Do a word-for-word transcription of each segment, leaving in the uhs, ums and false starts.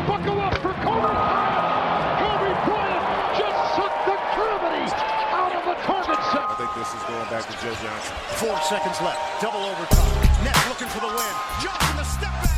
Buckle up for Kobe Bryant. Kobe Bryant just sucked the gravity out of the target set. I think this is going back to Joe Johnson. Four seconds left. Double overtime. Nets looking for the win. Johnson a step back.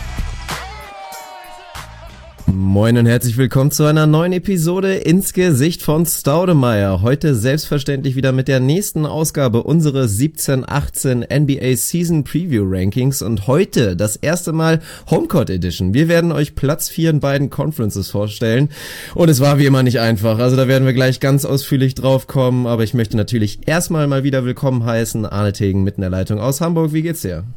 Moin und herzlich willkommen zu einer neuen Episode ins Gesicht von Staudemeyer. Heute selbstverständlich wieder mit der nächsten Ausgabe unseres siebzehn achtzehn N B A Season Preview Rankings und heute das erste Mal Homecourt Edition. Wir werden euch Platz vier in beiden Conferences vorstellen und es war wie immer nicht einfach. Also da werden wir gleich ganz ausführlich drauf kommen, aber ich möchte natürlich erstmal mal wieder willkommen heißen Arne Tegen mitten in der Leitung aus Hamburg. Wie geht's dir?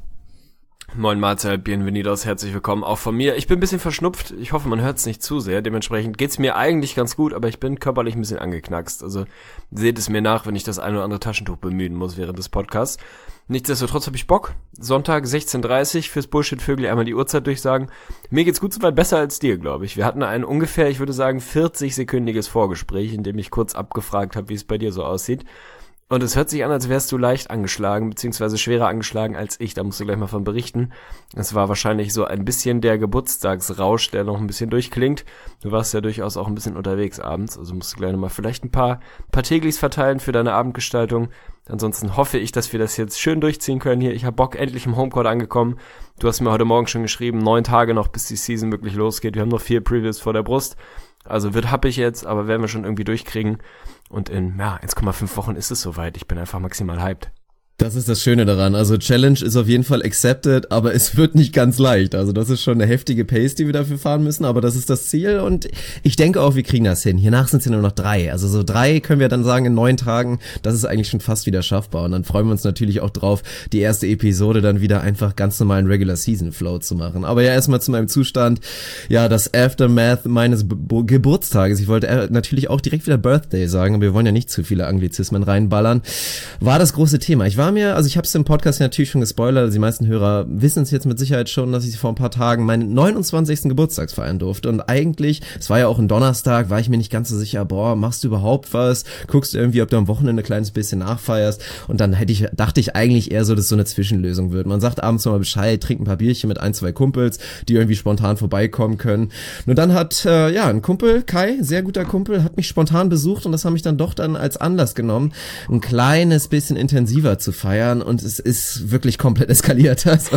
Moin Mahlzeit, bienvenidos, herzlich willkommen auch von mir. Ich bin ein bisschen verschnupft, ich hoffe, man hört es nicht zu sehr, dementsprechend geht's mir eigentlich ganz gut, aber ich bin körperlich ein bisschen angeknackst, also seht es mir nach, wenn ich das ein oder andere Taschentuch bemühen muss während des Podcasts. Nichtsdestotrotz habe ich Bock, Sonntag sechzehn Uhr dreißig fürs Bullshit-Vögel einmal die Uhrzeit durchsagen. Mir geht's gut soweit, besser als dir, glaube ich. Wir hatten ein ungefähr, ich würde sagen, vierzig-sekündiges Vorgespräch, in dem ich kurz abgefragt habe, wie es bei dir so aussieht. Und es hört sich an, als wärst du leicht angeschlagen, beziehungsweise schwerer angeschlagen als ich. Da musst du gleich mal von berichten. Es war wahrscheinlich so ein bisschen der Geburtstagsrausch, der noch ein bisschen durchklingt. Du warst ja durchaus auch ein bisschen unterwegs abends, also musst du gleich nochmal vielleicht ein paar, paar Teglis verteilen für deine Abendgestaltung. Ansonsten hoffe ich, dass wir das jetzt schön durchziehen können hier. Ich habe Bock, endlich im Homecourt angekommen. Du hast mir heute Morgen schon geschrieben, neun Tage noch, bis die Season wirklich losgeht. Wir haben noch vier Previews vor der Brust. Also wird happig jetzt, aber werden wir schon irgendwie durchkriegen. Und in, ja, eins Komma fünf Wochen ist es soweit. Ich bin einfach maximal hyped. Das ist das Schöne daran. Also Challenge ist auf jeden Fall accepted, aber es wird nicht ganz leicht. Also das ist schon eine heftige Pace, die wir dafür fahren müssen, aber das ist das Ziel und ich denke auch, wir kriegen das hin. Hiernach sind es ja nur noch drei. Also so drei können wir dann sagen in neun Tagen, das ist eigentlich schon fast wieder schaffbar und dann freuen wir uns natürlich auch drauf, die erste Episode dann wieder einfach ganz normalen Regular Season Flow zu machen. Aber ja, erstmal zu meinem Zustand, ja, das Aftermath meines Be- Geburtstages. Ich wollte äh, natürlich auch direkt wieder Birthday sagen, aber wir wollen ja nicht zu viele Anglizismen reinballern. War das große Thema. Ich war mir, also ich habe es im Podcast natürlich schon gespoilert, also die meisten Hörer wissen es jetzt mit Sicherheit schon, dass ich vor ein paar Tagen meinen neunundzwanzigsten Geburtstag feiern durfte und eigentlich, es war ja auch ein Donnerstag, war ich mir nicht ganz so sicher, boah, machst du überhaupt was, guckst irgendwie, ob du am Wochenende ein kleines bisschen nachfeierst und dann hätte ich, dachte ich eigentlich eher so, dass so eine Zwischenlösung wird. Man sagt abends nochmal Bescheid, trinkt ein paar Bierchen mit ein, zwei Kumpels, die irgendwie spontan vorbeikommen können. Nur dann hat, äh, ja, ein Kumpel, Kai, sehr guter Kumpel, hat mich spontan besucht und das hat mich dann doch dann als Anlass genommen, ein kleines bisschen intensiver zu feiern und es ist wirklich komplett eskaliert. Also,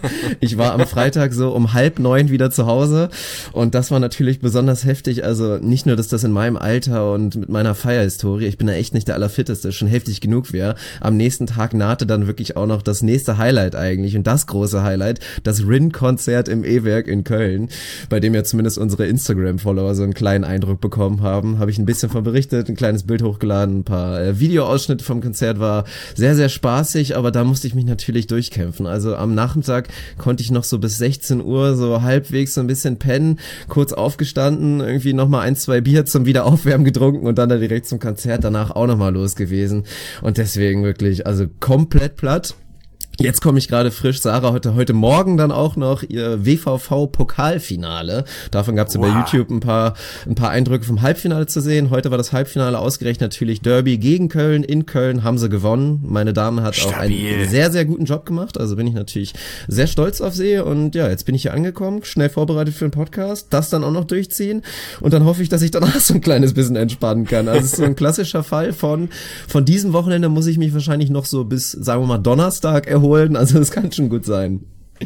ich war am Freitag so um halb neun wieder zu Hause und das war natürlich besonders heftig. Also nicht nur, dass das in meinem Alter und mit meiner Feierhistorie, ich bin da echt nicht der Allerfitteste, schon heftig genug wäre. Am nächsten Tag nahte dann wirklich auch noch das nächste Highlight eigentlich und das große Highlight, das R I N-Konzert im E-Werk in Köln, bei dem ja zumindest unsere Instagram-Follower so einen kleinen Eindruck bekommen haben. Habe ich ein bisschen von berichtet, ein kleines Bild hochgeladen, ein paar äh, Videoausschnitte vom Konzert, war sehr, sehr spaßig, aber da musste ich mich natürlich durchkämpfen. Also am Nachmittag konnte ich noch so bis sechzehn Uhr so halbwegs so ein bisschen pennen, kurz aufgestanden, irgendwie nochmal ein, zwei Bier zum Wiederaufwärmen getrunken und dann da direkt zum Konzert danach auch nochmal los gewesen. Und deswegen wirklich, also komplett platt. Jetzt komme ich gerade frisch, Sarah heute heute Morgen dann auch noch ihr W V V-Pokalfinale. Davon gab es ja wow. bei YouTube ein paar ein paar Eindrücke vom Halbfinale zu sehen. Heute war das Halbfinale ausgerechnet natürlich Derby gegen Köln. In Köln haben sie gewonnen. Meine Dame hat Stabil. auch einen sehr, sehr guten Job gemacht. Also bin ich natürlich sehr stolz auf sie. Und ja, jetzt bin ich hier angekommen, schnell vorbereitet für den Podcast. Das dann auch noch durchziehen. Und dann hoffe ich, dass ich danach so ein kleines bisschen entspannen kann. Also es ist so ein klassischer Fall von von diesem Wochenende muss ich mich wahrscheinlich noch so bis, sagen wir mal, Donnerstag erholen. Also das kann schon gut sein.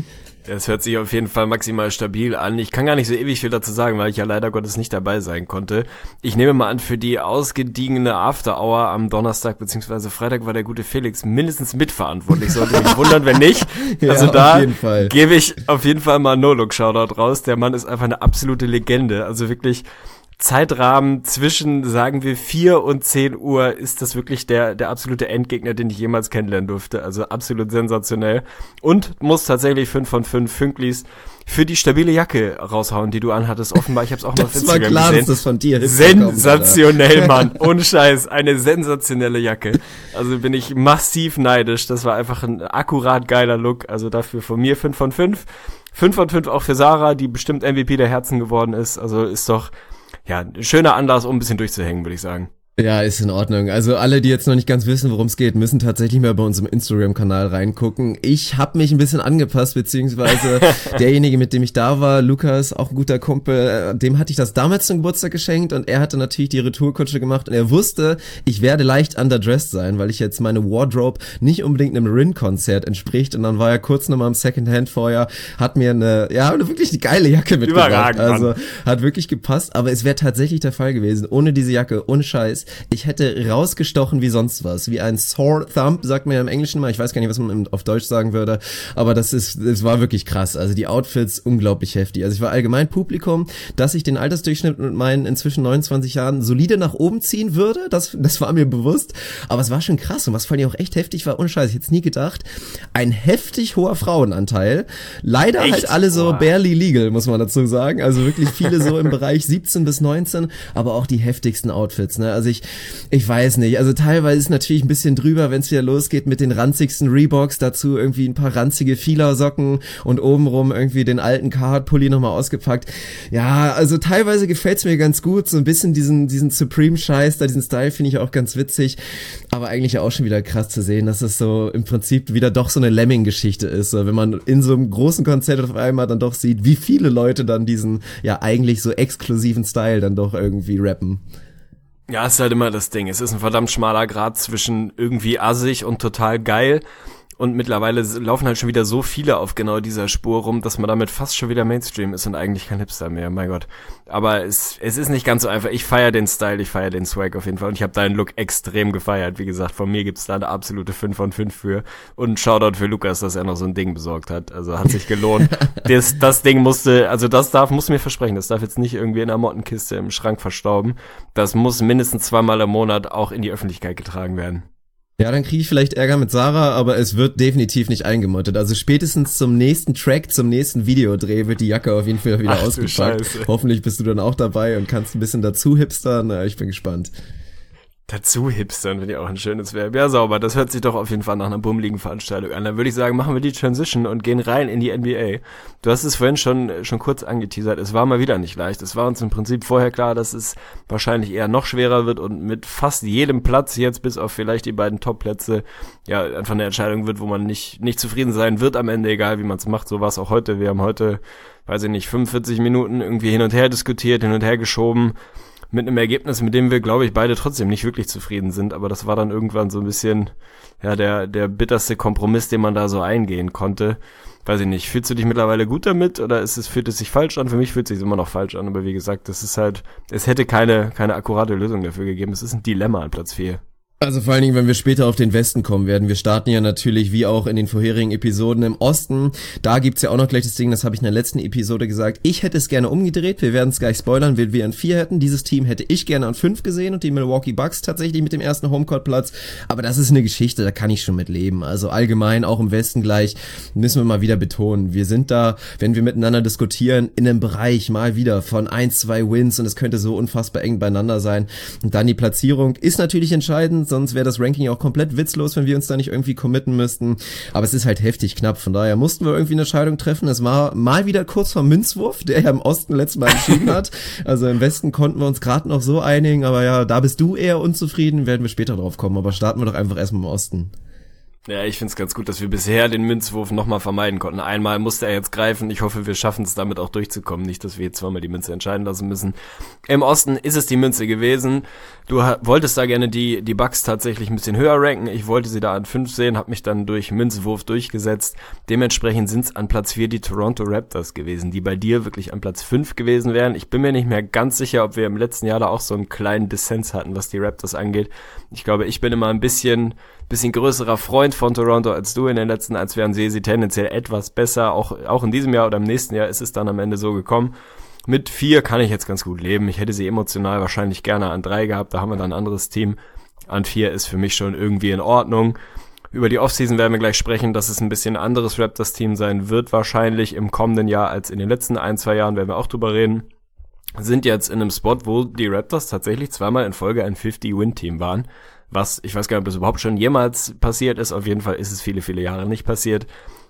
Das hört sich auf jeden Fall maximal stabil an. Ich kann gar nicht so ewig viel dazu sagen, weil ich ja leider Gottes nicht dabei sein konnte. Ich nehme mal an, für die ausgediegene After-Hour am Donnerstag bzw. Freitag war der gute Felix mindestens mitverantwortlich. Sollte mich wundern, wenn nicht. Also ja, da gebe ich auf jeden Fall mal No-Look-Shoutout raus. Der Mann ist einfach eine absolute Legende. Also wirklich Zeitrahmen zwischen, sagen wir, vier und zehn Uhr ist das wirklich der der absolute Endgegner, den ich jemals kennenlernen durfte. Also absolut sensationell. Und muss tatsächlich fünf von fünf Fünklis für die stabile Jacke raushauen, die du anhattest. Offenbar, ich habe es auch mal auf Instagram gesehen. Das war klar, dass das von dir ist. Sensationell, Mann. Ohne Scheiß. Eine sensationelle Jacke. Also bin ich massiv neidisch. Das war einfach ein akkurat geiler Look. Also dafür von mir fünf von fünf. fünf von fünf auch für Sarah, die bestimmt M V P der Herzen geworden ist. Also ist doch ja, ein schöner Anlass, um ein bisschen durchzuhängen, würde ich sagen. Ja, ist in Ordnung. Also alle, die jetzt noch nicht ganz wissen, worum es geht, müssen tatsächlich mal bei unserem Instagram-Kanal reingucken. Ich habe mich ein bisschen angepasst, beziehungsweise derjenige, mit dem ich da war, Lukas, auch ein guter Kumpel, dem hatte ich das damals zum Geburtstag geschenkt und er hatte natürlich die Retourkutsche gemacht und er wusste, ich werde leicht underdressed sein, weil ich jetzt meine Wardrobe nicht unbedingt einem Rin-Konzert entspricht und dann war er kurz nochmal im Secondhand vorher, hat mir eine, ja, eine wirklich eine geile Jacke mitgebracht. Überragend, also Mann. Hat wirklich gepasst, aber es wäre tatsächlich der Fall gewesen, ohne diese Jacke, ohne Scheiß. Ich hätte rausgestochen wie sonst was, wie ein Sore Thumb, sagt man ja im Englischen mal, ich weiß gar nicht, was man auf Deutsch sagen würde, aber das ist, das war wirklich krass, also die Outfits unglaublich heftig, also ich war allgemein Publikum, dass ich den Altersdurchschnitt mit meinen inzwischen neunundzwanzig Jahren solide nach oben ziehen würde, das, das war mir bewusst, aber es war schon krass und was vor allem auch echt heftig war, ohne Scheiß, ich hätte es nie gedacht, ein heftig hoher Frauenanteil, leider echt? halt alle so Boah. barely legal, muss man dazu sagen, also wirklich viele so im Bereich siebzehn bis neunzehn, aber auch die heftigsten Outfits, ne, also ich Ich weiß nicht, also teilweise ist natürlich ein bisschen drüber, wenn es wieder losgeht mit den ranzigsten Reeboks, dazu irgendwie ein paar ranzige Fila-Socken und obenrum irgendwie den alten Carhartt-Pulli nochmal ausgepackt. Ja, also teilweise gefällt's mir ganz gut, so ein bisschen diesen diesen Supreme-Scheiß, da diesen Style finde ich auch ganz witzig, aber eigentlich auch schon wieder krass zu sehen, dass es so im Prinzip wieder doch so eine Lemming-Geschichte ist, so, wenn man in so einem großen Konzert auf einmal dann doch sieht, wie viele Leute dann diesen, ja eigentlich so exklusiven Style dann doch irgendwie rappen. Ja, ist halt immer das Ding. Es ist ein verdammt schmaler Grad zwischen irgendwie assig und total geil. Und mittlerweile laufen halt schon wieder so viele auf genau dieser Spur rum, dass man damit fast schon wieder Mainstream ist und eigentlich kein Hipster mehr, mein Gott. Aber es es ist nicht ganz so einfach. Ich feiere den Style, ich feiere den Swag auf jeden Fall und ich habe deinen Look extrem gefeiert. Wie gesagt, von mir gibt's da eine absolute fünf von fünf für. Und ein Shoutout für Lukas, dass er noch so ein Ding besorgt hat. Also hat sich gelohnt. das, das Ding musste, also das darf, muss mir versprechen, das darf jetzt nicht irgendwie in einer Mottenkiste im Schrank verstauben. Das muss mindestens zweimal im Monat auch in die Öffentlichkeit getragen werden. Ja, dann kriege ich vielleicht Ärger mit Sarah, aber es wird definitiv nicht eingemottet. Also spätestens zum nächsten Track, zum nächsten Videodreh wird die Jacke auf jeden Fall wieder Ach, ausgepackt. Hoffentlich bist du dann auch dabei und kannst ein bisschen dazu hipstern. Na, ich bin gespannt. Dazu hipstern finde ich auch ein schönes Verb. Ja, sauber. Das hört sich doch auf jeden Fall nach einer bummeligen Veranstaltung an. Dann würde ich sagen, machen wir die Transition und gehen rein in die N B A. Du hast es vorhin schon schon kurz angeteasert. Es war mal wieder nicht leicht. Es war uns im Prinzip vorher klar, dass es wahrscheinlich eher noch schwerer wird und mit fast jedem Platz jetzt, bis auf vielleicht die beiden Top-Plätze, ja, einfach eine Entscheidung wird, wo man nicht nicht zufrieden sein wird am Ende, egal wie man es macht. So war es auch heute. Wir haben heute, weiß ich nicht, fünfundvierzig Minuten irgendwie hin und her diskutiert, hin und her geschoben. Mit einem Ergebnis, mit dem wir, glaube ich, beide trotzdem nicht wirklich zufrieden sind. Aber das war dann irgendwann so ein bisschen, ja, der der bitterste Kompromiss, den man da so eingehen konnte. Weiß ich nicht, fühlst du dich mittlerweile gut damit oder ist es, fühlt es sich falsch an? Für mich fühlt es sich immer noch falsch an. Aber wie gesagt, das ist halt, es hätte keine keine akkurate Lösung dafür gegeben. Es ist ein Dilemma an Platz vier. Also vor allen Dingen, wenn wir später auf den Westen kommen werden. Wir starten ja natürlich, wie auch in den vorherigen Episoden, im Osten. Da gibt's ja auch noch gleich das Ding, das habe ich in der letzten Episode gesagt. Ich hätte es gerne umgedreht. Wir werden es gleich spoilern, wenn wir an vier hätten. Dieses Team hätte ich gerne an fünf gesehen und die Milwaukee Bucks tatsächlich mit dem ersten Homecourt-Platz. Aber das ist eine Geschichte, da kann ich schon mit leben. Also allgemein, auch im Westen gleich, müssen wir mal wieder betonen. Wir sind da, wenn wir miteinander diskutieren, in einem Bereich mal wieder von ein, zwei Wins und es könnte so unfassbar eng beieinander sein. Und dann die Platzierung ist natürlich entscheidend, sonst wäre das Ranking auch komplett witzlos, wenn wir uns da nicht irgendwie committen müssten. Aber es ist halt heftig knapp, von daher mussten wir irgendwie eine Entscheidung treffen. Es war mal wieder kurz vor Münzwurf, der ja im Osten letztes Mal entschieden hat. Also im Westen konnten wir uns gerade noch so einigen, aber ja, da bist du eher unzufrieden, werden wir später drauf kommen. Aber starten wir doch einfach erstmal im Osten. Ja, ich find's ganz gut, dass wir bisher den Münzwurf nochmal vermeiden konnten. Einmal musste er jetzt greifen. Ich hoffe, wir schaffen es damit auch durchzukommen. Nicht, dass wir jetzt zweimal die Münze entscheiden lassen müssen. Im Osten ist es die Münze gewesen. Du ha- wolltest da gerne die die Bucks tatsächlich ein bisschen höher ranken. Ich wollte sie da an fünf sehen, habe mich dann durch Münzwurf durchgesetzt. Dementsprechend sind's an Platz vier die Toronto Raptors gewesen, die bei dir wirklich an Platz fünf gewesen wären. Ich bin mir nicht mehr ganz sicher, ob wir im letzten Jahr da auch so einen kleinen Dissens hatten, was die Raptors angeht. Ich glaube, ich bin immer ein bisschen bisschen größerer Freund von Toronto als du in den letzten, als wären sie sie tendenziell etwas besser. Auch auch in diesem Jahr oder im nächsten Jahr ist es dann am Ende so gekommen. Mit vier kann ich jetzt ganz gut leben. Ich hätte sie emotional wahrscheinlich gerne an drei gehabt. Da haben wir dann ein anderes Team. An vier ist für mich schon irgendwie in Ordnung. Über die Offseason werden wir gleich sprechen, dass es ein bisschen ein anderes Raptors-Team sein wird wahrscheinlich im kommenden Jahr als in den letzten ein, zwei Jahren, werden wir auch drüber reden. Sind jetzt in einem Spot, wo die Raptors tatsächlich zweimal in Folge ein fünfzig-Win-Team waren. Was, ich weiß gar nicht, ob das überhaupt schon jemals passiert ist. Auf jeden Fall ist es viele, viele Jahre nicht passiert.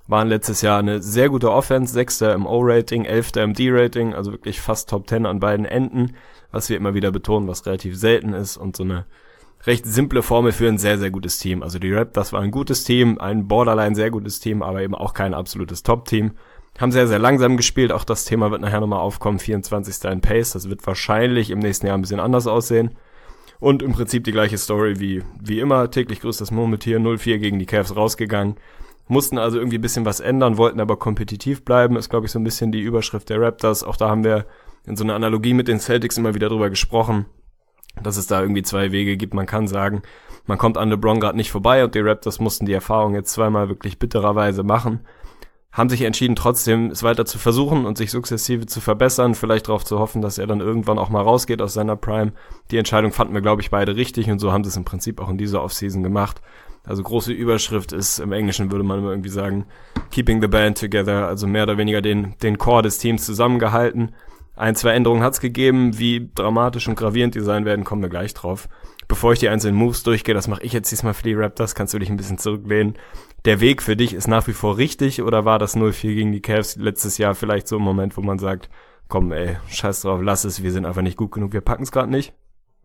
waren letztes Jahr eine sehr gute Offense, Sechster im O-Rating, Elfter im D-Rating, also wirklich fast Top Ten an beiden Enden, was wir immer wieder betonen, was relativ selten ist und so eine recht simple Formel für ein sehr, sehr gutes Team. Also die Raptors waren ein gutes Team, ein borderline sehr gutes Team, aber eben auch kein absolutes Top-Team. Haben sehr, sehr langsam gespielt, auch das Thema wird nachher nochmal aufkommen, vierundzwanzigster in Pace, das wird wahrscheinlich im nächsten Jahr ein bisschen anders aussehen. Und im Prinzip die gleiche Story wie wie immer, täglich grüßt das Murmeltier, null vier gegen die Cavs rausgegangen. Mussten also irgendwie ein bisschen was ändern, wollten aber kompetitiv bleiben, ist glaube ich so ein bisschen die Überschrift der Raptors. Auch da haben wir in so einer Analogie mit den Celtics immer wieder drüber gesprochen, dass es da irgendwie zwei Wege gibt. Man kann sagen, man kommt an LeBron gerade nicht vorbei und die Raptors mussten die Erfahrung jetzt zweimal wirklich bittererweise machen. Haben sich entschieden, trotzdem es weiter zu versuchen und sich sukzessive zu verbessern, vielleicht darauf zu hoffen, dass er dann irgendwann auch mal rausgeht aus seiner Prime. Die Entscheidung fanden wir, glaube ich, beide richtig und so haben sie es im Prinzip auch in dieser Offseason gemacht. Also große Überschrift ist, im Englischen würde man immer irgendwie sagen, keeping the band together, also mehr oder weniger den den Core des Teams zusammengehalten. Ein, zwei Änderungen hat es gegeben, wie dramatisch und gravierend die sein werden, kommen wir gleich drauf. Bevor ich die einzelnen Moves durchgehe, das mache ich jetzt diesmal für die Raptors, kannst du dich ein bisschen zurücklehnen. Der Weg für dich ist nach wie vor richtig oder war das null vier gegen die Cavs letztes Jahr vielleicht so ein Moment, wo man sagt, komm ey, scheiß drauf, lass es, wir sind einfach nicht gut genug, wir packen es gerade nicht?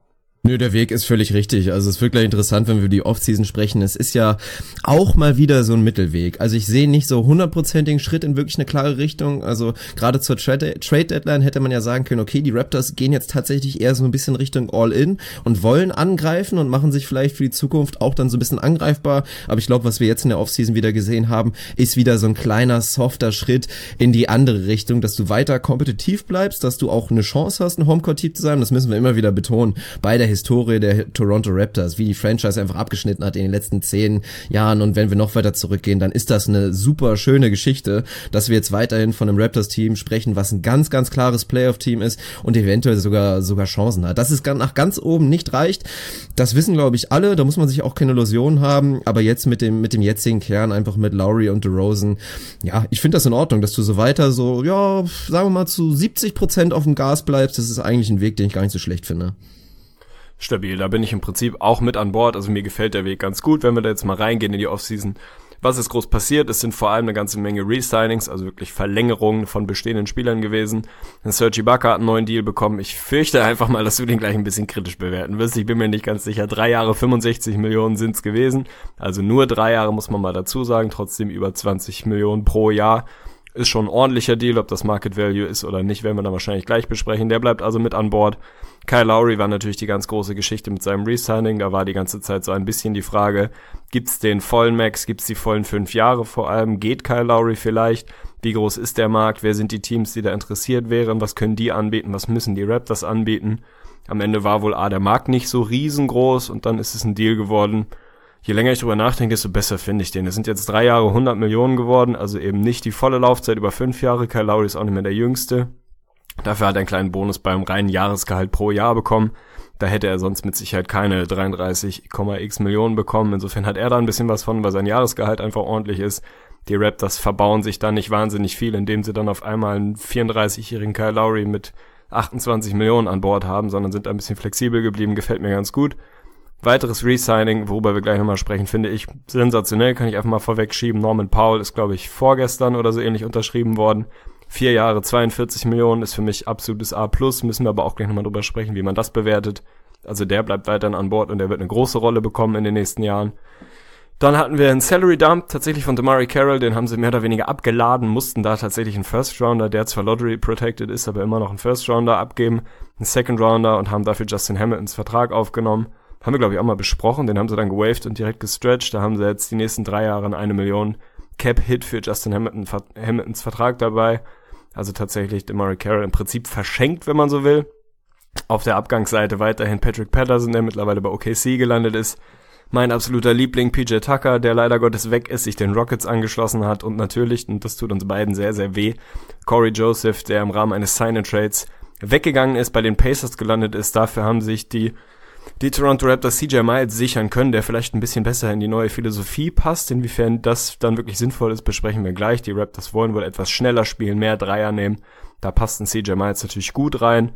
Nö, der Weg ist völlig richtig. Also es wird gleich interessant, wenn wir über die Offseason sprechen. Es ist ja auch mal wieder so ein Mittelweg. Also ich sehe nicht so hundertprozentigen Schritt in wirklich eine klare Richtung. Also gerade zur Trade Deadline hätte man ja sagen können, okay, die Raptors gehen jetzt tatsächlich eher so ein bisschen Richtung All-In und wollen angreifen und machen sich vielleicht für die Zukunft auch dann so ein bisschen angreifbar. Aber ich glaube, was wir jetzt in der Offseason wieder gesehen haben, ist wieder so ein kleiner, softer Schritt in die andere Richtung, dass du weiter kompetitiv bleibst, dass du auch eine Chance hast, ein Homecourt-Team zu sein. Das müssen wir immer wieder betonen. Bei der Historie der Toronto Raptors, wie die Franchise einfach abgeschnitten hat in den letzten zehn Jahren und wenn wir noch weiter zurückgehen, dann ist das eine super schöne Geschichte, dass wir jetzt weiterhin von einem Raptors-Team sprechen, was ein ganz, ganz klares Playoff-Team ist und eventuell sogar sogar Chancen hat. Dass es nach ganz oben nicht reicht, das wissen, glaube ich, alle, da muss man sich auch keine Illusionen haben, aber jetzt mit dem mit dem jetzigen Kern, einfach mit Lowry und DeRozan, ja, ich finde das in Ordnung, dass du so weiter so, ja, sagen wir mal zu siebzig Prozent auf dem Gas bleibst, das ist eigentlich ein Weg, den ich gar nicht so schlecht finde. Stabil, da bin ich im Prinzip auch mit an Bord, also mir gefällt der Weg ganz gut, wenn wir da jetzt mal reingehen in die Offseason. Was ist groß passiert? Es sind vor allem eine ganze Menge Re-Signings, also wirklich Verlängerungen von bestehenden Spielern gewesen. Serge Ibaka hat einen neuen Deal bekommen. Ich fürchte einfach mal, dass du den gleich ein bisschen kritisch bewerten wirst. Ich bin mir nicht ganz sicher. Drei Jahre, fünfundsechzig Millionen sind's gewesen. Also nur drei Jahre muss man mal dazu sagen. Trotzdem über zwanzig Millionen pro Jahr. Ist schon ein ordentlicher Deal, ob das Market Value ist oder nicht, werden wir dann wahrscheinlich gleich besprechen. Der bleibt also mit an Bord. Kyle Lowry war natürlich die ganz große Geschichte mit seinem Resigning. Da war die ganze Zeit so ein bisschen die Frage, gibt's den vollen Max, gibt's die vollen fünf Jahre vor allem? Geht Kyle Lowry vielleicht? Wie groß ist der Markt? Wer sind die Teams, die da interessiert wären? Was können die anbieten? Was müssen die Raptors anbieten? Am Ende war wohl A, der Markt nicht so riesengroß und dann ist es ein Deal geworden. Je länger ich drüber nachdenke, desto besser finde ich den. Es sind jetzt drei Jahre hundert Millionen geworden, also eben nicht die volle Laufzeit über fünf Jahre. Kyle Lowry ist auch nicht mehr der Jüngste. Dafür hat er einen kleinen Bonus beim reinen Jahresgehalt pro Jahr bekommen. Da hätte er sonst mit Sicherheit keine dreiunddreißig Komma x Millionen bekommen. Insofern hat er da ein bisschen was von, weil sein Jahresgehalt einfach ordentlich ist. Die Raptors verbauen sich da nicht wahnsinnig viel, indem sie dann auf einmal einen vierunddreißigjährigen Kyle Lowry mit achtundzwanzig Millionen an Bord haben, sondern sind ein bisschen flexibel geblieben. Gefällt mir ganz gut. Weiteres Resigning, worüber wir gleich nochmal sprechen, finde ich sensationell, kann ich einfach mal vorwegschieben. Norman Powell ist, glaube ich, vorgestern oder so ähnlich unterschrieben worden. Vier Jahre, zweiundvierzig Millionen ist für mich absolutes A plus, müssen wir aber auch gleich nochmal drüber sprechen, wie man das bewertet. Also der bleibt weiterhin an Bord und der wird eine große Rolle bekommen in den nächsten Jahren. Dann hatten wir einen Salary Dump, tatsächlich von DeMarre Carroll, den haben sie mehr oder weniger abgeladen, mussten da tatsächlich einen First Rounder, der zwar Lottery protected ist, aber immer noch einen First Rounder abgeben, einen Second Rounder und haben dafür Justin Hamiltons Vertrag aufgenommen. Haben wir, glaube ich, auch mal besprochen. Den haben sie dann gewaved und direkt gestretched. Da haben sie jetzt die nächsten drei Jahre eine Million Cap-Hit für Justin Hamilton, Hamiltons Vertrag dabei. Also tatsächlich DeMarre Carroll im Prinzip verschenkt, wenn man so will. Auf der Abgangsseite weiterhin Patrick Patterson, der mittlerweile bei O K C gelandet ist. Mein absoluter Liebling P J Tucker, der leider Gottes weg ist, sich den Rockets angeschlossen hat. Und natürlich, und das tut uns beiden sehr, sehr weh, Corey Joseph, der im Rahmen eines Sign-and-Trades weggegangen ist, bei den Pacers gelandet ist. Dafür haben sich die die Toronto Raptors C J Miles sichern können, der vielleicht ein bisschen besser in die neue Philosophie passt. Inwiefern das dann wirklich sinnvoll ist, besprechen wir gleich. Die Raptors wollen wohl etwas schneller spielen, mehr Dreier nehmen. Da passt ein C J Miles natürlich gut rein.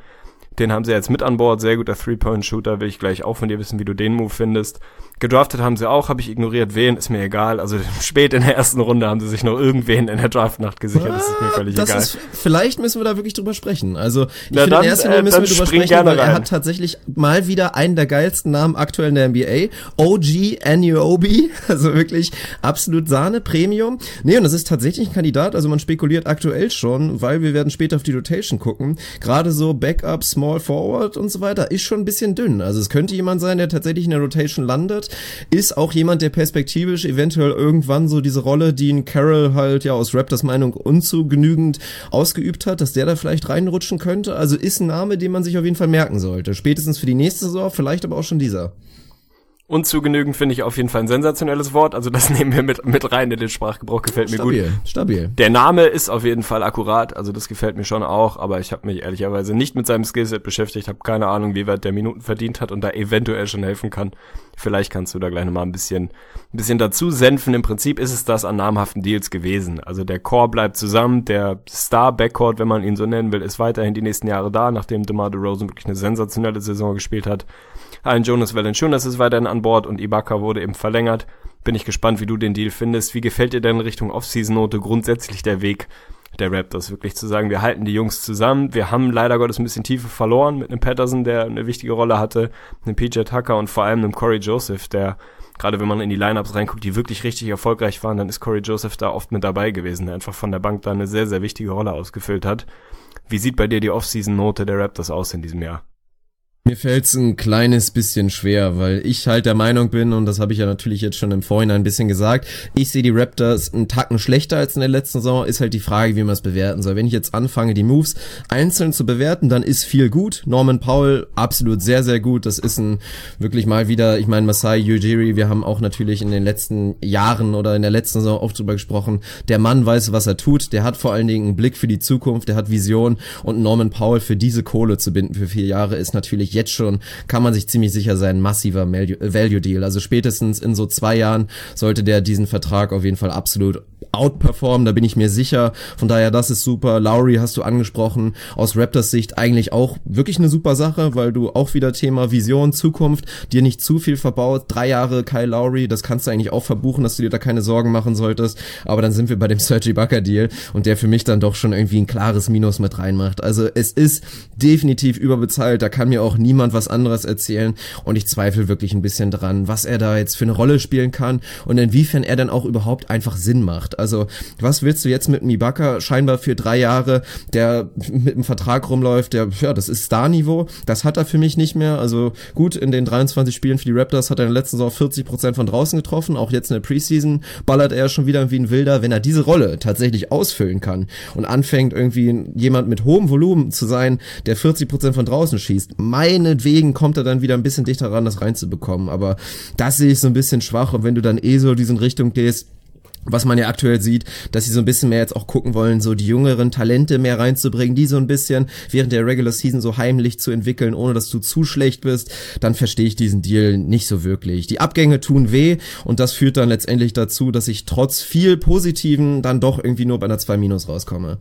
Den haben sie jetzt mit an Bord, sehr guter Three-Point-Shooter, will ich gleich auch von dir wissen, wie du den Move findest. Gedraftet haben sie auch, habe ich ignoriert, wen, ist mir egal. Also spät in der ersten Runde haben sie sich noch irgendwen in der Draftnacht gesichert, das ist mir völlig das egal. Ist, vielleicht müssen wir da wirklich drüber sprechen. Also ich Na finde, dann, in erster Linie äh, müssen wir drüber sprechen, weil er rein. hat tatsächlich mal wieder einen der geilsten Namen aktuell in der N B A. O G Anunoby, also wirklich absolut Sahne, Premium. Nee, und das ist tatsächlich ein Kandidat, also man spekuliert aktuell schon, weil wir werden später auf die Rotation gucken. Gerade so Backup, Small Forward und so weiter ist schon ein bisschen dünn. Also es könnte jemand sein, der tatsächlich in der Rotation landet, ist auch jemand, der perspektivisch eventuell irgendwann so diese Rolle, die ein Carroll halt ja aus Raptors Meinung unzugenügend ausgeübt hat, dass der da vielleicht reinrutschen könnte. Also ist ein Name, den man sich auf jeden Fall merken sollte. Spätestens für die nächste Saison, vielleicht aber auch schon dieser. Unzugenügend finde ich auf jeden Fall ein sensationelles Wort, also das nehmen wir mit mit rein in den Sprachgebrauch, gefällt mir stabil, gut. Stabil. Der Name ist auf jeden Fall akkurat, also das gefällt mir schon auch, aber ich habe mich ehrlicherweise nicht mit seinem Skillset beschäftigt, habe keine Ahnung, wie weit der Minuten verdient hat und da eventuell schon helfen kann. Vielleicht kannst du da gleich nochmal ein bisschen ein bisschen dazu senfen. Im Prinzip ist es das an namhaften Deals gewesen. Also der Core bleibt zusammen, der Star-Backcourt, wenn man ihn so nennen will, ist weiterhin die nächsten Jahre da, nachdem DeMar DeRozan wirklich eine sensationelle Saison gespielt hat. Ein Jonas Valanciunas ist weiterhin an Bord und Ibaka wurde eben verlängert. Bin ich gespannt, wie du den Deal findest. Wie gefällt dir denn in Richtung Off-Season-Note grundsätzlich der Weg der Raptors? Wirklich zu sagen, wir halten die Jungs zusammen. Wir haben leider Gottes ein bisschen Tiefe verloren mit einem Patterson, der eine wichtige Rolle hatte, einem P J Tucker und vor allem einem Corey Joseph, der, gerade wenn man in die Lineups reinguckt, die wirklich richtig erfolgreich waren, dann ist Corey Joseph da oft mit dabei gewesen, der einfach von der Bank da eine sehr, sehr wichtige Rolle ausgefüllt hat. Wie sieht bei dir die Off-Season-Note der Raptors aus in diesem Jahr? Mir fällt's ein kleines bisschen schwer, weil ich halt der Meinung bin, und das habe ich ja natürlich jetzt schon im Vorhinein ein bisschen gesagt, ich sehe die Raptors einen Tacken schlechter als in der letzten Saison, ist halt die Frage, wie man es bewerten soll. Wenn ich jetzt anfange, die Moves einzeln zu bewerten, dann ist viel gut. Norman Powell, absolut sehr, sehr gut. Das ist ein wirklich mal wieder, ich meine, Masai Ujiri, wir haben auch natürlich in den letzten Jahren oder in der letzten Saison auch drüber gesprochen, der Mann weiß, was er tut, der hat vor allen Dingen einen Blick für die Zukunft, der hat Vision, und Norman Powell für diese Kohle zu binden für vier Jahre ist natürlich jetzt schon, kann man sich ziemlich sicher sein, massiver Value-Deal. Also spätestens in so zwei Jahren sollte der diesen Vertrag auf jeden Fall absolut outperformen, da bin ich mir sicher. Von daher, das ist super. Lowry hast du angesprochen, aus Raptors Sicht eigentlich auch wirklich eine super Sache, weil du auch wieder Thema Vision, Zukunft, dir nicht zu viel verbaut. Drei Jahre Kyle Lowry, das kannst du eigentlich auch verbuchen, dass du dir da keine Sorgen machen solltest. Aber dann sind wir bei dem Serge Ibaka-Deal und der für mich dann doch schon irgendwie ein klares Minus mit reinmacht. Also es ist definitiv überbezahlt, da kann mir auch niemand was anderes erzählen und ich zweifle wirklich ein bisschen dran, was er da jetzt für eine Rolle spielen kann und inwiefern er dann auch überhaupt einfach Sinn macht. Also was willst du jetzt mit einem Ibaka scheinbar für drei Jahre, der mit einem Vertrag rumläuft, der, ja, das ist Star-Niveau, das hat er für mich nicht mehr. Also gut, in den dreiundzwanzig Spielen für die Raptors hat er in der letzten Saison vierzig Prozent von draußen getroffen, auch jetzt in der Preseason ballert er schon wieder wie ein Wilder. Wenn er diese Rolle tatsächlich ausfüllen kann und anfängt irgendwie jemand mit hohem Volumen zu sein, der vierzig Prozent von draußen schießt, meinetwegen kommt er dann wieder ein bisschen dichter ran, das reinzubekommen, aber das sehe ich so ein bisschen schwach und wenn du dann eh so diesen Richtung gehst, was man ja aktuell sieht, dass sie so ein bisschen mehr jetzt auch gucken wollen, so die jüngeren Talente mehr reinzubringen, die so ein bisschen während der Regular Season so heimlich zu entwickeln, ohne dass du zu schlecht bist, dann verstehe ich diesen Deal nicht so wirklich. Die Abgänge tun weh und das führt dann letztendlich dazu, dass ich trotz viel Positiven dann doch irgendwie nur bei einer zwei Minus rauskomme.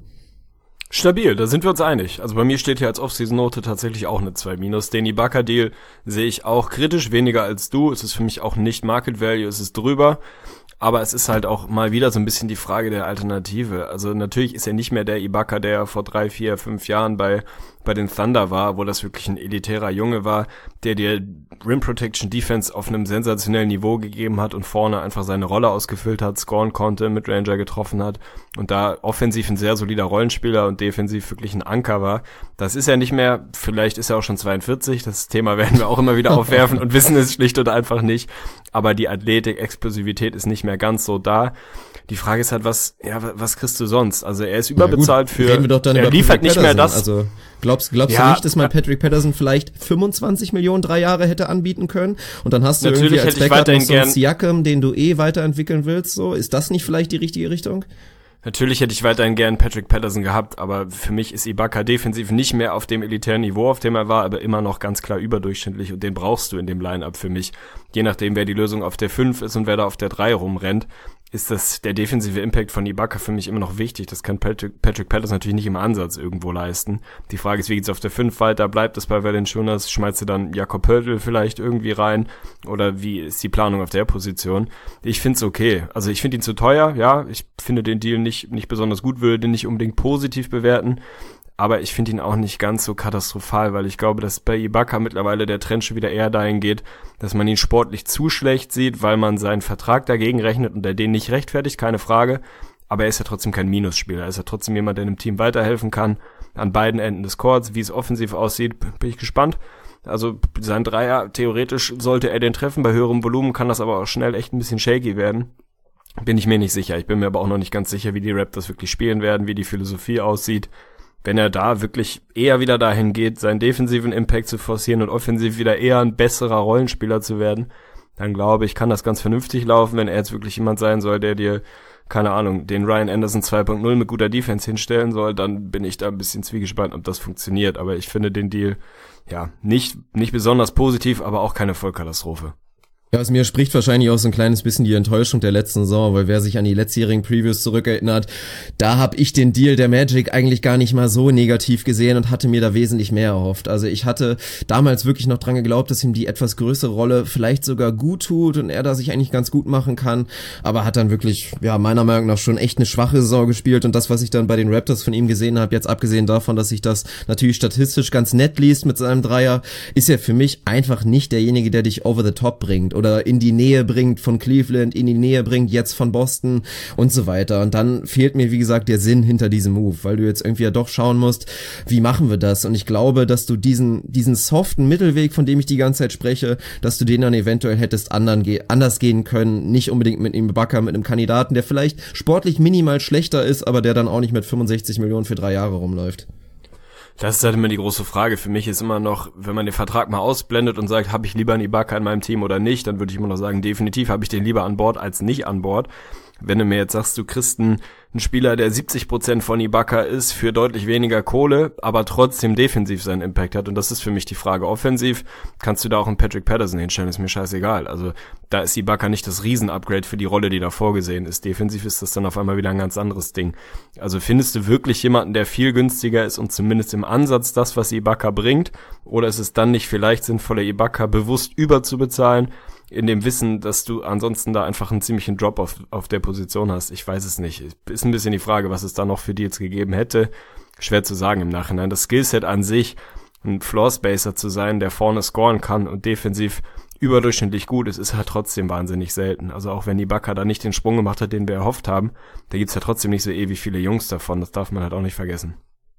Stabil, da sind wir uns einig. Also bei mir steht hier als Off-Season-Note tatsächlich auch eine zwei minus. Den Ibaka-Deal sehe ich auch kritisch, weniger als du. Es ist für mich auch nicht Market Value, es ist drüber. Aber es ist halt auch mal wieder so ein bisschen die Frage der Alternative. Also natürlich ist er nicht mehr der Ibaka, der vor drei, vier, fünf Jahren bei bei den Thunder war, wo das wirklich ein elitärer Junge war, der dir Rim Protection Defense auf einem sensationellen Niveau gegeben hat und vorne einfach seine Rolle ausgefüllt hat, scoren konnte, mit Ranger getroffen hat und da offensiv ein sehr solider Rollenspieler und defensiv wirklich ein Anker war. Das ist er nicht mehr. Vielleicht ist er auch schon zweiundvierzig. Das Thema werden wir auch immer wieder aufwerfen und wissen es schlicht oder einfach nicht. Aber die Athletik, Explosivität ist nicht mehr ganz so da. Die Frage ist halt, was, ja, was kriegst du sonst? Also er ist überbezahlt ja, gut, für, reden wir doch dann er über liefert Patrick nicht Patterson. mehr das. Also glaubst, glaubst ja, du nicht, dass man Patrick Patterson vielleicht fünfundzwanzig Millionen drei Jahre hätte anbieten können? Und dann hast du Natürlich irgendwie als hätte ich Backup noch so einen gern Siakam, den du eh weiterentwickeln willst. So, ist das nicht vielleicht die richtige Richtung? Natürlich hätte ich weiterhin gern Patrick Patterson gehabt, aber für mich ist Ibaka defensiv nicht mehr auf dem elitären Niveau, auf dem er war, aber immer noch ganz klar überdurchschnittlich und den brauchst du in dem Line-Up für mich. Je nachdem, wer die Lösung auf der fünf ist und wer da auf der drei rumrennt. ist das der defensive Impact von Ibaka für mich immer noch wichtig. Das kann Patrick, Patrick Patterson natürlich nicht im Ansatz irgendwo leisten. Die Frage ist, wie geht's auf der fünf weiter? Bleibt es bei Valanciunas? Schmeißt du dann Jakob Poeltl vielleicht irgendwie rein? Oder wie ist die Planung auf der Position? Ich find's okay. Also ich finde ihn zu teuer, ja. Ich finde den Deal nicht, nicht besonders gut, würde den nicht unbedingt positiv bewerten. Aber ich finde ihn auch nicht ganz so katastrophal, weil ich glaube, dass bei Ibaka mittlerweile der Trend schon wieder eher dahin geht, dass man ihn sportlich zu schlecht sieht, weil man seinen Vertrag dagegen rechnet und der den nicht rechtfertigt, keine Frage. Aber er ist ja trotzdem kein Minusspieler. Er ist ja trotzdem jemand, der dem Team weiterhelfen kann, an beiden Enden des Courts. Wie es offensiv aussieht, bin ich gespannt. Also sein Dreier, theoretisch sollte er den treffen. Bei höherem Volumen kann das aber auch schnell echt ein bisschen shaky werden. Bin ich mir nicht sicher. Ich bin mir aber auch noch nicht ganz sicher, wie die Raptors wirklich spielen werden, wie die Philosophie aussieht. Wenn er da wirklich eher wieder dahin geht, seinen defensiven Impact zu forcieren und offensiv wieder eher ein besserer Rollenspieler zu werden, dann glaube ich, kann das ganz vernünftig laufen. Wenn er jetzt wirklich jemand sein soll, der dir, keine Ahnung, den Ryan Anderson zwei Punkt null mit guter Defense hinstellen soll, dann bin ich da ein bisschen zwiegespannt, ob das funktioniert. Aber ich finde den Deal, ja, nicht, nicht besonders positiv, aber auch keine Vollkatastrophe. Ja, aus mir spricht wahrscheinlich auch so ein kleines bisschen die Enttäuschung der letzten Saison, weil wer sich an die letztjährigen Previews zurückerinnert, da habe ich den Deal der Magic eigentlich gar nicht mal so negativ gesehen und hatte mir da wesentlich mehr erhofft. Also ich hatte damals wirklich noch dran geglaubt, dass ihm die etwas größere Rolle vielleicht sogar gut tut und er da sich eigentlich ganz gut machen kann, aber hat dann wirklich, ja, meiner Meinung nach schon echt eine schwache Saison gespielt und das, was ich dann bei den Raptors von ihm gesehen habe, jetzt abgesehen davon, dass sich das natürlich statistisch ganz nett liest mit seinem Dreier, ist er für mich einfach nicht derjenige, der dich over the top bringt oder in die Nähe bringt von Cleveland, in die Nähe bringt jetzt von Boston und so weiter. Und dann fehlt mir, wie gesagt, der Sinn hinter diesem Move, weil du jetzt irgendwie ja doch schauen musst, wie machen wir das? Und ich glaube, dass du diesen diesen soften Mittelweg, von dem ich die ganze Zeit spreche, dass du den dann eventuell hättest anderen ge- anders gehen können, nicht unbedingt mit einem Ibaka, mit einem Kandidaten, der vielleicht sportlich minimal schlechter ist, aber der dann auch nicht mit fünfundsechzig Millionen für drei Jahre rumläuft. Das ist halt immer die große Frage. Für mich ist immer noch, wenn man den Vertrag mal ausblendet und sagt, habe ich lieber einen Ibaka in meinem Team oder nicht, dann würde ich immer noch sagen, definitiv habe ich den lieber an Bord als nicht an Bord. Wenn du mir jetzt sagst, du kriegst einen, einen Spieler, der siebzig Prozent von Ibaka ist, für deutlich weniger Kohle, aber trotzdem defensiv seinen Impact hat, und das ist für mich die Frage. Offensiv kannst du da auch einen Patrick Patterson hinstellen, ist mir scheißegal. Also da ist Ibaka nicht das Riesen-Upgrade für die Rolle, die da vorgesehen ist. Defensiv ist das dann auf einmal wieder ein ganz anderes Ding. Also findest du wirklich jemanden, der viel günstiger ist und zumindest im Ansatz das, was Ibaka bringt, oder ist es dann nicht vielleicht sinnvoller, Ibaka bewusst überzubezahlen, in dem Wissen, dass du ansonsten da einfach einen ziemlichen Drop auf, auf der Position hast? Ich weiß es nicht. Ist ein bisschen die Frage, was es da noch für Deals gegeben hätte. Schwer zu sagen im Nachhinein. Das Skillset an sich, ein Floor-Spacer zu sein, der vorne scoren kann und defensiv überdurchschnittlich gut ist, ist halt trotzdem wahnsinnig selten. Also auch wenn Ibaka da nicht den Sprung gemacht hat, den wir erhofft haben, da gibt's ja trotzdem nicht so ewig viele Jungs davon. Das darf man halt auch nicht vergessen.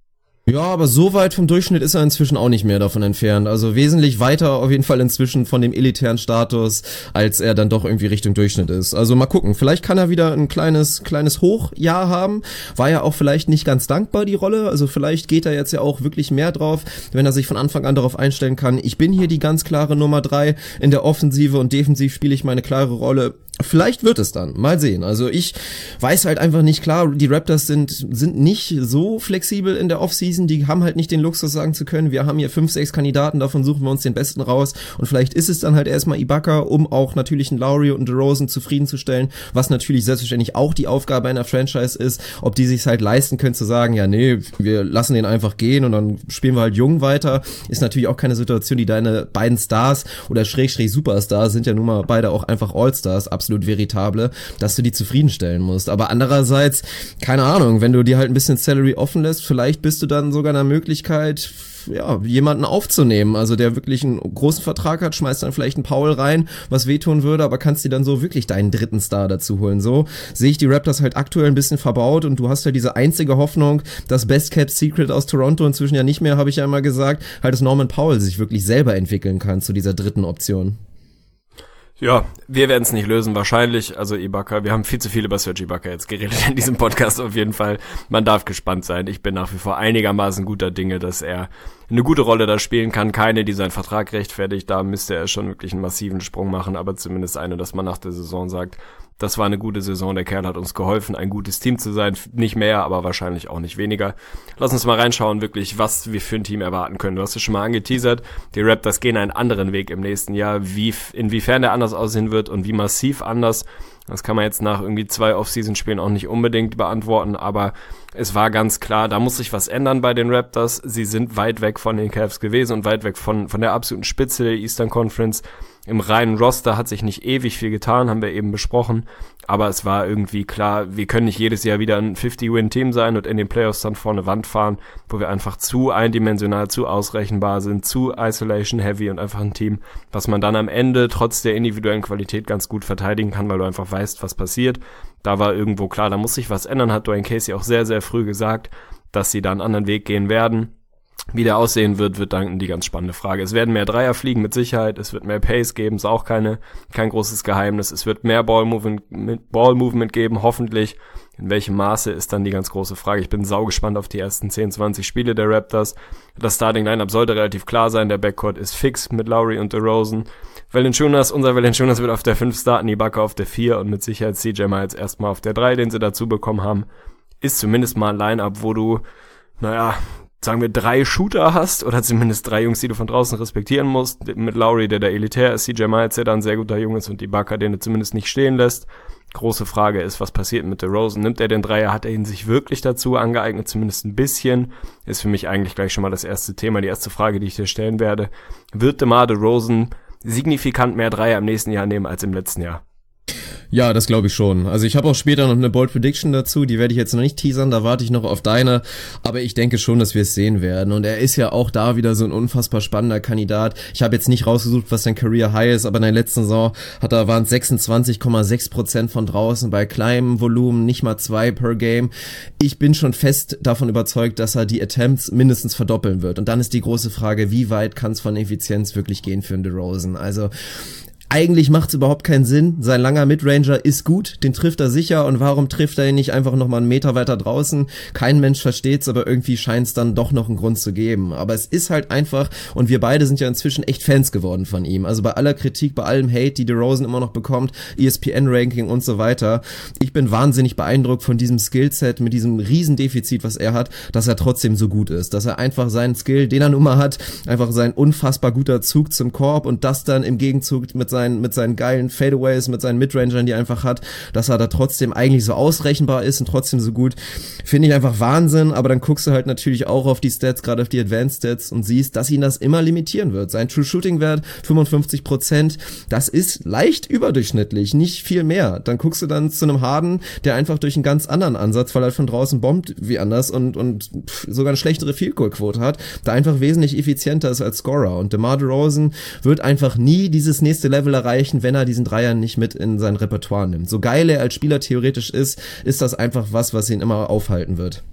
Ja, aber so weit vom Durchschnitt ist er inzwischen auch nicht mehr davon entfernt. Also wesentlich weiter auf jeden Fall inzwischen von dem elitären Status, als er dann doch irgendwie Richtung Durchschnitt ist. Also mal gucken, vielleicht kann er wieder ein kleines kleines Hochjahr haben. War ja auch vielleicht nicht ganz dankbar, die Rolle. Also vielleicht geht er jetzt ja auch wirklich mehr drauf, wenn er sich von Anfang an darauf einstellen kann. Ich bin hier die ganz klare Nummer drei in der Offensive und defensiv spiele ich meine klare Rolle. Vielleicht wird es dann. Mal sehen. Also ich weiß halt einfach nicht, klar, die Raptors sind sind nicht so flexibel in der Offseason. Die haben halt nicht den Luxus, sagen zu können, wir haben hier fünf, sechs Kandidaten, davon suchen wir uns den besten raus. Und vielleicht ist es dann halt erstmal Ibaka, um auch natürlich einen Lowry und einen DeRozan zufriedenzustellen, was natürlich selbstverständlich auch die Aufgabe einer Franchise ist, ob die sich halt leisten können zu sagen, ja nee, wir lassen den einfach gehen und dann spielen wir halt jung weiter. Ist natürlich auch keine Situation, die deine beiden Stars oder Schrägstrich Superstars sind ja nun mal beide auch einfach Allstars, absolut veritable, dass du die zufriedenstellen musst. Aber andererseits, keine Ahnung, wenn du dir halt ein bisschen Salary offen lässt, vielleicht bist du dann sogar in der Möglichkeit, ja, jemanden aufzunehmen, also der wirklich einen großen Vertrag hat, schmeißt dann vielleicht einen Paul rein, was wehtun würde, aber kannst dir dann so wirklich deinen dritten Star dazu holen. So sehe ich die Raptors halt aktuell ein bisschen verbaut und du hast halt diese einzige Hoffnung, das Best-Kept Secret aus Toronto inzwischen ja nicht mehr, habe ich ja immer gesagt, halt, dass Norman Powell sich wirklich selber entwickeln kann zu dieser dritten Option. Ja, wir werden es nicht lösen, wahrscheinlich. Also Ibaka, wir haben viel zu viel über Serge Ibaka jetzt geredet in diesem Podcast auf jeden Fall. Man darf gespannt sein. Ich bin nach wie vor einigermaßen guter Dinge, dass er eine gute Rolle da spielen kann. Keine, die seinen Vertrag rechtfertigt. Da müsste er schon wirklich einen massiven Sprung machen, aber zumindest eine, dass man nach der Saison sagt, das war eine gute Saison, der Kerl hat uns geholfen, ein gutes Team zu sein. Nicht mehr, aber wahrscheinlich auch nicht weniger. Lass uns mal reinschauen, wirklich, was wir für ein Team erwarten können. Du hast es schon mal angeteasert, die Raptors gehen einen anderen Weg im nächsten Jahr. Wie, inwiefern der anders aussehen wird und wie massiv anders, Das kann man jetzt nach irgendwie zwei Off-Season-Spielen auch nicht unbedingt beantworten, aber es war ganz klar, da muss sich was ändern bei den Raptors. Sie sind weit weg von den Cavs gewesen und weit weg von von der absoluten Spitze der Eastern Conference. Im reinen Roster hat sich nicht ewig viel getan, haben wir eben besprochen, aber es war irgendwie klar, wir können nicht jedes Jahr wieder ein fifty-Win-Team sein und in den Playoffs dann vorne Wand fahren, wo wir einfach zu eindimensional, zu ausrechenbar sind, zu Isolation-heavy und einfach ein Team, was man dann am Ende trotz der individuellen Qualität ganz gut verteidigen kann, weil du einfach weißt, was passiert. Da war irgendwo klar, da muss sich was ändern, hat Dwayne Casey auch sehr, sehr früh gesagt, dass sie da einen anderen Weg gehen werden. Wie der aussehen wird, wird dann die ganz spannende Frage. Es werden mehr Dreier fliegen mit Sicherheit, es wird mehr Pace geben, ist auch keine kein großes Geheimnis. Es wird mehr Ball Movement, Ball Movement geben, hoffentlich. In welchem Maße ist dann die ganz große Frage. Ich bin saugespannt auf die ersten zehn, zwanzig Spiele der Raptors. Das Starting Lineup sollte relativ klar sein. Der Backcourt ist fix mit Lowry und DeRozan. Valanciunas, unser Valanciunas wird auf der fünf starten, Ibaka auf der vier und mit Sicherheit C J Miles erstmal auf der drei, den sie dazu bekommen haben. Ist zumindest mal ein Lineup, wo du, naja, sagen wir, drei Shooter hast, oder zumindest drei Jungs, die du von draußen respektieren musst, mit Lowry, der da elitär ist, C J Miles, der da ein sehr guter Junge ist, und Ibaka, den er zumindest nicht stehen lässt. Große Frage ist, was passiert mit DeRozan? Nimmt er den Dreier? Hat er ihn sich wirklich dazu angeeignet? Zumindest ein bisschen. Ist für mich eigentlich gleich schon mal das erste Thema, die erste Frage, die ich dir stellen werde. Wird DeMar DeRozan signifikant mehr Dreier im nächsten Jahr nehmen als im letzten Jahr? Ja, das glaube ich schon. Also ich habe auch später noch eine Bold Prediction dazu, die werde ich jetzt noch nicht teasern, da warte ich noch auf deine, aber ich denke schon, dass wir es sehen werden, und er ist ja auch da wieder so ein unfassbar spannender Kandidat. Ich habe jetzt nicht rausgesucht, was sein Career High ist, aber in der letzten Saison hat er, waren es sechsundzwanzig Komma sechs Prozent von draußen bei kleinem Volumen, nicht mal zwei per Game. Ich bin schon fest davon überzeugt, dass er die Attempts mindestens verdoppeln wird, und dann ist die große Frage, wie weit kann es von Effizienz wirklich gehen für einen DeRozan? Also eigentlich macht's überhaupt keinen Sinn. Sein langer Midranger ist gut, den trifft er sicher, und warum trifft er ihn nicht einfach nochmal einen Meter weiter draußen? Kein Mensch versteht's, aber irgendwie scheint's dann doch noch einen Grund zu geben. Aber es ist halt einfach, und wir beide sind ja inzwischen echt Fans geworden von ihm. Also bei aller Kritik, bei allem Hate, die DeRozan immer noch bekommt, E S P N-Ranking und so weiter. Ich bin wahnsinnig beeindruckt von diesem Skillset, mit diesem Riesendefizit, was er hat, dass er trotzdem so gut ist. Dass er einfach seinen Skill, den er nun mal hat, einfach sein unfassbar guter Zug zum Korb, und das dann im Gegenzug mit seinen mit seinen geilen Fadeaways, mit seinen Midrangern, die er einfach hat, dass er da trotzdem eigentlich so ausrechenbar ist und trotzdem so gut, finde ich einfach Wahnsinn. Aber dann guckst du halt natürlich auch auf die Stats, gerade auf die Advanced Stats, und siehst, dass ihn das immer limitieren wird. Sein True Shooting Wert fünfundfünfzig Prozent, das ist leicht überdurchschnittlich, nicht viel mehr. Dann guckst du dann zu einem Harden, der einfach durch einen ganz anderen Ansatz, weil er von draußen bombt wie anders und und sogar eine schlechtere Field Goal Quote hat, da einfach wesentlich effizienter ist als Scorer. Und DeMar DeRozan wird einfach nie dieses nächste Level erreichen, wenn er diesen Dreier nicht mit in sein Repertoire nimmt. So geil er als Spieler theoretisch ist, ist das einfach was, was ihn immer aufhalten wird.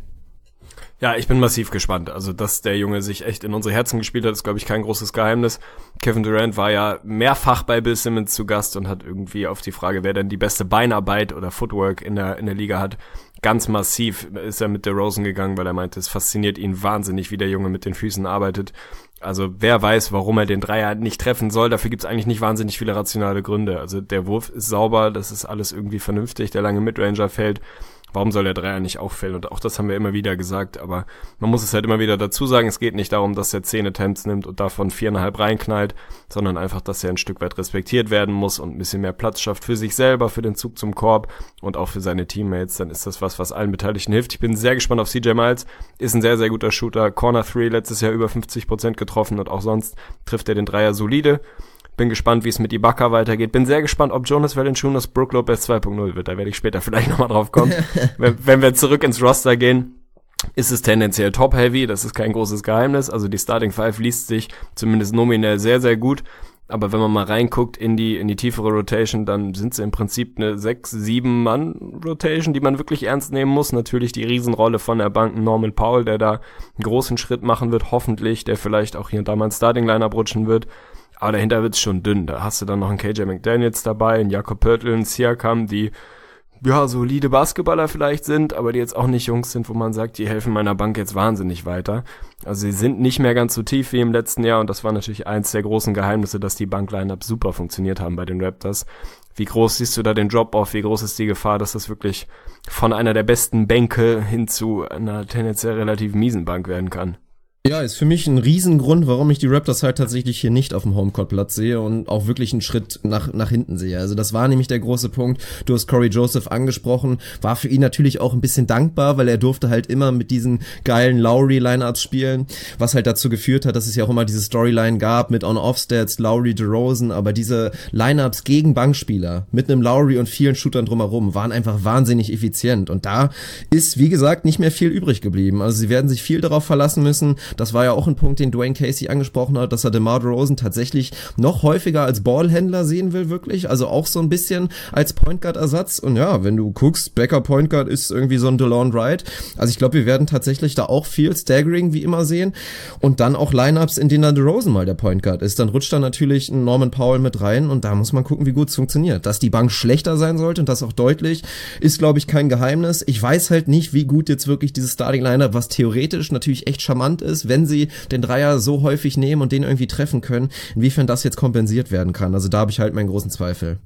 Ja, ich bin massiv gespannt. Also, dass der Junge sich echt in unsere Herzen gespielt hat, ist, glaube ich, kein großes Geheimnis. Kevin Durant war ja mehrfach bei Bill Simmons zu Gast und hat irgendwie auf die Frage, wer denn die beste Beinarbeit oder Footwork in der in der Liga hat, ganz massiv ist er mit DeRozan gegangen, weil er meinte, es fasziniert ihn wahnsinnig, wie der Junge mit den Füßen arbeitet. Also wer weiß, warum er den Dreier nicht treffen soll, dafür gibt's eigentlich nicht wahnsinnig viele rationale Gründe. Also der Wurf ist sauber, das ist alles irgendwie vernünftig, der lange Midranger fällt. Warum soll der Dreier nicht auffällen? Und auch das haben wir immer wieder gesagt, aber man muss es halt immer wieder dazu sagen, es geht nicht darum, dass er zehn Attempts nimmt und davon viereinhalb reinknallt, sondern einfach, dass er ein Stück weit respektiert werden muss und ein bisschen mehr Platz schafft für sich selber, für den Zug zum Korb und auch für seine Teammates. Dann ist das was, was allen Beteiligten hilft. Ich bin sehr gespannt auf C J Miles, ist ein sehr, sehr guter Shooter, Corner drei letztes Jahr über fünfzig Prozent getroffen, und auch sonst trifft er den Dreier solide. Bin gespannt, wie es mit Ibaka weitergeht. Bin sehr gespannt, ob Jonas Valanciunas Brook Lopez zwei Punkt null wird. Da werde ich später vielleicht nochmal drauf kommen. wenn, wenn wir zurück ins Roster gehen, ist es tendenziell top-heavy. Das ist kein großes Geheimnis. Also die Starting Five liest sich zumindest nominell sehr, sehr gut. Aber wenn man mal reinguckt in die in die tiefere Rotation, dann sind sie im Prinzip eine sechs, sieben Mann Rotation, die man wirklich ernst nehmen muss. Natürlich die Riesenrolle von der Bank Norman Powell, der da einen großen Schritt machen wird, hoffentlich, der vielleicht auch hier und da mal ein Starting-Lineup rutschen wird. Aber dahinter wird's schon dünn. Da hast du dann noch einen K J McDaniels dabei, einen Jakob Poeltl, einen Siakam, die ja solide Basketballer vielleicht sind, aber die jetzt auch nicht Jungs sind, wo man sagt, die helfen meiner Bank jetzt wahnsinnig weiter. Also sie sind nicht mehr ganz so tief wie im letzten Jahr, und das war natürlich eins der großen Geheimnisse, dass die Bank-Lineups super funktioniert haben bei den Raptors. Wie groß siehst du da den Drop-Off? Wie groß ist die Gefahr, dass das wirklich von einer der besten Bänke hin zu einer tendenziell relativ miesen Bank werden kann? Ja, ist für mich ein Riesengrund, warum ich die Raptors halt tatsächlich hier nicht auf dem Homecourt-Platz sehe und auch wirklich einen Schritt nach nach hinten sehe. Also das war nämlich der große Punkt. Du hast Corey Joseph angesprochen, war für ihn natürlich auch ein bisschen dankbar, weil er durfte halt immer mit diesen geilen Lowry-Lineups spielen, was halt dazu geführt hat, dass es ja auch immer diese Storyline gab mit On-Off-Stats, Lowry, DeRozan, aber diese Lineups gegen Bankspieler mit einem Lowry und vielen Shootern drumherum waren einfach wahnsinnig effizient und da ist, wie gesagt, nicht mehr viel übrig geblieben. Also sie werden sich viel darauf verlassen müssen. Das war ja auch ein Punkt, den Dwayne Casey angesprochen hat, dass er DeMar DeRozan tatsächlich noch häufiger als Ballhändler sehen will, wirklich. Also auch so ein bisschen als Point Guard Ersatz. Und ja, wenn du guckst, Backup Point Guard ist irgendwie so ein DeLon Wright. Also ich glaube, wir werden tatsächlich da auch viel Staggering wie immer sehen. Und dann auch Lineups, in denen dann DeRozan mal der Point Guard ist. Dann rutscht da natürlich ein Norman Powell mit rein und da muss man gucken, wie gut es funktioniert. Dass die Bank schlechter sein sollte und das auch deutlich, ist, glaube ich, kein Geheimnis. Ich weiß halt nicht, wie gut jetzt wirklich dieses Starting Lineup, was theoretisch natürlich echt charmant ist, wenn sie den Dreier so häufig nehmen und den irgendwie treffen können, inwiefern das jetzt kompensiert werden kann. Also da habe ich halt meinen großen Zweifel.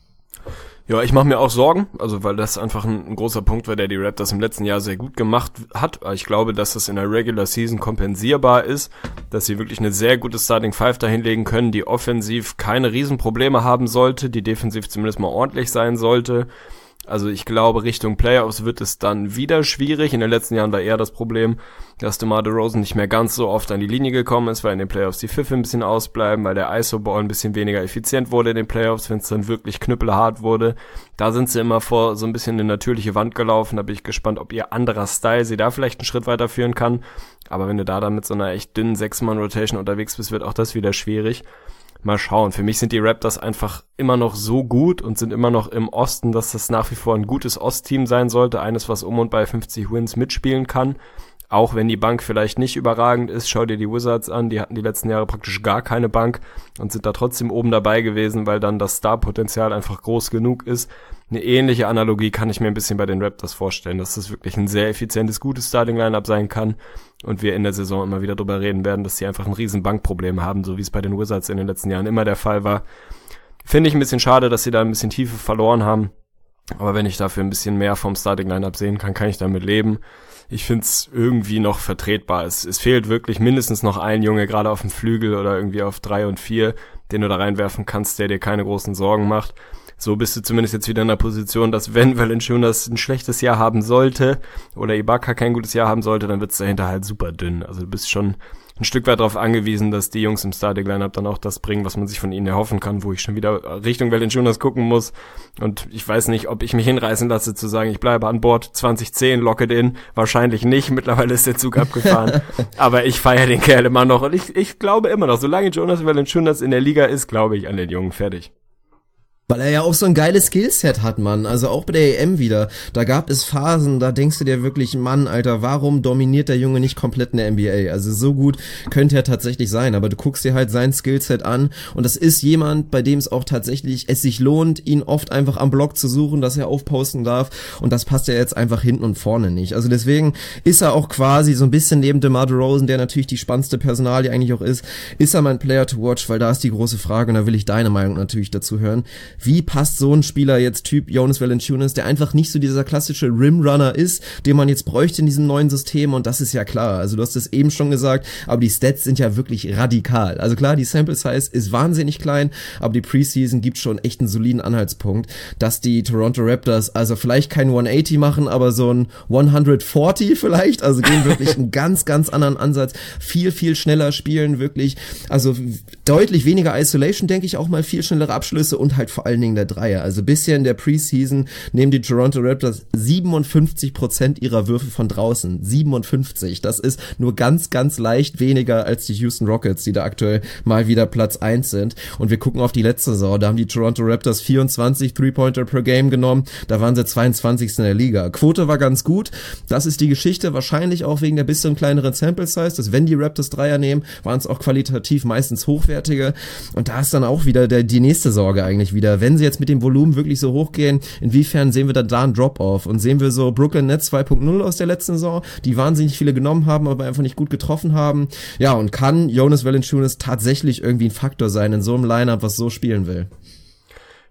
Ja, ich mache mir auch Sorgen, also weil das einfach ein, ein großer Punkt war, der die Raptors im letzten Jahr sehr gut gemacht hat. Ich glaube, dass das in der Regular Season kompensierbar ist, dass sie wirklich eine sehr gute Starting Five dahinlegen können, die offensiv keine Riesenprobleme haben sollte, die defensiv zumindest mal ordentlich sein sollte. Also ich glaube, Richtung Playoffs wird es dann wieder schwierig. In den letzten Jahren war eher das Problem, dass DeMar DeRozan nicht mehr ganz so oft an die Linie gekommen ist, weil in den Playoffs die Pfiffe ein bisschen ausbleiben, weil der I S O-Ball ein bisschen weniger effizient wurde in den Playoffs, wenn es dann wirklich knüppelhart wurde. Da sind sie immer vor so ein bisschen eine natürliche Wand gelaufen. Da bin ich gespannt, ob ihr anderer Style sie da vielleicht einen Schritt weiterführen kann. Aber wenn du da dann mit so einer echt dünnen Sechs-Mann-Rotation unterwegs bist, wird auch das wieder schwierig. Mal schauen. Für mich sind die Raptors einfach immer noch so gut und sind immer noch im Osten, dass das nach wie vor ein gutes Ostteam sein sollte. Eines, was um und bei fünfzig Wins mitspielen kann. Auch wenn die Bank vielleicht nicht überragend ist. Schau dir die Wizards an. Die hatten die letzten Jahre praktisch gar keine Bank und sind da trotzdem oben dabei gewesen, weil dann das Star-Potenzial einfach groß genug ist. Eine ähnliche Analogie kann ich mir ein bisschen bei den Raptors vorstellen, dass das wirklich ein sehr effizientes, gutes Starting-Line-Up sein kann und wir in der Saison immer wieder drüber reden werden, dass sie einfach ein riesen Bankproblem haben, so wie es bei den Wizards in den letzten Jahren immer der Fall war. Finde ich ein bisschen schade, dass sie da ein bisschen Tiefe verloren haben, aber wenn ich dafür ein bisschen mehr vom Starting-Line-Up sehen kann, kann ich damit leben. Ich finde es irgendwie noch vertretbar. Es, es fehlt wirklich mindestens noch ein Junge, gerade auf dem Flügel oder irgendwie auf drei und vier, den du da reinwerfen kannst, der dir keine großen Sorgen macht. So bist du zumindest jetzt wieder in der Position, dass wenn Valanciunas ein schlechtes Jahr haben sollte oder Ibaka kein gutes Jahr haben sollte, dann wird's dahinter halt super dünn. Also du bist schon ein Stück weit darauf angewiesen, dass die Jungs im Starting Lineup dann auch das bringen, was man sich von ihnen erhoffen kann, wo ich schon wieder Richtung Valanciunas gucken muss. Und ich weiß nicht, ob ich mich hinreißen lasse zu sagen, ich bleibe an Bord zwanzig zehn, lock it in. Wahrscheinlich nicht. Mittlerweile ist der Zug abgefahren. Aber ich feiere den Kerl immer noch. Und ich, ich glaube immer noch, solange Jonas Valanciunas in der Liga ist, glaube ich an den Jungen. Fertig. Weil er ja auch so ein geiles Skillset hat, Mann. Also auch bei der E M wieder. Da gab es Phasen, da denkst du dir wirklich, Mann, Alter, warum dominiert der Junge nicht komplett in der N B A? Also so gut könnte er tatsächlich sein. Aber du guckst dir halt sein Skillset an und das ist jemand, bei dem es auch tatsächlich es sich lohnt, ihn oft einfach am Block zu suchen, dass er aufposten darf. Und das passt ja jetzt einfach hinten und vorne nicht. Also deswegen ist er auch quasi so ein bisschen neben DeMar DeRozan, der natürlich die spannendste Personalie eigentlich auch ist, ist er mein Player to watch, weil da ist die große Frage und da will ich deine Meinung natürlich dazu hören. Wie passt so ein Spieler jetzt, Typ Jonas Valanciunas, der einfach nicht so dieser klassische Rimrunner ist, den man jetzt bräuchte in diesem neuen System, und das ist ja klar. Also du hast es eben schon gesagt, aber die Stats sind ja wirklich radikal. Also klar, die Sample Size ist wahnsinnig klein, aber die Preseason gibt schon echt einen soliden Anhaltspunkt, dass die Toronto Raptors also vielleicht kein hundertachtzig machen, aber so ein hundertvierzig vielleicht, also gehen wirklich einen ganz, ganz anderen Ansatz, viel, viel schneller spielen, wirklich, also deutlich weniger Isolation, denke ich auch mal, viel schnellere Abschlüsse und halt vor allen Dingen der Dreier. Also bisher in der Preseason nehmen die Toronto Raptors siebenundfünfzig Prozent ihrer Würfe von draußen. siebenundfünfzig. Das ist nur ganz, ganz leicht weniger als die Houston Rockets, die da aktuell mal wieder Platz eins sind. Und wir gucken auf die letzte Saison. Da haben die Toronto Raptors vierundzwanzig Three-Pointer per Game genommen. Da waren sie zweiundzwanzigsten in der Liga. Quote war ganz gut. Das ist die Geschichte. Wahrscheinlich auch wegen der bisschen kleineren Sample Size, dass wenn die Raptors Dreier nehmen, waren es auch qualitativ meistens hochwertige. Und da ist dann auch wieder der, die nächste Sorge eigentlich wieder. Wenn sie jetzt mit dem Volumen wirklich so hochgehen, inwiefern sehen wir dann da einen Drop-Off? Und sehen wir so Brooklyn Nets zwei Punkt null aus der letzten Saison, die wahnsinnig viele genommen haben, aber einfach nicht gut getroffen haben? Ja, und kann Jonas Valanciunas tatsächlich irgendwie ein Faktor sein in so einem Lineup, was so spielen will?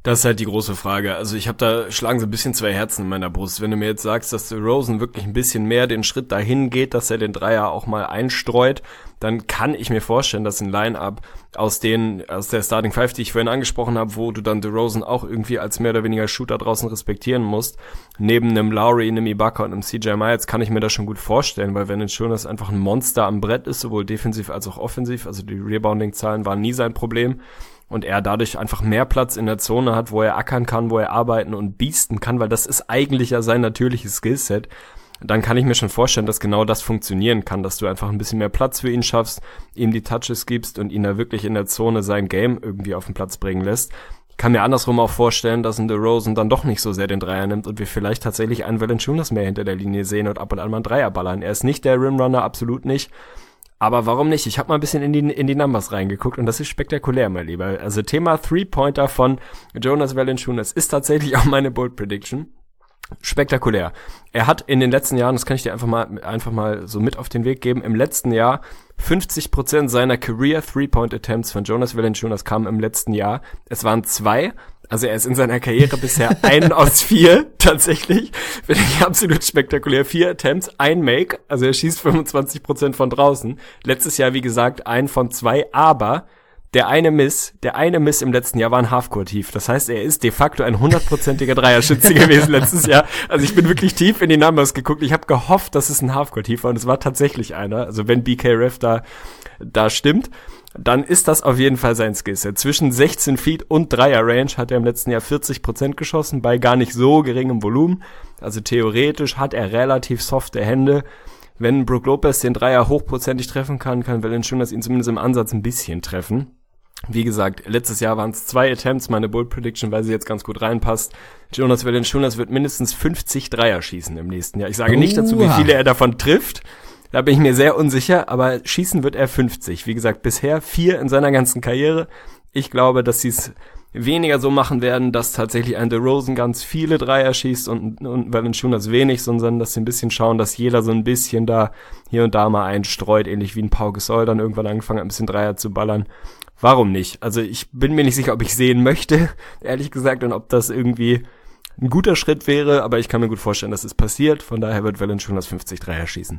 Das ist halt die große Frage. Also ich habe da, schlagen so ein bisschen zwei Herzen in meiner Brust. Wenn du mir jetzt sagst, dass DeRozan wirklich ein bisschen mehr den Schritt dahin geht, dass er den Dreier auch mal einstreut, dann kann ich mir vorstellen, dass ein Line-Up aus den, aus der Starting Five, die ich vorhin angesprochen habe, wo du dann DeRozan auch irgendwie als mehr oder weniger Shooter draußen respektieren musst, neben einem Lowry, einem Ibaka und einem C J Miles, kann ich mir das schon gut vorstellen, weil Valanciunas einfach ein Monster am Brett ist, sowohl defensiv als auch offensiv, also die Rebounding-Zahlen waren nie sein Problem. Und er dadurch einfach mehr Platz in der Zone hat, wo er ackern kann, wo er arbeiten und biesten kann, weil das ist eigentlich ja sein natürliches Skillset. Dann kann ich mir schon vorstellen, dass genau das funktionieren kann, dass du einfach ein bisschen mehr Platz für ihn schaffst, ihm die Touches gibst und ihn da wirklich in der Zone sein Game irgendwie auf den Platz bringen lässt. Ich kann mir andersrum auch vorstellen, dass ein DeRozan dann doch nicht so sehr den Dreier nimmt und wir vielleicht tatsächlich einen Valanciunas mehr hinter der Linie sehen und ab und an mal einen Dreier ballern. Er ist nicht der Rimrunner, absolut nicht. Aber warum nicht? Ich habe mal ein bisschen in die in die Numbers reingeguckt und das ist spektakulär, mein Lieber. Also Thema Three-Pointer von Jonas Valanciunas ist tatsächlich auch meine Bold Prediction. Spektakulär. Er hat in den letzten Jahren, das kann ich dir einfach mal einfach mal so mit auf den Weg geben, im letzten Jahr fünfzig Prozent seiner Career Three-Point-Attempts von Jonas Valanciunas kamen im letzten Jahr. Es waren zwei. Also er ist in seiner Karriere bisher einen aus vier, tatsächlich. Finde ich absolut spektakulär. Vier Attempts, ein Make. Also er schießt fünfundzwanzig Prozent von draußen. Letztes Jahr, wie gesagt, ein von zwei. Aber der eine Miss, der eine Miss im letzten Jahr war ein Halfcourt-Tief. Das heißt, er ist de facto ein hundertprozentiger Dreierschütze gewesen letztes Jahr. Also ich bin wirklich tief in die Numbers geguckt. Ich habe gehofft, dass es ein Halfcourt-Tief war. Und es war tatsächlich einer. Also wenn B K Ref da, da stimmt, dann ist das auf jeden Fall sein Skillset. Zwischen sechzehn Feet und Dreier-Range hat er im letzten Jahr vierzig Prozent geschossen, bei gar nicht so geringem Volumen. Also theoretisch hat er relativ softe Hände. Wenn Brook Lopez den Dreier hochprozentig treffen kann, kann Valanciunas ihn zumindest im Ansatz ein bisschen treffen. Wie gesagt, letztes Jahr waren es zwei Attempts, meine Bold Prediction, weil sie jetzt ganz gut reinpasst. Jonas Valanciunas wird mindestens fünfzig Dreier schießen im nächsten Jahr. Ich sage nicht dazu, wie viele er davon trifft. Da bin ich mir sehr unsicher, aber schießen wird er fünfzig. Wie gesagt, bisher vier in seiner ganzen Karriere. Ich glaube, dass sie es weniger so machen werden, dass tatsächlich ein DeRozan ganz viele Dreier schießt und, und Valanciunas wenig, sondern dass sie ein bisschen schauen, dass jeder so ein bisschen da hier und da mal einstreut, ähnlich wie ein Pau Gasol dann irgendwann angefangen hat, ein bisschen Dreier zu ballern. Warum nicht? Also ich bin mir nicht sicher, ob ich sehen möchte, ehrlich gesagt, und ob das irgendwie ein guter Schritt wäre, aber ich kann mir gut vorstellen, dass es passiert. Von daher wird Valanciunas fünfzig Dreier schießen.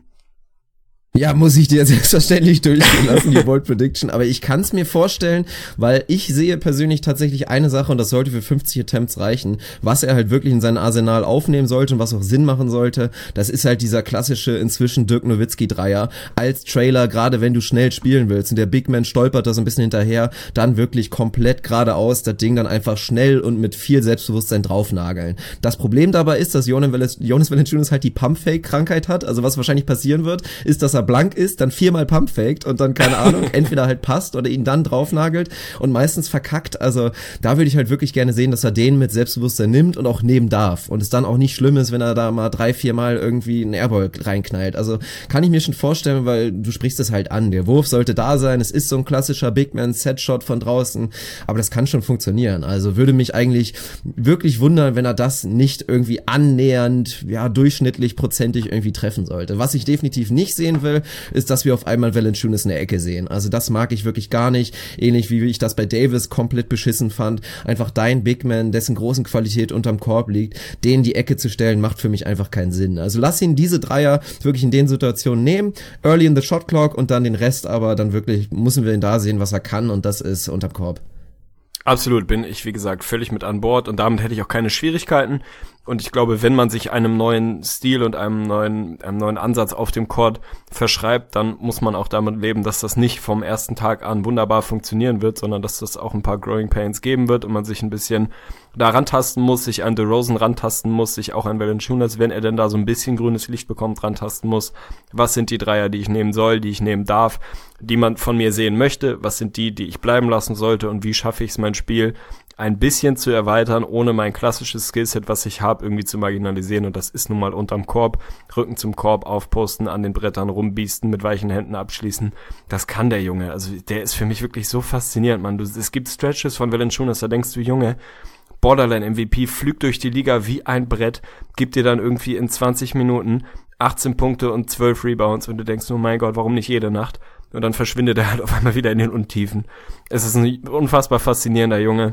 Ja, muss ich dir selbstverständlich durchgehen lassen, die Bold Prediction, aber ich kann es mir vorstellen, weil ich sehe persönlich tatsächlich eine Sache und das sollte für fünfzig Attempts reichen, was er halt wirklich in sein Arsenal aufnehmen sollte und was auch Sinn machen sollte, das ist halt dieser klassische inzwischen Dirk Nowitzki-Dreier als Trailer, gerade wenn du schnell spielen willst und der Big Man stolpert da so ein bisschen hinterher, dann wirklich komplett geradeaus das Ding dann einfach schnell und mit viel Selbstbewusstsein draufnageln. Das Problem dabei ist, dass Jonas Valanciunas halt die Pump-Fake-Krankheit hat, also was wahrscheinlich passieren wird, ist, dass er blank ist, dann viermal Pump-faked und dann, keine Ahnung, entweder halt passt oder ihn dann draufnagelt und meistens verkackt. Also da würde ich halt wirklich gerne sehen, dass er den mit Selbstbewusstsein nimmt und auch nehmen darf und es dann auch nicht schlimm ist, wenn er da mal drei, viermal irgendwie einen Airball reinknallt. Also kann ich mir schon vorstellen, weil du sprichst es halt an. Der Wurf sollte da sein, es ist so ein klassischer Big-Man-Set-Shot von draußen, aber das kann schon funktionieren. Also würde mich eigentlich wirklich wundern, wenn er das nicht irgendwie annähernd, ja, durchschnittlich, prozentig irgendwie treffen sollte. Was ich definitiv nicht sehen will, ist, dass wir auf einmal Valanciunas in der Ecke sehen. Also das mag ich wirklich gar nicht. Ähnlich wie ich das bei Davis komplett beschissen fand. Einfach dein Big Man, dessen großen Qualität unterm Korb liegt, den die Ecke zu stellen, macht für mich einfach keinen Sinn. Also lass ihn diese Dreier wirklich in den Situationen nehmen. Early in the shot clock und dann den Rest, aber dann wirklich müssen wir ihn da sehen, was er kann und das ist unterm Korb. Absolut, bin ich, wie gesagt, völlig mit an Bord und damit hätte ich auch keine Schwierigkeiten. Und ich glaube, wenn man sich einem neuen Stil und einem neuen, einem neuen Ansatz auf dem Court verschreibt, dann muss man auch damit leben, dass das nicht vom ersten Tag an wunderbar funktionieren wird, sondern dass das auch ein paar Growing Pains geben wird und man sich ein bisschen da rantasten muss, sich an DeRozan rantasten muss, sich auch an Valanciunas, wenn er denn da so ein bisschen grünes Licht bekommt, rantasten muss. Was sind die Dreier, die ich nehmen soll, die ich nehmen darf, die man von mir sehen möchte? Was sind die, die ich bleiben lassen sollte? Und wie schaffe ich es, mein Spiel ein bisschen zu erweitern, ohne mein klassisches Skillset, was ich habe, irgendwie zu marginalisieren. Und das ist nun mal unterm Korb, Rücken zum Korb aufposten, an den Brettern rumbiesten, mit weichen Händen abschließen. Das kann der Junge. Also der ist für mich wirklich so faszinierend, Mann. Du, es gibt Stretches von Valanciunas, da denkst du, Junge, Borderline-M V P, flügt durch die Liga wie ein Brett, gibt dir dann irgendwie in zwanzig Minuten achtzehn Punkte und zwölf Rebounds und du denkst, oh mein Gott, warum nicht jede Nacht? Und dann verschwindet er halt auf einmal wieder in den Untiefen. Es ist ein unfassbar faszinierender Junge.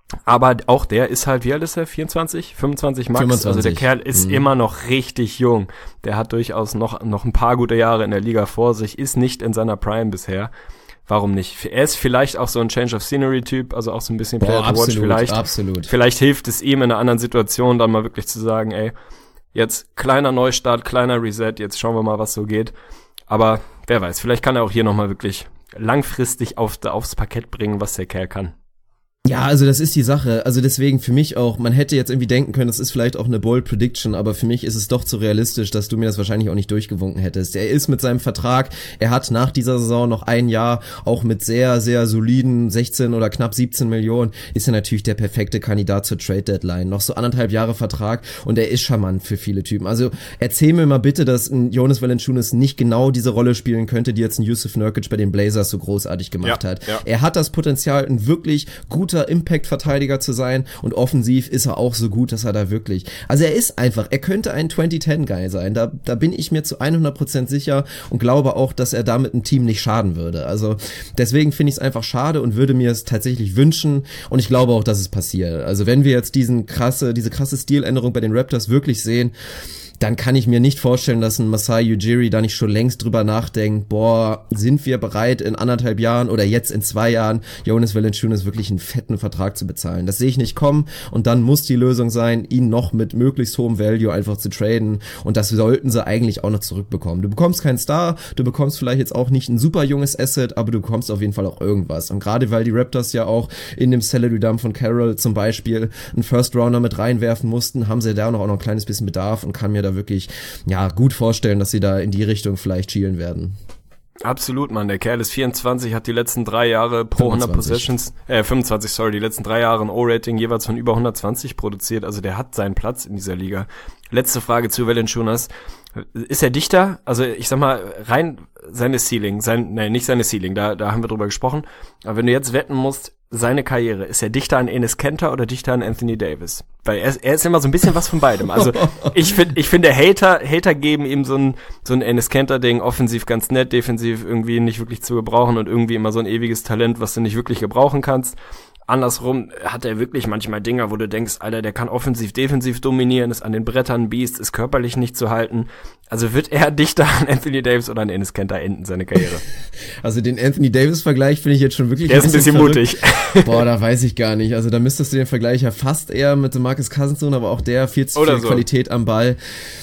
Aber auch der ist halt, wie alt ist er? vierundzwanzig, fünfundzwanzig max? fünfundzwanzig. Also der Kerl ist mhm. immer noch richtig jung. Der hat durchaus noch, noch ein paar gute Jahre in der Liga vor sich, ist nicht in seiner Prime bisher. Warum nicht? Er ist vielleicht auch so ein Change of Scenery-Typ, also auch so ein bisschen Player Boah, to Watch absolut, vielleicht. Absolut. Vielleicht hilft es ihm in einer anderen Situation dann mal wirklich zu sagen, ey, jetzt kleiner Neustart, kleiner Reset, jetzt schauen wir mal, was so geht. Aber wer weiß, vielleicht kann er auch hier nochmal wirklich langfristig auf, aufs Parkett bringen, was der Kerl kann. Ja, also das ist die Sache. Also deswegen für mich auch, man hätte jetzt irgendwie denken können, das ist vielleicht auch eine bold Prediction, aber für mich ist es doch zu realistisch, dass du mir das wahrscheinlich auch nicht durchgewunken hättest. Er ist mit seinem Vertrag, er hat nach dieser Saison noch ein Jahr, auch mit sehr, sehr soliden sechzehn oder knapp siebzehn Millionen, ist er natürlich der perfekte Kandidat zur Trade Deadline. Noch so anderthalb Jahre Vertrag und er ist charmant für viele Typen. Also erzähl mir mal bitte, dass ein Jonas Valanciunas nicht genau diese Rolle spielen könnte, die jetzt ein Jusuf Nurkic bei den Blazers so großartig gemacht ja, hat. Ja. Er hat das Potenzial, ein wirklich guter Impact-Verteidiger zu sein und offensiv ist er auch so gut, dass er da wirklich, also er ist einfach, er könnte ein zwanzig zehn Guy sein, da, da bin ich mir zu hundert Prozent sicher und glaube auch, dass er damit einem Team nicht schaden würde, also deswegen finde ich es einfach schade und würde mir es tatsächlich wünschen und ich glaube auch, dass es passiert, also wenn wir jetzt diesen krasse, diese krasse Stiländerung bei den Raptors wirklich sehen, dann kann ich mir nicht vorstellen, dass ein Masai Ujiri da nicht schon längst drüber nachdenkt, boah, sind wir bereit in anderthalb Jahren oder jetzt in zwei Jahren Jonas Valanciunas wirklich einen fetten Vertrag zu bezahlen. Das sehe ich nicht kommen und dann muss die Lösung sein, ihn noch mit möglichst hohem Value einfach zu traden und das sollten sie eigentlich auch noch zurückbekommen. Du bekommst keinen Star, du bekommst vielleicht jetzt auch nicht ein super junges Asset, aber du bekommst auf jeden Fall auch irgendwas. Und gerade weil die Raptors ja auch in dem Salary Dump von Carroll zum Beispiel einen First Rounder mit reinwerfen mussten, haben sie da noch auch noch ein kleines bisschen Bedarf und kann mir da wirklich, ja, gut vorstellen, dass sie da in die Richtung vielleicht schielen werden. Absolut, Mann. Der Kerl ist vierundzwanzig, hat die letzten drei Jahre pro hundert Possessions, äh, fünfundzwanzig, sorry, die letzten drei Jahre ein O-Rating jeweils von über hundertzwanzig produziert. Also der hat seinen Platz in dieser Liga. Letzte Frage zu Valanciunas. Ist er dichter? Also ich sag mal, rein seine Ceiling, sein, nein, nicht seine Ceiling, da, da haben wir drüber gesprochen. Aber wenn du jetzt wetten musst, seine Karriere, ist er dichter an Enes Kanter oder dichter an Anthony Davis? Weil er, er ist immer so ein bisschen was von beidem. Also ich finde, ich finde Hater, Hater geben ihm so ein, so ein Enes Kanter-Ding, offensiv ganz nett, defensiv irgendwie nicht wirklich zu gebrauchen und irgendwie immer so ein ewiges Talent, was du nicht wirklich gebrauchen kannst. Andersrum hat er wirklich manchmal Dinger, wo du denkst, Alter, der kann offensiv, defensiv dominieren, ist an den Brettern ein Biest, ist körperlich nicht zu halten. Also wird er dichter an Anthony Davis oder an Enes Kanter enden, seine Karriere? Also den Anthony Davis-Vergleich finde ich jetzt schon wirklich der ein bisschen, ein bisschen mutig. Boah, da weiß ich gar nicht. Also da müsstest du den Vergleich ja fast eher mit Marcus Cousins tun, aber auch der viel zu viel so. Qualität am Ball.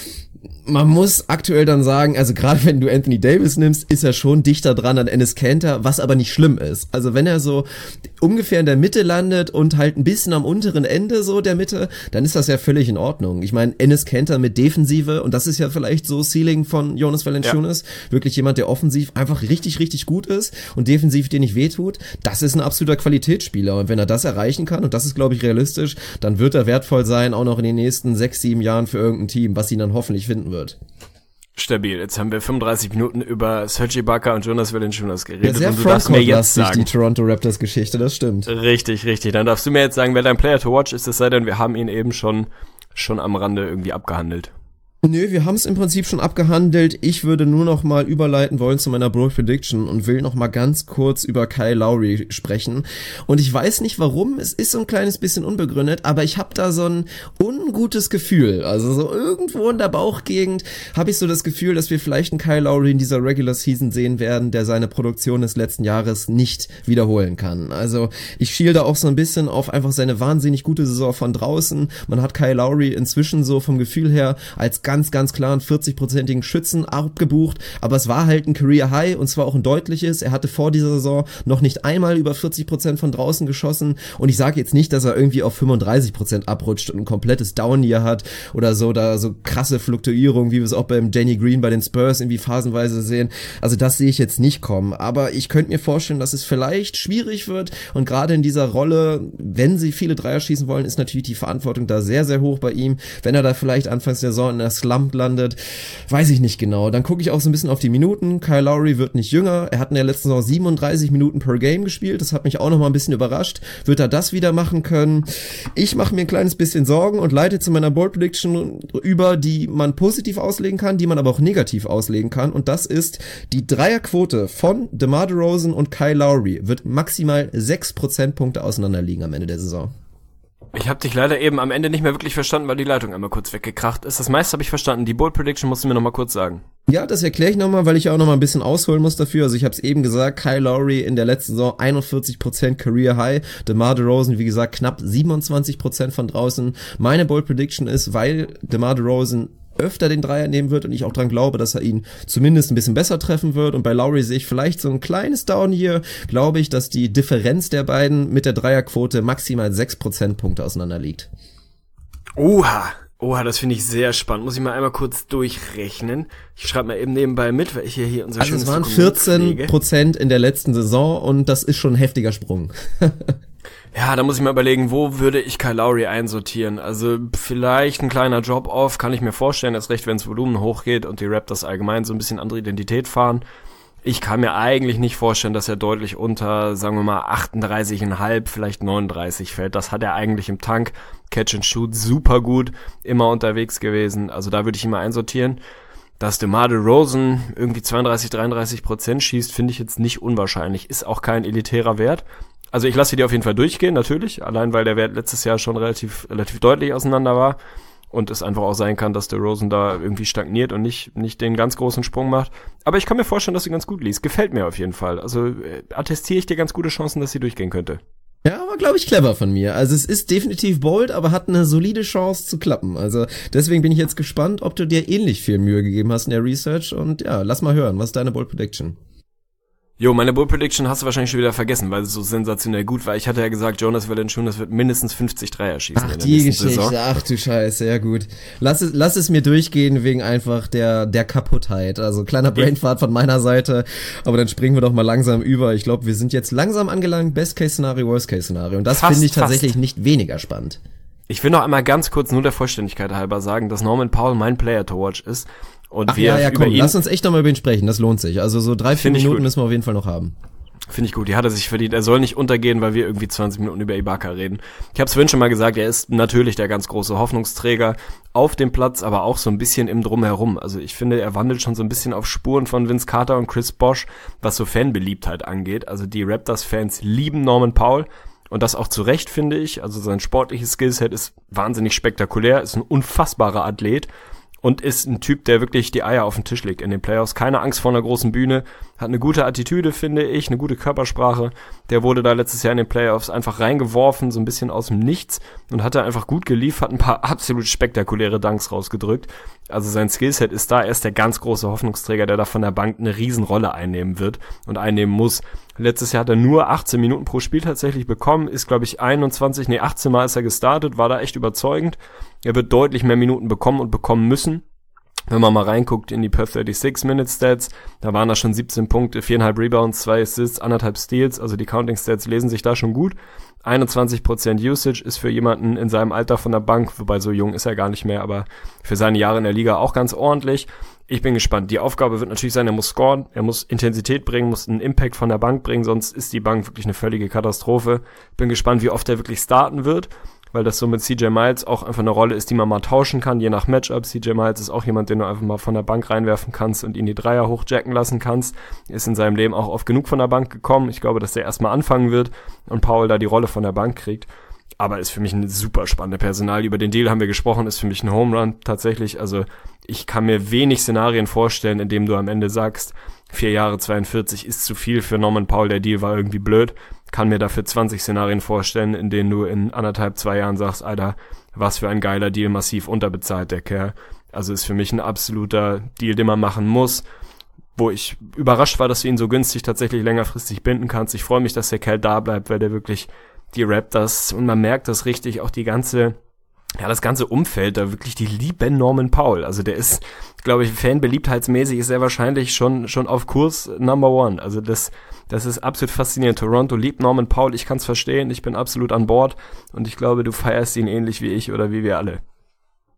Man muss aktuell dann sagen, also gerade wenn du Anthony Davis nimmst, ist er schon dichter dran an Enes Kanter, was aber nicht schlimm ist. Also wenn er so ungefähr in der Mitte landet und halt ein bisschen am unteren Ende so der Mitte, dann ist das ja völlig in Ordnung. Ich meine, Enes Kanter mit Defensive, und das ist ja vielleicht so Ceiling von Jonas Valanciunas, ja. Wirklich jemand, der offensiv einfach richtig, richtig gut ist und defensiv dir nicht wehtut, das ist ein absoluter Qualitätsspieler. Und wenn er das erreichen kann, und das ist, glaube ich, realistisch, dann wird er wertvoll sein, auch noch in den nächsten sechs, sieben Jahren für irgendein Team, was ihn dann hoffentlich finden wird. Stabil. Jetzt haben wir fünfunddreißig Minuten über Serge Ibaka und Jonas Valanciunas geredet. Ja, sehr und du darfst mir jetzt sagen, die Toronto Raptors Geschichte, das stimmt. Richtig, richtig. Dann darfst du mir jetzt sagen, wer dein Player to watch ist, es sei denn, wir haben ihn eben schon, schon am Rande irgendwie abgehandelt. Nö, wir haben es im Prinzip schon abgehandelt. Ich würde nur noch mal überleiten wollen zu meiner Bold Prediction und will noch mal ganz kurz über Kyle Lowry sprechen. Und ich weiß nicht warum, es ist so ein kleines bisschen unbegründet, aber ich habe da so ein ungutes Gefühl. Also so irgendwo in der Bauchgegend habe ich so das Gefühl, dass wir vielleicht einen Kyle Lowry in dieser Regular Season sehen werden, der seine Produktion des letzten Jahres nicht wiederholen kann. Also ich schiel da auch so ein bisschen auf einfach seine wahnsinnig gute Saison von draußen. Man hat Kyle Lowry inzwischen so vom Gefühl her als ganz ganz, ganz klar einen vierzig-prozentigen Schützen abgebucht, aber es war halt ein Career High und zwar auch ein deutliches. Er hatte vor dieser Saison noch nicht einmal über vierzig Prozent von draußen geschossen und ich sage jetzt nicht, dass er irgendwie auf fünfunddreißig Prozent abrutscht und ein komplettes Down-Year hat oder so, da so krasse Fluktuierungen, wie wir es auch beim Danny Green bei den Spurs irgendwie phasenweise sehen. Also das sehe ich jetzt nicht kommen, aber ich könnte mir vorstellen, dass es vielleicht schwierig wird und gerade in dieser Rolle, wenn sie viele Dreier schießen wollen, ist natürlich die Verantwortung da sehr, sehr hoch bei ihm. Wenn er da vielleicht anfangs der Saison in der Slump landet, weiß ich nicht genau. Dann gucke ich auch so ein bisschen auf die Minuten. Kyle Lowry wird nicht jünger. Er hat in der letzten Saison siebenunddreißig Minuten per Game gespielt. Das hat mich auch noch mal ein bisschen überrascht. Wird er das wieder machen können? Ich mache mir ein kleines bisschen Sorgen und leite zu meiner Bold Prediction über, die man positiv auslegen kann, die man aber auch negativ auslegen kann. Und das ist, die Dreierquote von DeMar DeRozan und Kyle Lowry wird maximal sechs Prozentpunkte auseinander liegen am Ende der Saison. Ich habe dich leider eben am Ende nicht mehr wirklich verstanden, weil die Leitung einmal kurz weggekracht ist. Das meiste habe ich verstanden. Die Bold Prediction musst du mir nochmal kurz sagen. Ja, das erkläre ich nochmal, weil ich ja auch nochmal ein bisschen ausholen muss dafür. Also ich habe es eben gesagt, Kyle Lowry in der letzten Saison einundvierzig Prozent Career High. DeMar DeRozan, wie gesagt, knapp siebenundzwanzig Prozent von draußen. Meine Bold Prediction ist, weil DeMar DeRozan öfter den Dreier nehmen wird und ich auch dran glaube, dass er ihn zumindest ein bisschen besser treffen wird. Und bei Lowry sehe ich vielleicht so ein kleines Down hier. Glaube ich, dass die Differenz der beiden mit der Dreierquote maximal sechs Prozentpunkte auseinander liegt. Oha, oha, das finde ich sehr spannend. Muss ich mal einmal kurz durchrechnen. Ich schreibe mal eben nebenbei mit, weil ich hier, hier unser also schönes es waren Dokument vierzehn pflege. Prozent in der letzten Saison und das ist schon ein heftiger Sprung. Ja, da muss ich mal überlegen, wo würde ich Kyle Lowry einsortieren? Also vielleicht ein kleiner Drop-Off, kann ich mir vorstellen, erst recht, wenn das Volumen hochgeht und die Raptors allgemein so ein bisschen andere Identität fahren. Ich kann mir eigentlich nicht vorstellen, dass er deutlich unter, sagen wir mal, achtunddreißig Komma fünf, vielleicht neununddreißig fällt. Das hat er eigentlich im Tank. Catch and Shoot, super gut, immer unterwegs gewesen. Also da würde ich ihn mal einsortieren. Dass DeMar DeRozan irgendwie zweiunddreißig, dreiunddreißig Prozent schießt, finde ich jetzt nicht unwahrscheinlich. Ist auch kein elitärer Wert. Also ich lasse die auf jeden Fall durchgehen, natürlich, allein weil der Wert letztes Jahr schon relativ relativ deutlich auseinander war und es einfach auch sein kann, dass der DeRozan da irgendwie stagniert und nicht nicht den ganz großen Sprung macht. Aber ich kann mir vorstellen, dass sie ganz gut liest. Gefällt mir auf jeden Fall. Also äh, attestiere ich dir ganz gute Chancen, dass sie durchgehen könnte. Ja, aber glaube ich clever von mir. Also es ist definitiv bold, aber hat eine solide Chance zu klappen. Also deswegen bin ich jetzt gespannt, ob du dir ähnlich viel Mühe gegeben hast in der Research und ja, lass mal hören, was ist deine Bold Prediction? Jo, meine Bold Prediction hast du wahrscheinlich schon wieder vergessen, weil es so sensationell gut war. Ich hatte ja gesagt, Jonas Valanciunas wird mindestens fünfzig Dreier schießen. Ach, in der die nächsten Geschichte, Saison. ach du Scheiße, ja gut. Lass es, lass es mir durchgehen wegen einfach der, der Kaputtheit. Also kleiner Brainfart von meiner Seite, aber dann springen wir doch mal langsam über. Ich glaube, wir sind jetzt langsam angelangt, Best-Case-Szenario, Worst-Case-Szenario. Und das Fast, finde ich fast. tatsächlich nicht weniger spannend. Ich will noch einmal ganz kurz nur der Vollständigkeit halber sagen, dass Norman Powell mein Player to watch ist. Und Ach wir ja, ja, über komm, ihn, lass uns echt noch mal über ihn sprechen, das lohnt sich. Also so drei, vier Find ich Minuten gut. müssen wir auf jeden Fall noch haben. Finde ich gut, die hat er sich verdient. Er soll nicht untergehen, weil wir irgendwie zwanzig Minuten über Ibaka reden. Ich habe es vorhin schon mal gesagt, er ist natürlich der ganz große Hoffnungsträger auf dem Platz, aber auch so ein bisschen im Drumherum. Also ich finde, er wandelt schon so ein bisschen auf Spuren von Vince Carter und Chris Bosh, was so Fanbeliebtheit angeht. Also die Raptors-Fans lieben Norman Powell. Und das auch zu Recht, finde ich. Also sein sportliches Skillset ist wahnsinnig spektakulär, ist ein unfassbarer Athlet. Und ist ein Typ, der wirklich die Eier auf den Tisch legt in den Playoffs. Keine Angst vor einer großen Bühne. Hat eine gute Attitüde, finde ich. Eine gute Körpersprache. Der wurde da letztes Jahr in den Playoffs einfach reingeworfen, so ein bisschen aus dem Nichts. Und hat da einfach gut geliefert, ein paar absolut spektakuläre Dunks rausgedrückt. Also sein Skillset ist da. Er ist der ganz große Hoffnungsträger, der da von der Bank eine Riesenrolle einnehmen wird und einnehmen muss. Letztes Jahr hat er nur achtzehn Minuten pro Spiel tatsächlich bekommen. Ist, glaube ich, einundzwanzig, nee, achtzehn Mal ist er gestartet. War da echt überzeugend. Er wird deutlich mehr Minuten bekommen und bekommen müssen. Wenn man mal reinguckt in die per sechsunddreißig Minute Stats, da waren da schon siebzehn Punkte, viereinhalb Rebounds, zwei Assists, anderthalb Steals, also die Counting Stats lesen sich da schon gut. einundzwanzig Prozent Usage ist für jemanden in seinem Alter von der Bank, wobei so jung ist er gar nicht mehr, aber für seine Jahre in der Liga auch ganz ordentlich. Ich bin gespannt. Die Aufgabe wird natürlich sein, er muss scoren, er muss Intensität bringen, muss einen Impact von der Bank bringen, sonst ist die Bank wirklich eine völlige Katastrophe. Bin gespannt, wie oft er wirklich starten wird, weil das so mit C J Miles auch einfach eine Rolle ist, die man mal tauschen kann, je nach Matchup. C J Miles ist auch jemand, den du einfach mal von der Bank reinwerfen kannst und ihn die Dreier hochjacken lassen kannst. Ist in seinem Leben auch oft genug von der Bank gekommen. Ich glaube, dass der erstmal anfangen wird und Powell da die Rolle von der Bank kriegt. Aber ist für mich eine super spannende Personal. Über den Deal haben wir gesprochen, ist für mich ein Home Run tatsächlich. Also ich kann mir wenig Szenarien vorstellen, in dem du am Ende sagst, vier Jahre zweiundvierzig ist zu viel für Norman Powell, der Deal war irgendwie blöd. Kann mir dafür zwanzig Szenarien vorstellen, in denen du in anderthalb, zwei Jahren sagst, Alter, was für ein geiler Deal, massiv unterbezahlt der Kerl. Also ist für mich ein absoluter Deal, den man machen muss, wo ich überrascht war, dass du ihn so günstig tatsächlich längerfristig binden kannst. Ich freue mich, dass der Kerl da bleibt, weil der wirklich die Raptors, und man merkt das richtig, auch die ganze, ja, das ganze Umfeld, da wirklich, die lieben Norman Powell. Also der ist, glaube ich, fanbeliebtheitsmäßig ist er wahrscheinlich schon schon auf Kurs Number One. Also das das ist absolut faszinierend. Toronto liebt Norman Powell, ich kann es verstehen, ich bin absolut an Bord und ich glaube, du feierst ihn ähnlich wie ich oder wie wir alle.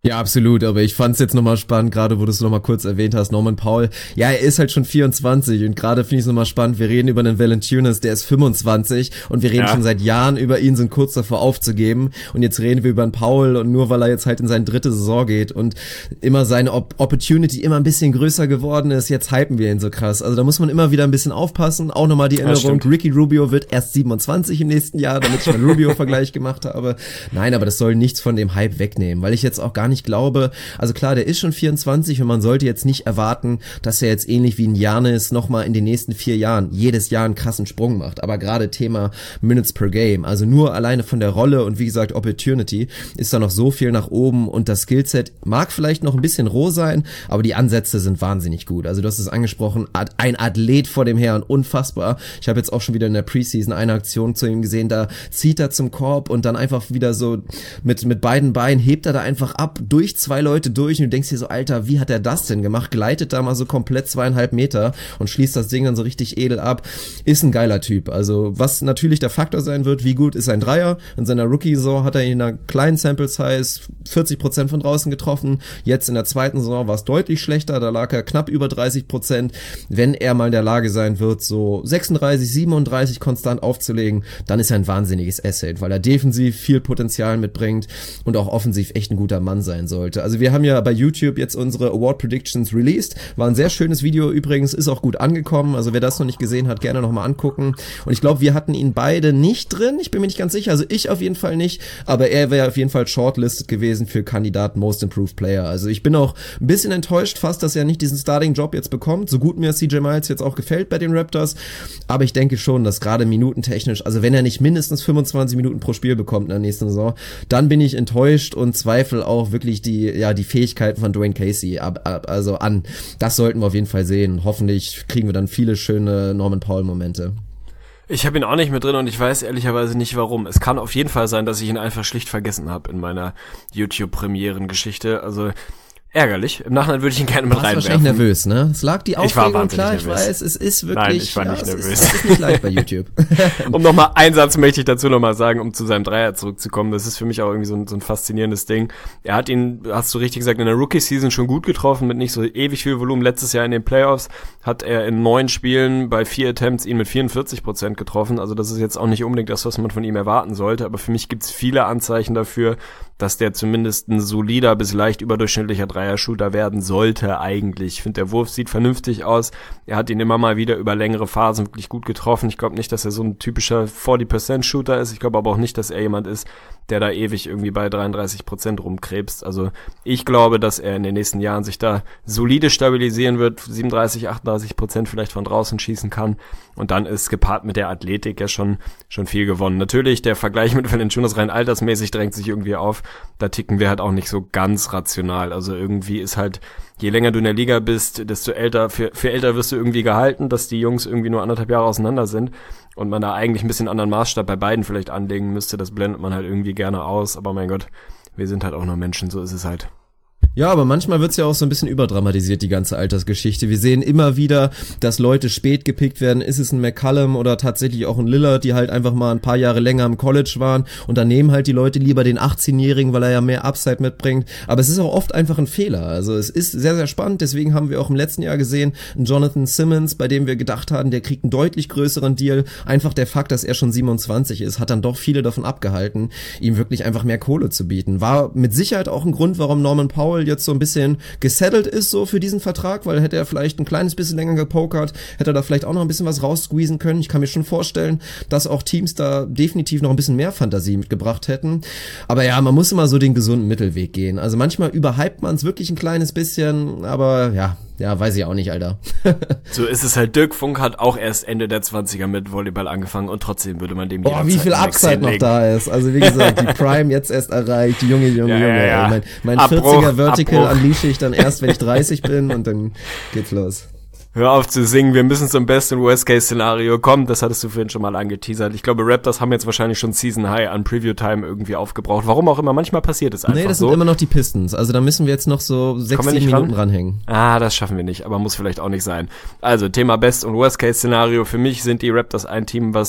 Ja, absolut, aber ich fand's jetzt nochmal spannend, gerade wo du es nochmal kurz erwähnt hast, Norman Powell, ja, er ist halt schon vierundzwanzig und gerade finde ich es nochmal spannend, wir reden über einen Valanciunas, der ist fünfundzwanzig und wir reden ja. schon seit Jahren über ihn, sind kurz davor aufzugeben und jetzt reden wir über einen Powell und nur weil er jetzt halt in seine dritte Saison geht und immer seine Op- Opportunity immer ein bisschen größer geworden ist, jetzt hypen wir ihn so krass, also da muss man immer wieder ein bisschen aufpassen, auch nochmal die Erinnerung, ja, Ricky Rubio wird erst siebenundzwanzig im nächsten Jahr, damit ich einen Rubio-Vergleich gemacht habe, nein, aber das soll nichts von dem Hype wegnehmen, weil ich jetzt auch gar nicht Ich glaube, also klar, der ist schon vierundzwanzig und man sollte jetzt nicht erwarten, dass er jetzt ähnlich wie ein Giannis nochmal in den nächsten vier Jahren jedes Jahr einen krassen Sprung macht. Aber gerade Thema Minutes per Game, also nur alleine von der Rolle und wie gesagt Opportunity, ist da noch so viel nach oben und das Skillset mag vielleicht noch ein bisschen roh sein, aber die Ansätze sind wahnsinnig gut. Also du hast es angesprochen, ein Athlet vor dem Herrn, unfassbar. Ich habe jetzt auch schon wieder in der Preseason eine Aktion zu ihm gesehen, da zieht er zum Korb und dann einfach wieder so mit, mit beiden Beinen hebt er da einfach ab, durch zwei Leute durch und du denkst dir so, Alter, wie hat er das denn gemacht? Gleitet da mal so komplett zweieinhalb Meter und schließt das Ding dann so richtig edel ab. Ist ein geiler Typ. Also was natürlich der Faktor sein wird, wie gut ist sein Dreier? In seiner Rookie-Saison hat er in einer kleinen Sample-Size vierzig Prozent von draußen getroffen. Jetzt in der zweiten Saison war es deutlich schlechter, da lag er knapp über dreißig Prozent. Wenn er mal in der Lage sein wird, so sechsunddreißig, siebenunddreißig konstant aufzulegen, dann ist er ein wahnsinniges Asset, weil er defensiv viel Potenzial mitbringt und auch offensiv echt ein guter Mann sein sollte. Also wir haben ja bei YouTube jetzt unsere Award Predictions released. War ein sehr schönes Video übrigens, ist auch gut angekommen. Also wer das noch nicht gesehen hat, gerne nochmal angucken. Und ich glaube, wir hatten ihn beide nicht drin. Ich bin mir nicht ganz sicher. Also ich auf jeden Fall nicht. Aber er wäre auf jeden Fall shortlisted gewesen für Kandidat Most Improved Player. Also ich bin auch ein bisschen enttäuscht fast, dass er nicht diesen Starting-Job jetzt bekommt. So gut mir C J Miles jetzt auch gefällt bei den Raptors. Aber ich denke schon, dass gerade minutentechnisch, also wenn er nicht mindestens fünfundzwanzig Minuten pro Spiel bekommt in der nächsten Saison, dann bin ich enttäuscht und zweifle auch wirklich die, ja, die Fähigkeiten von Dwayne Casey ab, ab, also an. Das sollten wir auf jeden Fall sehen. Hoffentlich kriegen wir dann viele schöne Norman Powell-Momente. Ich habe ihn auch nicht mit drin und ich weiß ehrlicherweise nicht warum. Es kann auf jeden Fall sein, dass ich ihn einfach schlicht vergessen habe in meiner YouTube-Premieren-Geschichte. Also ärgerlich. Im Nachhinein würde ich ihn gerne mit reinwerfen. Du warst wahrscheinlich nervös, ne? Es lag die Aufregung, ich war klar, nervös. Ich weiß, es ist wirklich... Nein, ich war ja, nicht es nervös. Ist, es ist nicht leicht bei YouTube. Um nochmal, einen Satz möchte ich dazu nochmal sagen, um zu seinem Dreier zurückzukommen. Das ist für mich auch irgendwie so ein, so ein faszinierendes Ding. Er hat ihn, hast du richtig gesagt, in der Rookie-Season schon gut getroffen, mit nicht so ewig viel Volumen. Letztes Jahr in den Playoffs hat er in neun Spielen bei vier Attempts ihn mit vierundvierzig Prozent getroffen. Also das ist jetzt auch nicht unbedingt das, was man von ihm erwarten sollte. Aber für mich gibt's viele Anzeichen dafür, dass der zumindest ein solider bis leicht überdurchschnittlicher Dreier-Shooter werden sollte eigentlich. Ich finde, der Wurf sieht vernünftig aus. Er hat ihn immer mal wieder über längere Phasen wirklich gut getroffen. Ich glaube nicht, dass er so ein typischer vierzig Prozent Shooter ist. Ich glaube aber auch nicht, dass er jemand ist, der da ewig irgendwie bei dreiunddreißig Prozent rumkrebst. Also ich glaube, dass er in den nächsten Jahren sich da solide stabilisieren wird, siebenunddreißig, achtunddreißig Prozent vielleicht von draußen schießen kann. Und dann ist gepaart mit der Athletik ja schon schon viel gewonnen. Natürlich, der Vergleich mit Valanciunas rein altersmäßig drängt sich irgendwie auf. Da ticken wir halt auch nicht so ganz rational. Also irgendwie ist halt, je länger du in der Liga bist, desto älter, für, für älter wirst du irgendwie gehalten, dass die Jungs irgendwie nur anderthalb Jahre auseinander sind und man da eigentlich ein bisschen anderen Maßstab bei beiden vielleicht anlegen müsste. Das blendet man halt irgendwie gerne aus. Aber mein Gott, wir sind halt auch nur Menschen, so ist es halt. Ja, aber manchmal wird's ja auch so ein bisschen überdramatisiert, die ganze Altersgeschichte. Wir sehen immer wieder, dass Leute spät gepickt werden. Ist es ein McCollum oder tatsächlich auch ein Lillard, die halt einfach mal ein paar Jahre länger im College waren und dann nehmen halt die Leute lieber den achtzehnjährigen, weil er ja mehr Upside mitbringt. Aber es ist auch oft einfach ein Fehler. Also es ist sehr, sehr spannend. Deswegen haben wir auch im letzten Jahr gesehen, einen Jonathan Simmons, bei dem wir gedacht hatten, der kriegt einen deutlich größeren Deal. Einfach der Fakt, dass er schon siebenundzwanzig ist, hat dann doch viele davon abgehalten, ihm wirklich einfach mehr Kohle zu bieten. War mit Sicherheit auch ein Grund, warum Norman Powell jetzt so ein bisschen gesettelt ist so für diesen Vertrag, weil hätte er vielleicht ein kleines bisschen länger gepokert, hätte er da vielleicht auch noch ein bisschen was raussqueezen können. Ich kann mir schon vorstellen, dass auch Teams da definitiv noch ein bisschen mehr Fantasie mitgebracht hätten. Aber ja, man muss immer so den gesunden Mittelweg gehen. Also manchmal überhypt man es wirklich ein kleines bisschen, aber ja, ja, weiß ich auch nicht, Alter. So ist es halt. Dirk Funk hat auch erst Ende der zwanziger mit Volleyball angefangen und trotzdem würde man dem Boah, wie viel Upside noch da ist. Also wie gesagt, die Prime jetzt erst erreicht, die Junge, Junge, ja, Junge. Ja, ja. Mein, mein Abbruch, vierziger Vertical Abbruch. unleashe ich dann erst, wenn ich dreißig bin und dann geht's los. Hör auf zu singen, wir müssen zum Best- und Worst-Case-Szenario kommen. Das hattest du vorhin schon mal angeteasert. Ich glaube, Raptors haben jetzt wahrscheinlich schon Season High an Preview-Time irgendwie aufgebraucht. Warum auch immer, manchmal passiert es einfach so. Nee, das so. sind immer noch die Pistons. Also da müssen wir jetzt noch so sechs, sieben Minuten ranhängen. Ah, das schaffen wir nicht, aber muss vielleicht auch nicht sein. Also, Thema Best- und Worst-Case-Szenario. Für mich sind die Raptors ein Team, was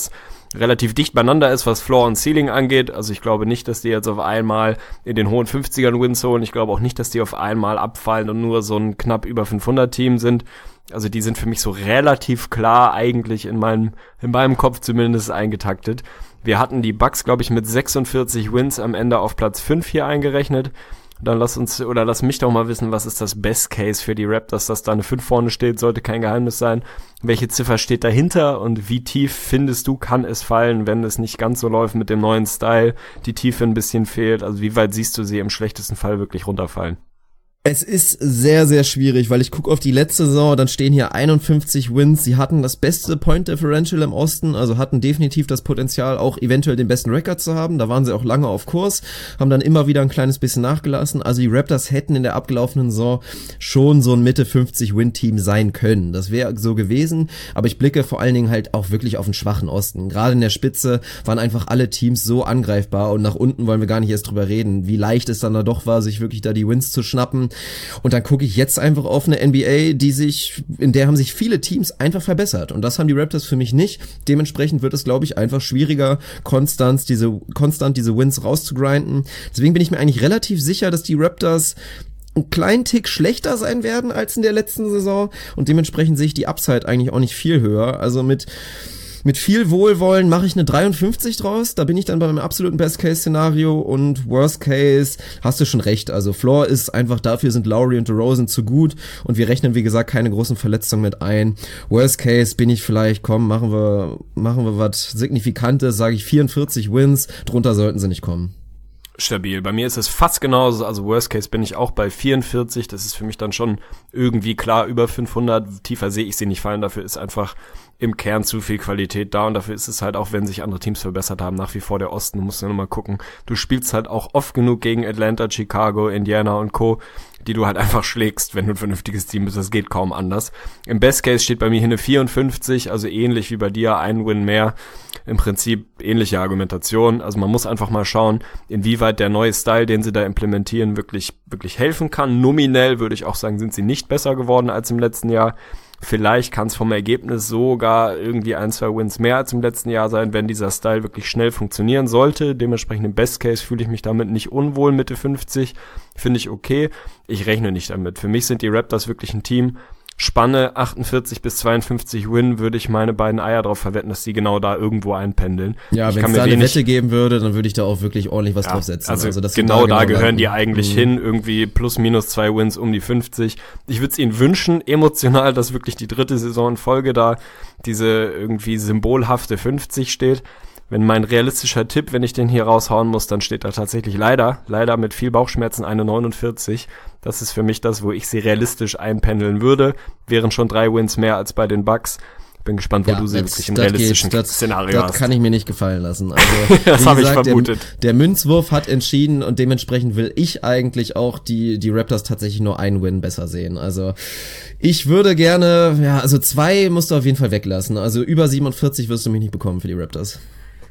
relativ dicht beieinander ist, was Floor und Ceiling angeht. Also ich glaube nicht, dass die jetzt auf einmal in den hohen fünfzigern Wins holen. Ich glaube auch nicht, dass die auf einmal abfallen und nur so ein knapp über fünfhundert Team sind. Also die sind für mich so relativ klar eigentlich in meinem, in meinem Kopf zumindest eingetaktet. Wir hatten die Bucks, glaube ich, mit sechsundvierzig Wins am Ende auf Platz fünf hier eingerechnet. Dann lass uns, oder lass mich doch mal wissen, was ist das Best Case für die Raptors, dass da eine fünf vorne steht, sollte kein Geheimnis sein. Welche Ziffer steht dahinter und wie tief findest du, kann es fallen, wenn es nicht ganz so läuft mit dem neuen Style, die Tiefe ein bisschen fehlt? Also wie weit siehst du sie im schlechtesten Fall wirklich runterfallen? Es ist sehr, sehr schwierig, weil ich gucke auf die letzte Saison, dann stehen hier einundfünfzig Wins. Sie hatten das beste Point Differential im Osten, also hatten definitiv das Potenzial, auch eventuell den besten Rekord zu haben. Da waren sie auch lange auf Kurs, haben dann immer wieder ein kleines bisschen nachgelassen. Also die Raptors hätten in der abgelaufenen Saison schon so ein Mitte fünfzig Win-Team sein können. Das wäre so gewesen, aber ich blicke vor allen Dingen halt auch wirklich auf den schwachen Osten. Gerade in der Spitze waren einfach alle Teams so angreifbar und nach unten wollen wir gar nicht erst drüber reden, wie leicht es dann da doch war, sich wirklich da die Wins zu schnappen. Und dann gucke ich jetzt einfach auf eine N B A, die sich, in der haben sich viele Teams einfach verbessert. Und das haben die Raptors für mich nicht. Dementsprechend wird es, glaube ich, einfach schwieriger, konstant diese, konstant diese Wins rauszugrinden. Deswegen bin ich mir eigentlich relativ sicher, dass die Raptors einen kleinen Tick schlechter sein werden als in der letzten Saison. Und dementsprechend sehe ich die Upside eigentlich auch nicht viel höher. Also mit Mit viel Wohlwollen mache ich eine dreiundfünfzig draus, da bin ich dann bei meinem absoluten Best-Case-Szenario und Worst-Case hast du schon recht, also Floor ist einfach, dafür sind Lowry und DeRozan zu gut und wir rechnen, wie gesagt, keine großen Verletzungen mit ein. Worst-Case bin ich vielleicht, komm, machen wir, machen wir was Signifikantes, sage ich vierundvierzig Wins, drunter sollten sie nicht kommen. Stabil. Bei mir ist es fast genauso, also Worst Case bin ich auch bei vierundvierzig, das ist für mich dann schon irgendwie klar über fünfhundert, tiefer sehe ich sie nicht fallen, dafür ist einfach im Kern zu viel Qualität da und dafür ist es halt auch, wenn sich andere Teams verbessert haben, nach wie vor der Osten, du musst ja nochmal gucken, du spielst halt auch oft genug gegen Atlanta, Chicago, Indiana und Co., die du halt einfach schlägst, wenn du ein vernünftiges Team bist, das geht kaum anders. Im Best Case steht bei mir hier eine vierundfünfzig, also ähnlich wie bei dir, ein Win mehr, im Prinzip ähnliche Argumentation, also man muss einfach mal schauen, inwieweit der neue Style, den sie da implementieren, wirklich wirklich helfen kann. Nominell würde ich auch sagen, sind sie nicht besser geworden als im letzten Jahr. Vielleicht kann es vom Ergebnis sogar irgendwie ein, zwei Wins mehr als im letzten Jahr sein, wenn dieser Style wirklich schnell funktionieren sollte. Dementsprechend im Best Case fühle ich mich damit nicht unwohl, Mitte fünfzig. Finde ich okay. Ich rechne nicht damit. Für mich sind die Raptors wirklich ein Team. Spanne achtundvierzig bis zweiundfünfzig Win, würde ich meine beiden Eier drauf verwetten, dass die genau da irgendwo einpendeln. Ja, wenn es da eine Wette geben würde, dann würde ich da auch wirklich ordentlich was ja, drauf setzen. Also, also das genau, da, genau da gehören landen. Die eigentlich mhm. hin, irgendwie plus minus zwei Wins um die fünfzig. Ich würde es ihnen wünschen, emotional, dass wirklich die dritte Saison in Folge da diese irgendwie symbolhafte fünfzig steht. Wenn mein realistischer Tipp, wenn ich den hier raushauen muss, dann steht da tatsächlich leider, leider mit viel Bauchschmerzen eine neunundvierzig. Das ist für mich das, wo ich sie realistisch einpendeln würde. Wären schon drei Wins mehr als bei den Bucks. Bin gespannt, wo ja, du sie das, wirklich im realistischen geht, das, Szenario das hast. Das kann ich mir nicht gefallen lassen. Also, das habe ich vermutet. Der, der Münzwurf hat entschieden und dementsprechend will ich eigentlich auch die die Raptors tatsächlich nur einen Win besser sehen. Also ich würde gerne, ja, also zwei musst du auf jeden Fall weglassen. Also über siebenundvierzig wirst du mich nicht bekommen für die Raptors.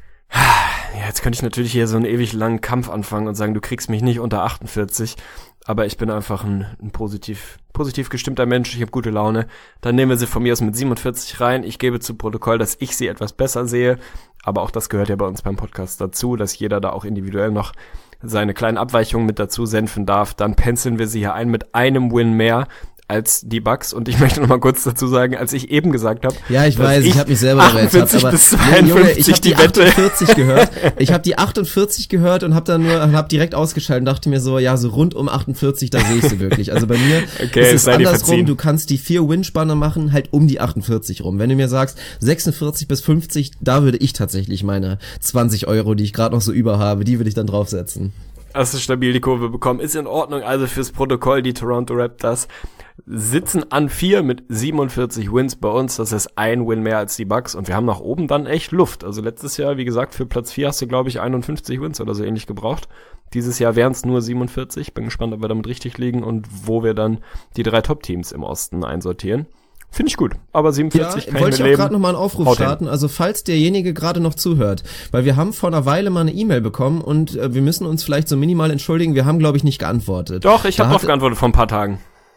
Ja, jetzt könnte ich natürlich hier so einen ewig langen Kampf anfangen und sagen, du kriegst mich nicht unter achtundvierzig, aber ich bin einfach ein, ein positiv positiv gestimmter Mensch, ich habe gute Laune. Dann nehmen wir sie von mir aus mit siebenundvierzig rein. Ich gebe zu Protokoll, dass ich sie etwas besser sehe, aber auch das gehört ja bei uns beim Podcast dazu, dass jeder da auch individuell noch seine kleinen Abweichungen mit dazu senfen darf. Dann penciln wir sie hier ein mit einem Win mehr als die Bucks und ich möchte noch mal kurz dazu sagen, als ich eben gesagt habe, ja, ich weiß, ich, ich habe mich selber achtundvierzig erwähnt, aber bis zweiundfünfzig Junge, ich habe die, die achtundvierzig Wette. gehört. Ich habe die achtundvierzig gehört und habe dann nur hab direkt ausgeschaltet und dachte mir so, ja, so rund um achtundvierzig, da sehe ich sie wirklich. Also bei mir okay, ist es andersrum, du kannst die vier Win-Spanne machen, halt um die achtundvierzig rum. Wenn du mir sagst, sechsundvierzig bis fünfzig, da würde ich tatsächlich meine zwanzig Euro, die ich gerade noch so über habe, die würde ich dann draufsetzen. Hast du stabil die Kurve bekommen. Ist in Ordnung, also fürs Protokoll, die Toronto Raptors sitzen an vier mit siebenundvierzig Wins bei uns. Das ist ein Win mehr als die Bucks und wir haben nach oben dann echt Luft. Also letztes Jahr, wie gesagt, für Platz vier hast du, glaube ich, einundfünfzig Wins oder so ähnlich gebraucht. Dieses Jahr wären es nur siebenundvierzig. Bin gespannt, ob wir damit richtig liegen und wo wir dann die drei Top-Teams im Osten einsortieren. Finde ich gut, aber siebenundvierzig ja, kann ich wollte mit ich auch leben. gerade nochmal einen Aufruf Haut starten, hin. Also falls derjenige gerade noch zuhört, weil wir haben vor einer Weile mal eine E-Mail bekommen und äh, wir müssen uns vielleicht so minimal entschuldigen, wir haben, glaube ich, nicht geantwortet. Doch, ich habe da drauf geantwortet vor ein paar Tagen.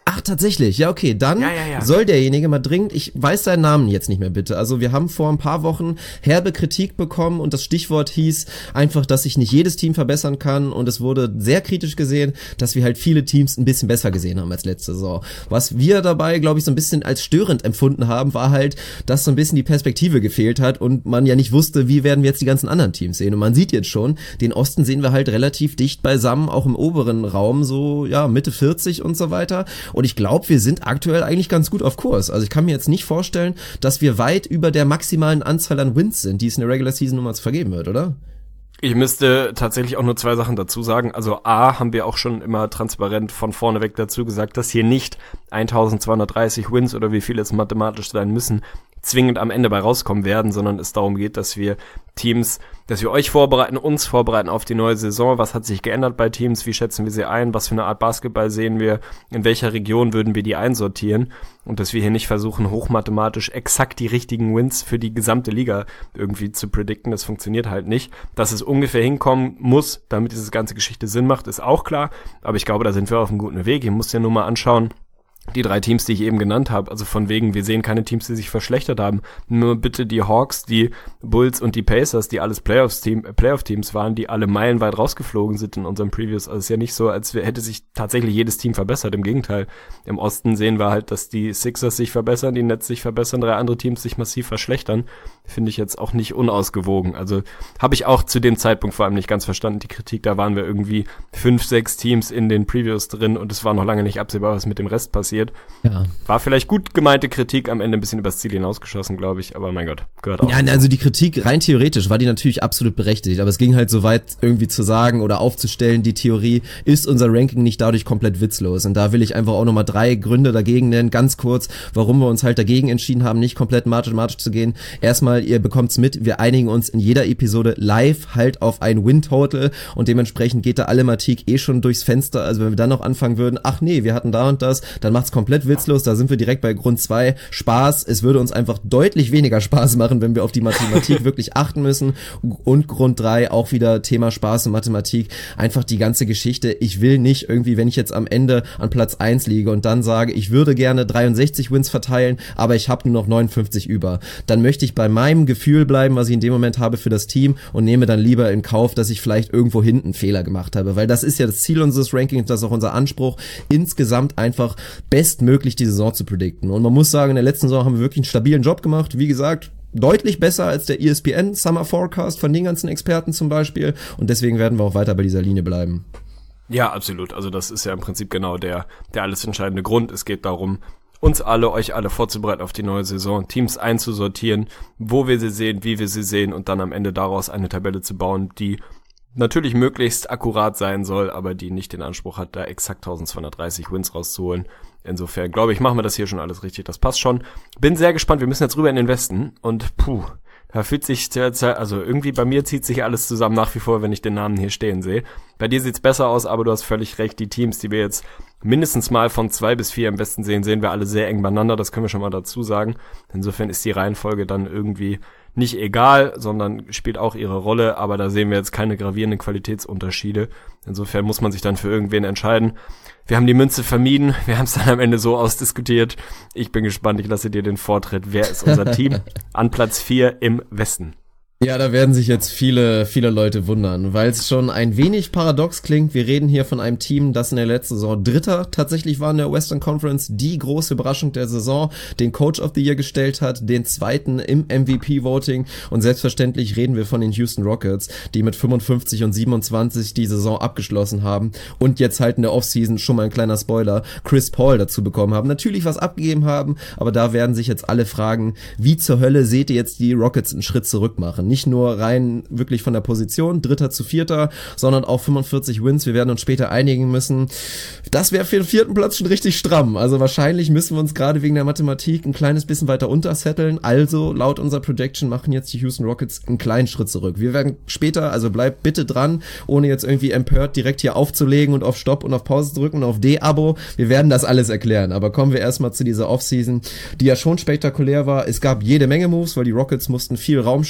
Ach, tatsächlich. Ja, okay. Dann ja, ja, ja. soll derjenige mal dringend, ich weiß seinen Namen jetzt nicht mehr, bitte. Also wir haben vor ein paar Wochen herbe Kritik bekommen und das Stichwort hieß einfach, dass sich nicht jedes Team verbessern kann und es wurde sehr kritisch gesehen, dass wir halt viele Teams ein bisschen besser gesehen haben als letzte Saison. Was wir dabei, glaube ich, so ein bisschen als störend empfunden haben, war halt, dass so ein bisschen die Perspektive gefehlt hat und man ja nicht wusste, wie werden wir jetzt die ganzen anderen Teams sehen. Und man sieht jetzt schon, den Osten sehen wir halt relativ dicht beisammen, auch im oberen Raum, so ja Mitte vierzig und so weiter. Und ich glaube, wir sind aktuell eigentlich ganz gut auf Kurs. Also ich kann mir jetzt nicht vorstellen, dass wir weit über der maximalen Anzahl an Wins sind, die es in der Regular Season nochmals vergeben wird, oder? Ich müsste tatsächlich auch nur zwei Sachen dazu sagen. Also A, haben wir auch schon immer transparent von vorne weg dazu gesagt, dass hier nicht eintausendzweihundertdreißig Wins oder wie viel es mathematisch sein müssen, zwingend am Ende bei rauskommen werden, sondern es darum geht, dass wir Teams, dass wir euch vorbereiten, uns vorbereiten auf die neue Saison. Was hat sich geändert bei Teams? Wie schätzen wir sie ein? Was für eine Art Basketball sehen wir? In welcher Region würden wir die einsortieren? Und dass wir hier nicht versuchen, hochmathematisch exakt die richtigen Wins für die gesamte Liga irgendwie zu predikten. Das funktioniert halt nicht. Dass es ungefähr hinkommen muss, damit diese ganze Geschichte Sinn macht, ist auch klar. Aber ich glaube, da sind wir auf einem guten Weg. Ihr müsst ja nur mal anschauen, die drei Teams, die ich eben genannt habe, also von wegen, wir sehen keine Teams, die sich verschlechtert haben. Nur bitte die Hawks, die Bulls und die Pacers, die alles Playoffs-Team, Playoff-Teams waren, die alle meilenweit rausgeflogen sind in unserem Previews. Also es ist ja nicht so, als hätte sich tatsächlich jedes Team verbessert. Im Gegenteil. Im Osten sehen wir halt, dass die Sixers sich verbessern, die Nets sich verbessern, drei andere Teams sich massiv verschlechtern. Finde ich jetzt auch nicht unausgewogen. Also habe ich auch zu dem Zeitpunkt vor allem nicht ganz verstanden, die Kritik. Da waren wir irgendwie fünf, sechs Teams in den Previews drin und es war noch lange nicht absehbar, was mit dem Rest passiert. Ja. War vielleicht gut gemeinte Kritik, am Ende ein bisschen übers Ziel hinausgeschossen, glaube ich, aber mein Gott, gehört auch. Ja, also die Kritik rein theoretisch war die natürlich absolut berechtigt, aber es ging halt so weit irgendwie zu sagen oder aufzustellen, die Theorie, ist unser Ranking nicht dadurch komplett witzlos, und da will ich einfach auch nochmal drei Gründe dagegen nennen, ganz kurz, warum wir uns halt dagegen entschieden haben, nicht komplett mathematisch zu gehen. Erstmal, ihr bekommt's mit, wir einigen uns in jeder Episode live halt auf ein Win-Total und dementsprechend geht da alle Mathematik eh schon durchs Fenster, also wenn wir dann noch anfangen würden, ach nee, wir hatten da und das, dann macht's komplett witzlos, da sind wir direkt bei Grund zwei, Spaß, es würde uns einfach deutlich weniger Spaß machen, wenn wir auf die Mathematik wirklich achten müssen, und Grund drei, auch wieder Thema Spaß und Mathematik, einfach die ganze Geschichte, ich will nicht irgendwie, wenn ich jetzt am Ende an Platz eins liege und dann sage, ich würde gerne dreiundsechzig Wins verteilen, aber ich habe nur noch neunundfünfzig über, dann möchte ich bei meinem Gefühl bleiben, was ich in dem Moment habe für das Team, und nehme dann lieber in Kauf, dass ich vielleicht irgendwo hinten Fehler gemacht habe, weil das ist ja das Ziel unseres Rankings, das ist auch unser Anspruch, insgesamt einfach bestmöglich die Saison zu predikten. Und man muss sagen, in der letzten Saison haben wir wirklich einen stabilen Job gemacht, wie gesagt, deutlich besser als der E S P N Summer Forecast von den ganzen Experten zum Beispiel, und deswegen werden wir auch weiter bei dieser Linie bleiben. Ja, absolut. Also das ist ja im Prinzip genau der, der alles entscheidende Grund. Es geht darum, uns alle, euch alle vorzubereiten auf die neue Saison, Teams einzusortieren, wo wir sie sehen, wie wir sie sehen, und dann am Ende daraus eine Tabelle zu bauen, die natürlich möglichst akkurat sein soll, aber die nicht den Anspruch hat, da exakt eintausendzweihundertdreißig Wins rauszuholen. Insofern, glaube ich, machen wir das hier schon alles richtig. Das passt schon. Bin sehr gespannt. Wir müssen jetzt rüber in den Westen und puh, da fühlt sich, also irgendwie bei mir zieht sich alles zusammen nach wie vor, wenn ich den Namen hier stehen sehe. Bei dir sieht's besser aus, aber du hast völlig recht. Die Teams, die wir jetzt mindestens mal von zwei bis vier im Westen sehen, sehen wir alle sehr eng beieinander. Das können wir schon mal dazu sagen. Insofern ist die Reihenfolge dann irgendwie nicht egal, sondern spielt auch ihre Rolle, aber da sehen wir jetzt keine gravierenden Qualitätsunterschiede. Insofern muss man sich dann für irgendwen entscheiden. Wir haben die Münze vermieden, wir haben es dann am Ende so ausdiskutiert. Ich bin gespannt, ich lasse dir den Vortritt. Wer ist unser Team an Platz vier im Westen? Ja, da werden sich jetzt viele, viele Leute wundern, weil es schon ein wenig paradox klingt. Wir reden hier von einem Team, das in der letzten Saison Dritter tatsächlich war in der Western Conference, die große Überraschung der Saison, den Coach of the Year gestellt hat, den zweiten im M V P-Voting, und selbstverständlich reden wir von den Houston Rockets, die mit fünfundfünfzig und siebenundzwanzig die Saison abgeschlossen haben und jetzt halt in der Offseason, schon mal ein kleiner Spoiler, Chris Paul dazu bekommen haben, natürlich was abgegeben haben, aber da werden sich jetzt alle fragen, wie zur Hölle seht ihr jetzt die Rockets einen Schritt zurück machen? Nicht nur rein wirklich von der Position, Dritter zu Vierter, sondern auch fünfundvierzig Wins. Wir werden uns später einigen müssen. Das wäre für den vierten Platz schon richtig stramm. Also wahrscheinlich müssen wir uns gerade wegen der Mathematik ein kleines bisschen weiter untersetteln. Also laut unserer Projection machen jetzt die Houston Rockets einen kleinen Schritt zurück. Wir werden später, also bleibt bitte dran, ohne jetzt irgendwie empört direkt hier aufzulegen und auf Stopp und auf Pause drücken und auf D-Abo. Wir werden das alles erklären. Aber kommen wir erstmal zu dieser Offseason, die ja schon spektakulär war. Es gab jede Menge Moves, weil die Rockets mussten viel Raum schaffen, aber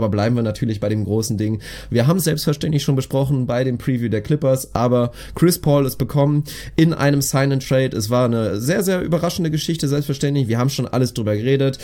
aber bleiben wir natürlich bei dem großen Ding. Wir haben es selbstverständlich schon besprochen bei dem Preview der Clippers, aber Chris Paul ist bekommen in einem Sign-and-Trade. Es war eine sehr, sehr überraschende Geschichte, selbstverständlich. Wir haben schon alles drüber geredet.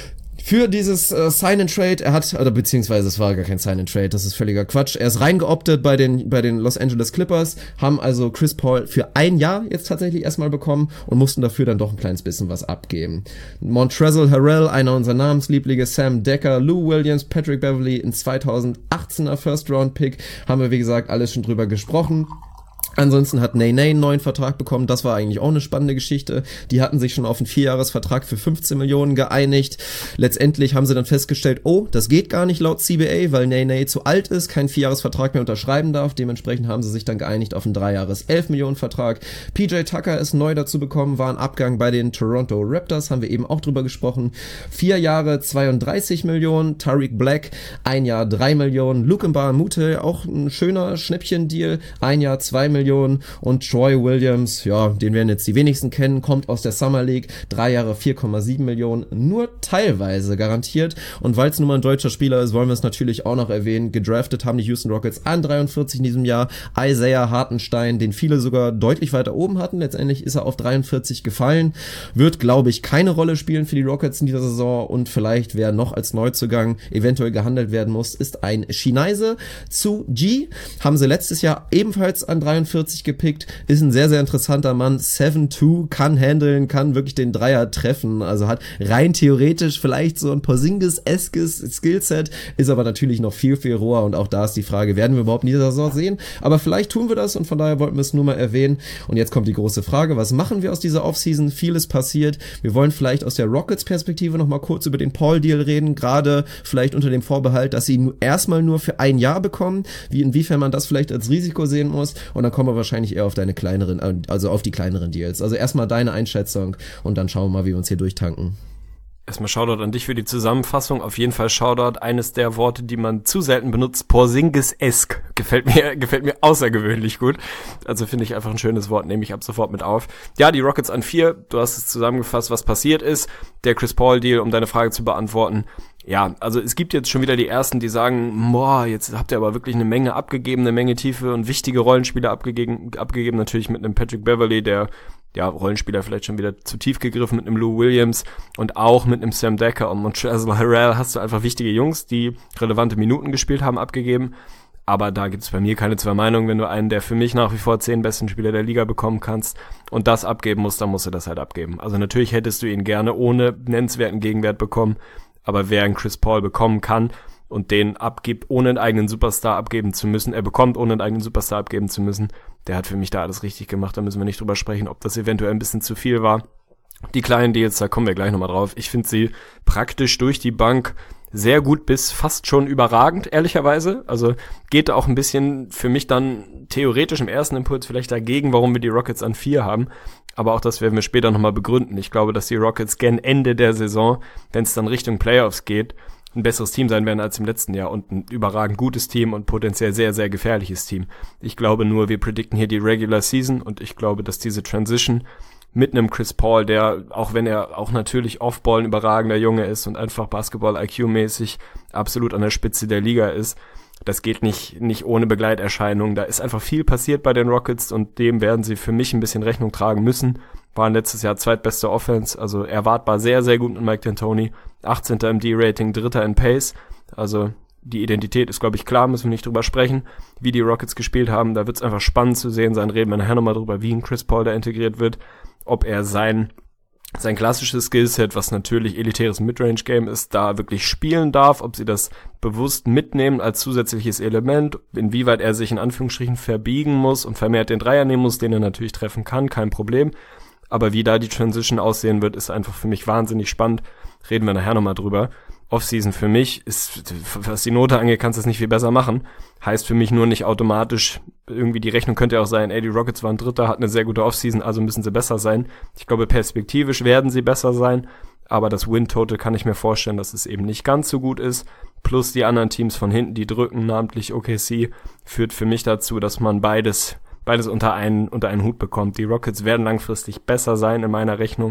Für dieses äh, Sign-and-Trade, er hat, oder beziehungsweise es war gar kein Sign-and-Trade, das ist völliger Quatsch. Er ist reingeoptet bei den bei den Los Angeles Clippers, haben also Chris Paul für ein Jahr jetzt tatsächlich erstmal bekommen und mussten dafür dann doch ein kleines bisschen was abgeben. Montrezl Harrell, einer unserer Namenslieblinge, Sam Dekker, Lou Williams, Patrick Beverley, ein zweitausendachtzehner First-Round-Pick, haben wir wie gesagt alles schon drüber gesprochen. Ansonsten hat Nene einen neuen Vertrag bekommen, das war eigentlich auch eine spannende Geschichte. Die hatten sich schon auf einen Vierjahresvertrag für fünfzehn Millionen geeinigt. Letztendlich haben sie dann festgestellt, oh, das geht gar nicht laut C B A, weil Nene zu alt ist, keinen Vierjahresvertrag mehr unterschreiben darf. Dementsprechend haben sie sich dann geeinigt auf einen Dreijahres elf Millionen Vertrag. P J Tucker ist neu dazu bekommen, war ein Abgang bei den Toronto Raptors, haben wir eben auch drüber gesprochen. Vier Jahre zweiunddreißig Millionen. Tariq Black, ein Jahr drei Millionen. Luke Mbamute, auch ein schöner Schnäppchen-Deal, ein Jahr zwei Millionen. Und Troy Williams, ja, den werden jetzt die wenigsten kennen, kommt aus der Summer League, drei Jahre vier Komma sieben Millionen, nur teilweise garantiert. Und weil es nun mal ein deutscher Spieler ist, wollen wir es natürlich auch noch erwähnen. Gedraftet haben die Houston Rockets an dreiundvierzig in diesem Jahr Isaiah Hartenstein, den viele sogar deutlich weiter oben hatten. Letztendlich ist er auf dreiundvierzig gefallen. Wird, glaube ich, keine Rolle spielen für die Rockets in dieser Saison. Und vielleicht, wer noch als Neuzugang eventuell gehandelt werden muss, ist ein Shinaise zu G. Haben sie letztes Jahr ebenfalls an dreiundvierzig gepickt, ist ein sehr, sehr interessanter Mann, sieben zwei, kann handeln, kann wirklich den Dreier treffen, also hat rein theoretisch vielleicht so ein Porzingis-eskes Skillset, ist aber natürlich noch viel, viel roher und auch da ist die Frage, werden wir überhaupt in dieser Saison sehen, aber vielleicht tun wir das und von daher wollten wir es nur mal erwähnen und jetzt kommt die große Frage, was machen wir aus dieser Offseason? Vieles passiert, wir wollen vielleicht aus der Rockets-Perspektive noch mal kurz über den Paul-Deal reden, gerade vielleicht unter dem Vorbehalt, dass sie ihn erstmal nur für ein Jahr bekommen, wie inwiefern man das vielleicht als Risiko sehen muss und dann kommen wir wahrscheinlich eher auf deine kleineren, also auf die kleineren Deals. Also erstmal deine Einschätzung und dann schauen wir mal, wie wir uns hier durchtanken. Erstmal Shoutout an dich für die Zusammenfassung. Auf jeden Fall Shoutout, eines der Worte, die man zu selten benutzt, Porzingis-esk. Gefällt mir, gefällt mir außergewöhnlich gut. Also finde ich einfach ein schönes Wort, nehme ich ab sofort mit auf. Ja, die Rockets an vier, du hast es zusammengefasst, was passiert ist. Der Chris Paul-Deal, um deine Frage zu beantworten. Ja, also es gibt jetzt schon wieder die Ersten, die sagen, boah, jetzt habt ihr aber wirklich eine Menge abgegeben, eine Menge tiefe und wichtige Rollenspieler abgegeben, abgegeben natürlich mit einem Patrick Beverley, der, ja, Rollenspieler vielleicht schon wieder zu tief gegriffen, mit einem Lou Williams und auch mit einem Sam Dekker und Montrezl Harrell hast du einfach wichtige Jungs, die relevante Minuten gespielt haben, abgegeben. Aber da gibt's bei mir keine zwei Meinungen. Wenn du einen der für mich nach wie vor zehn besten Spieler der Liga bekommen kannst und das abgeben musst, dann musst du das halt abgeben. Also natürlich hättest du ihn gerne ohne nennenswerten Gegenwert bekommen, aber wer einen Chris Paul bekommen kann und den abgibt, ohne einen eigenen Superstar abgeben zu müssen, er bekommt, ohne einen eigenen Superstar abgeben zu müssen, der hat für mich da alles richtig gemacht. Da müssen wir nicht drüber sprechen, ob das eventuell ein bisschen zu viel war. Die kleinen Deals, da kommen wir gleich nochmal drauf. Ich finde sie praktisch durch die Bank sehr gut bis fast schon überragend, ehrlicherweise. Also geht auch ein bisschen für mich dann theoretisch im ersten Impuls vielleicht dagegen, warum wir die Rockets an vier haben. Aber auch das werden wir später nochmal begründen. Ich glaube, dass die Rockets gen Ende der Saison, wenn es dann Richtung Playoffs geht, ein besseres Team sein werden als im letzten Jahr und ein überragend gutes Team und potenziell sehr, sehr gefährliches Team. Ich glaube nur, wir predikten hier die Regular Season und ich glaube, dass diese Transition mit einem Chris Paul, der, auch wenn er auch natürlich Off-Ball ein überragender Junge ist und einfach Basketball-I Q-mäßig absolut an der Spitze der Liga ist, das geht nicht nicht ohne Begleiterscheinungen. Da ist einfach viel passiert bei den Rockets und dem werden sie für mich ein bisschen Rechnung tragen müssen. Waren letztes Jahr zweitbeste Offense, also erwartbar sehr, sehr gut mit Mike D'Antoni. achtzehnter im D-Rating, dritter in Pace. Also die Identität ist, glaube ich, klar, müssen wir nicht drüber sprechen, wie die Rockets gespielt haben. Da wird es einfach spannend zu sehen sein. Reden wir nachher nochmal drüber, wie ein Chris Paul da integriert wird. Ob er sein sein klassisches Skillset, was natürlich elitäres Midrange-Game ist, da wirklich spielen darf, ob sie das bewusst mitnehmen als zusätzliches Element, inwieweit er sich in Anführungsstrichen verbiegen muss und vermehrt den Dreier nehmen muss, den er natürlich treffen kann, kein Problem. Aber wie da die Transition aussehen wird, ist einfach für mich wahnsinnig spannend. Reden wir nachher nochmal drüber. Offseason für mich ist, was die Note angeht, kannst du es nicht viel besser machen. Heißt für mich nur nicht automatisch, irgendwie die Rechnung könnte ja auch sein, ey, die Rockets waren Dritter, hatten eine sehr gute Offseason, also müssen sie besser sein. Ich glaube, perspektivisch werden sie besser sein, aber das Win-Total kann ich mir vorstellen, dass es eben nicht ganz so gut ist. Plus die anderen Teams von hinten, die drücken, namentlich O K C, führt für mich dazu, dass man beides, beides unter einen, unter einen Hut bekommt. Die Rockets werden langfristig besser sein in meiner Rechnung,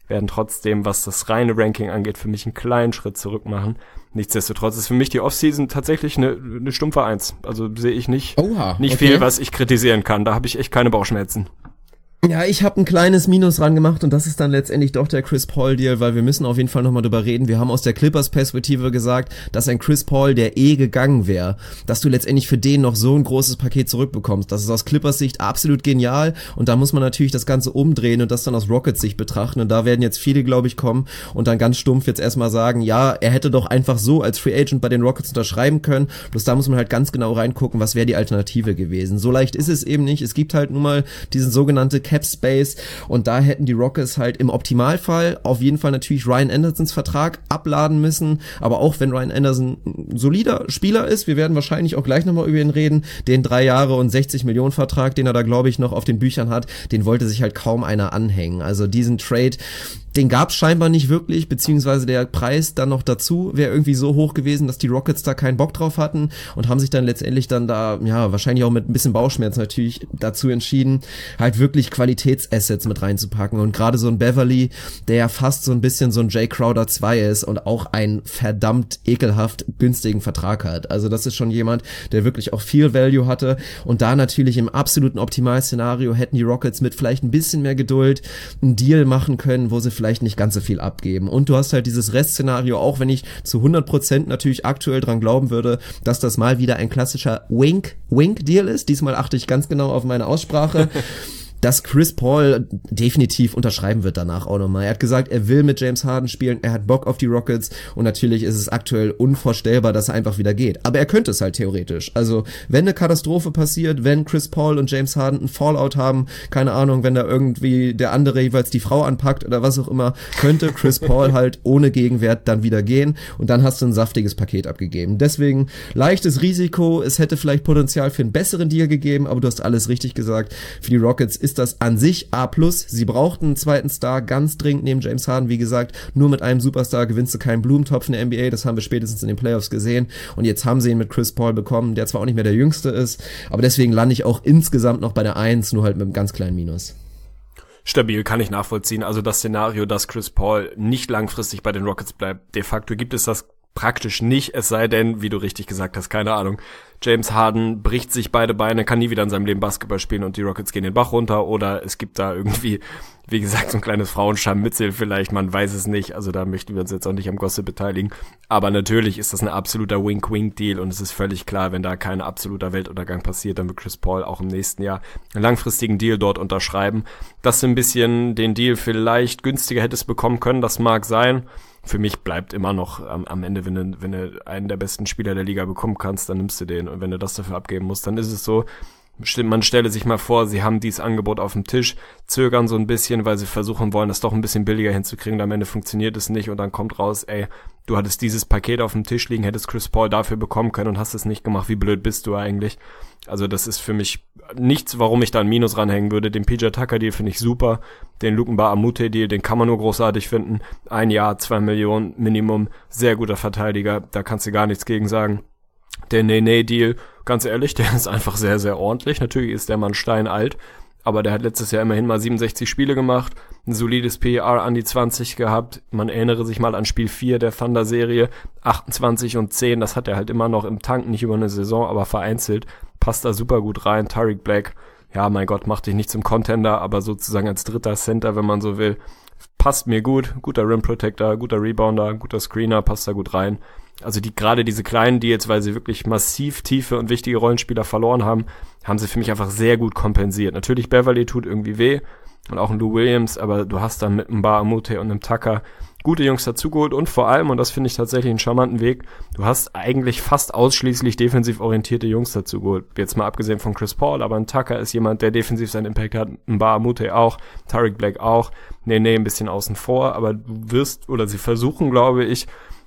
werden trotzdem, was das reine Ranking angeht, für mich einen kleinen Schritt zurück machen. Nichtsdestotrotz ist für mich die Offseason tatsächlich eine, eine stumpfe Eins. Also sehe ich nicht, Oha, nicht okay. viel, was ich kritisieren kann. Da habe ich echt keine Bauchschmerzen. Ja, ich habe ein kleines Minus ran gemacht und das ist dann letztendlich doch der Chris Paul-Deal, weil wir müssen auf jeden Fall nochmal drüber reden. Wir haben aus der Clippers-Perspektive gesagt, dass ein Chris Paul, der eh gegangen wäre, dass du letztendlich für den noch so ein großes Paket zurückbekommst. Das ist aus Clippers Sicht absolut genial und da muss man natürlich das Ganze umdrehen und das dann aus Rockets Sicht betrachten und da werden jetzt viele, glaube ich, kommen und dann ganz stumpf jetzt erstmal sagen, ja, er hätte doch einfach so als Free Agent bei den Rockets unterschreiben können, bloß da muss man halt ganz genau reingucken, was wäre die Alternative gewesen. So leicht ist es eben nicht. Es gibt halt nun mal diesen sogenannte Cap Space und da hätten die Rockets halt im Optimalfall auf jeden Fall natürlich Ryan Andersons Vertrag abladen müssen, aber auch wenn Ryan Anderson ein solider Spieler ist, wir werden wahrscheinlich auch gleich nochmal über ihn reden, den drei Jahre und sechzig Millionen Vertrag, den er da glaube ich noch auf den Büchern hat, den wollte sich halt kaum einer anhängen. Also diesen Trade, den gab's scheinbar nicht wirklich, beziehungsweise der Preis dann noch dazu wäre irgendwie so hoch gewesen, dass die Rockets da keinen Bock drauf hatten und haben sich dann letztendlich dann da, ja, wahrscheinlich auch mit ein bisschen Bauchschmerz natürlich dazu entschieden, halt wirklich Qualitätsassets mit reinzupacken und gerade so ein Beverly, der ja fast so ein bisschen so ein Jay Crowder zwei ist und auch einen verdammt ekelhaft günstigen Vertrag hat. Also das ist schon jemand, der wirklich auch viel Value hatte und da natürlich im absoluten Optimalszenario hätten die Rockets mit vielleicht ein bisschen mehr Geduld einen Deal machen können, wo sie vielleicht nicht ganz so viel abgeben. Und du hast halt dieses Restszenario, auch wenn ich zu hundert Prozent natürlich aktuell dran glauben würde, dass das mal wieder ein klassischer Wink-Wink-Deal ist. Diesmal achte ich ganz genau auf meine Aussprache. Dass Chris Paul definitiv unterschreiben wird danach auch nochmal. Er hat gesagt, er will mit James Harden spielen, er hat Bock auf die Rockets und natürlich ist es aktuell unvorstellbar, dass er einfach wieder geht. Aber er könnte es halt theoretisch. Also wenn eine Katastrophe passiert, wenn Chris Paul und James Harden einen Fallout haben, keine Ahnung, wenn da irgendwie der andere jeweils die Frau anpackt oder was auch immer, könnte Chris Paul halt ohne Gegenwert dann wieder gehen und dann hast du ein saftiges Paket abgegeben. Deswegen leichtes Risiko, es hätte vielleicht Potenzial für einen besseren Deal gegeben, aber du hast alles richtig gesagt. Für die Rockets ist das an sich A plus. Sie brauchten einen zweiten Star ganz dringend neben James Harden. Wie gesagt, nur mit einem Superstar gewinnst du keinen Blumentopf in der N B A. Das haben wir spätestens in den Playoffs gesehen. Und jetzt haben sie ihn mit Chris Paul bekommen, der zwar auch nicht mehr der Jüngste ist, aber deswegen lande ich auch insgesamt noch bei der Eins, nur halt mit einem ganz kleinen Minus. Stabil, kann ich nachvollziehen. Also das Szenario, dass Chris Paul nicht langfristig bei den Rockets bleibt, de facto gibt es das praktisch nicht, es sei denn, wie du richtig gesagt hast, keine Ahnung, James Harden bricht sich beide Beine, kann nie wieder in seinem Leben Basketball spielen und die Rockets gehen den Bach runter oder es gibt da irgendwie, wie gesagt, so ein kleines Frauenscharmützel vielleicht, man weiß es nicht, also da möchten wir uns jetzt auch nicht am Gossip beteiligen, aber natürlich ist das ein absoluter Wink-Wink-Deal und es ist völlig klar, wenn da kein absoluter Weltuntergang passiert, dann wird Chris Paul auch im nächsten Jahr einen langfristigen Deal dort unterschreiben. Dass du ein bisschen den Deal vielleicht günstiger hättest bekommen können, das mag sein. Für mich bleibt immer noch am, am Ende, wenn du, wenn du einen der besten Spieler der Liga bekommen kannst, dann nimmst du den. Und wenn du das dafür abgeben musst, dann ist es so, man stelle sich mal vor, sie haben dieses Angebot auf dem Tisch, zögern so ein bisschen, weil sie versuchen wollen, das doch ein bisschen billiger hinzukriegen. Am Ende funktioniert es nicht und dann kommt raus, ey, du hattest dieses Paket auf dem Tisch liegen, hättest Chris Paul dafür bekommen können und hast es nicht gemacht. Wie blöd bist du eigentlich? Also das ist für mich nichts, warum ich da ein Minus ranhängen würde. Den P J Tucker Deal finde ich super. Den Luke Mbah a Moute Deal, den kann man nur großartig finden. Ein Jahr, zwei Millionen Minimum, sehr guter Verteidiger, da kannst du gar nichts gegen sagen. Der Nene Deal, ganz ehrlich, der ist einfach sehr, sehr ordentlich. Natürlich ist der Mann steinalt, aber der hat letztes Jahr immerhin mal siebenundsechzig Spiele gemacht, ein solides P R an die zwanzig gehabt. Man erinnere sich mal an Spiel vier der Thunder-Serie, achtundzwanzig und zehn, das hat er halt immer noch im Tank, nicht über eine Saison, aber vereinzelt, passt da super gut rein. Tariq Black, ja mein Gott, macht dich nicht zum Contender, aber sozusagen als dritter Center, wenn man so will, passt mir gut, guter Rim Protector, guter Rebounder, guter Screener, passt da gut rein. Also die gerade diese kleinen Deals, weil sie wirklich massiv tiefe und wichtige Rollenspieler verloren haben, haben sie für mich einfach sehr gut kompensiert. Natürlich Beverly tut irgendwie weh und auch ein Lou Williams, aber du hast dann mit einem Mbah a Moute und einem Tucker gute Jungs dazugeholt und vor allem, und das finde ich tatsächlich einen charmanten Weg, du hast eigentlich fast ausschließlich defensiv orientierte Jungs dazugeholt. Jetzt mal abgesehen von Chris Paul, aber ein Tucker ist jemand, der defensiv seinen Impact hat, ein Mbah a Moute auch, Tariq Black auch, nee, nee, ein bisschen außen vor, aber du wirst, oder sie versuchen, glaube ich,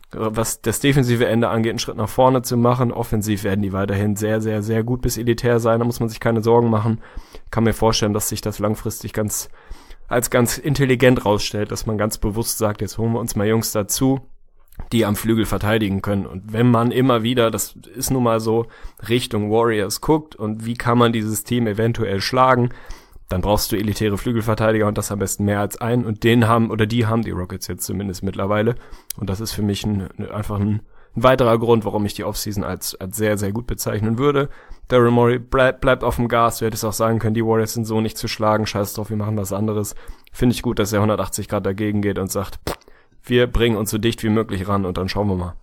was das defensive Ende angeht, einen Schritt nach vorne zu machen. Offensiv werden die weiterhin sehr, sehr, sehr gut bis elitär sein. Da muss man sich keine Sorgen machen. Kann mir vorstellen, dass sich das langfristig ganz als ganz intelligent rausstellt, dass man ganz bewusst sagt, jetzt holen wir uns mal Jungs dazu, die am Flügel verteidigen können. Und wenn man immer wieder, das ist nun mal so, Richtung Warriors guckt und wie kann man dieses Team eventuell schlagen, dann brauchst du elitäre Flügelverteidiger und das am besten mehr als einen. Und den haben, oder die haben die Rockets jetzt zumindest mittlerweile. Und das ist für mich ein, einfach ein, ein weiterer Grund, warum ich die Offseason als, als sehr, sehr gut bezeichnen würde. Daryl Morey bleib, bleibt auf dem Gas. Du hättest auch sagen können, die Warriors sind so nicht zu schlagen. Scheiß drauf, wir machen was anderes. Finde ich gut, dass er hundertachtzig Grad dagegen geht und sagt, wir bringen uns so dicht wie möglich ran und dann schauen wir mal.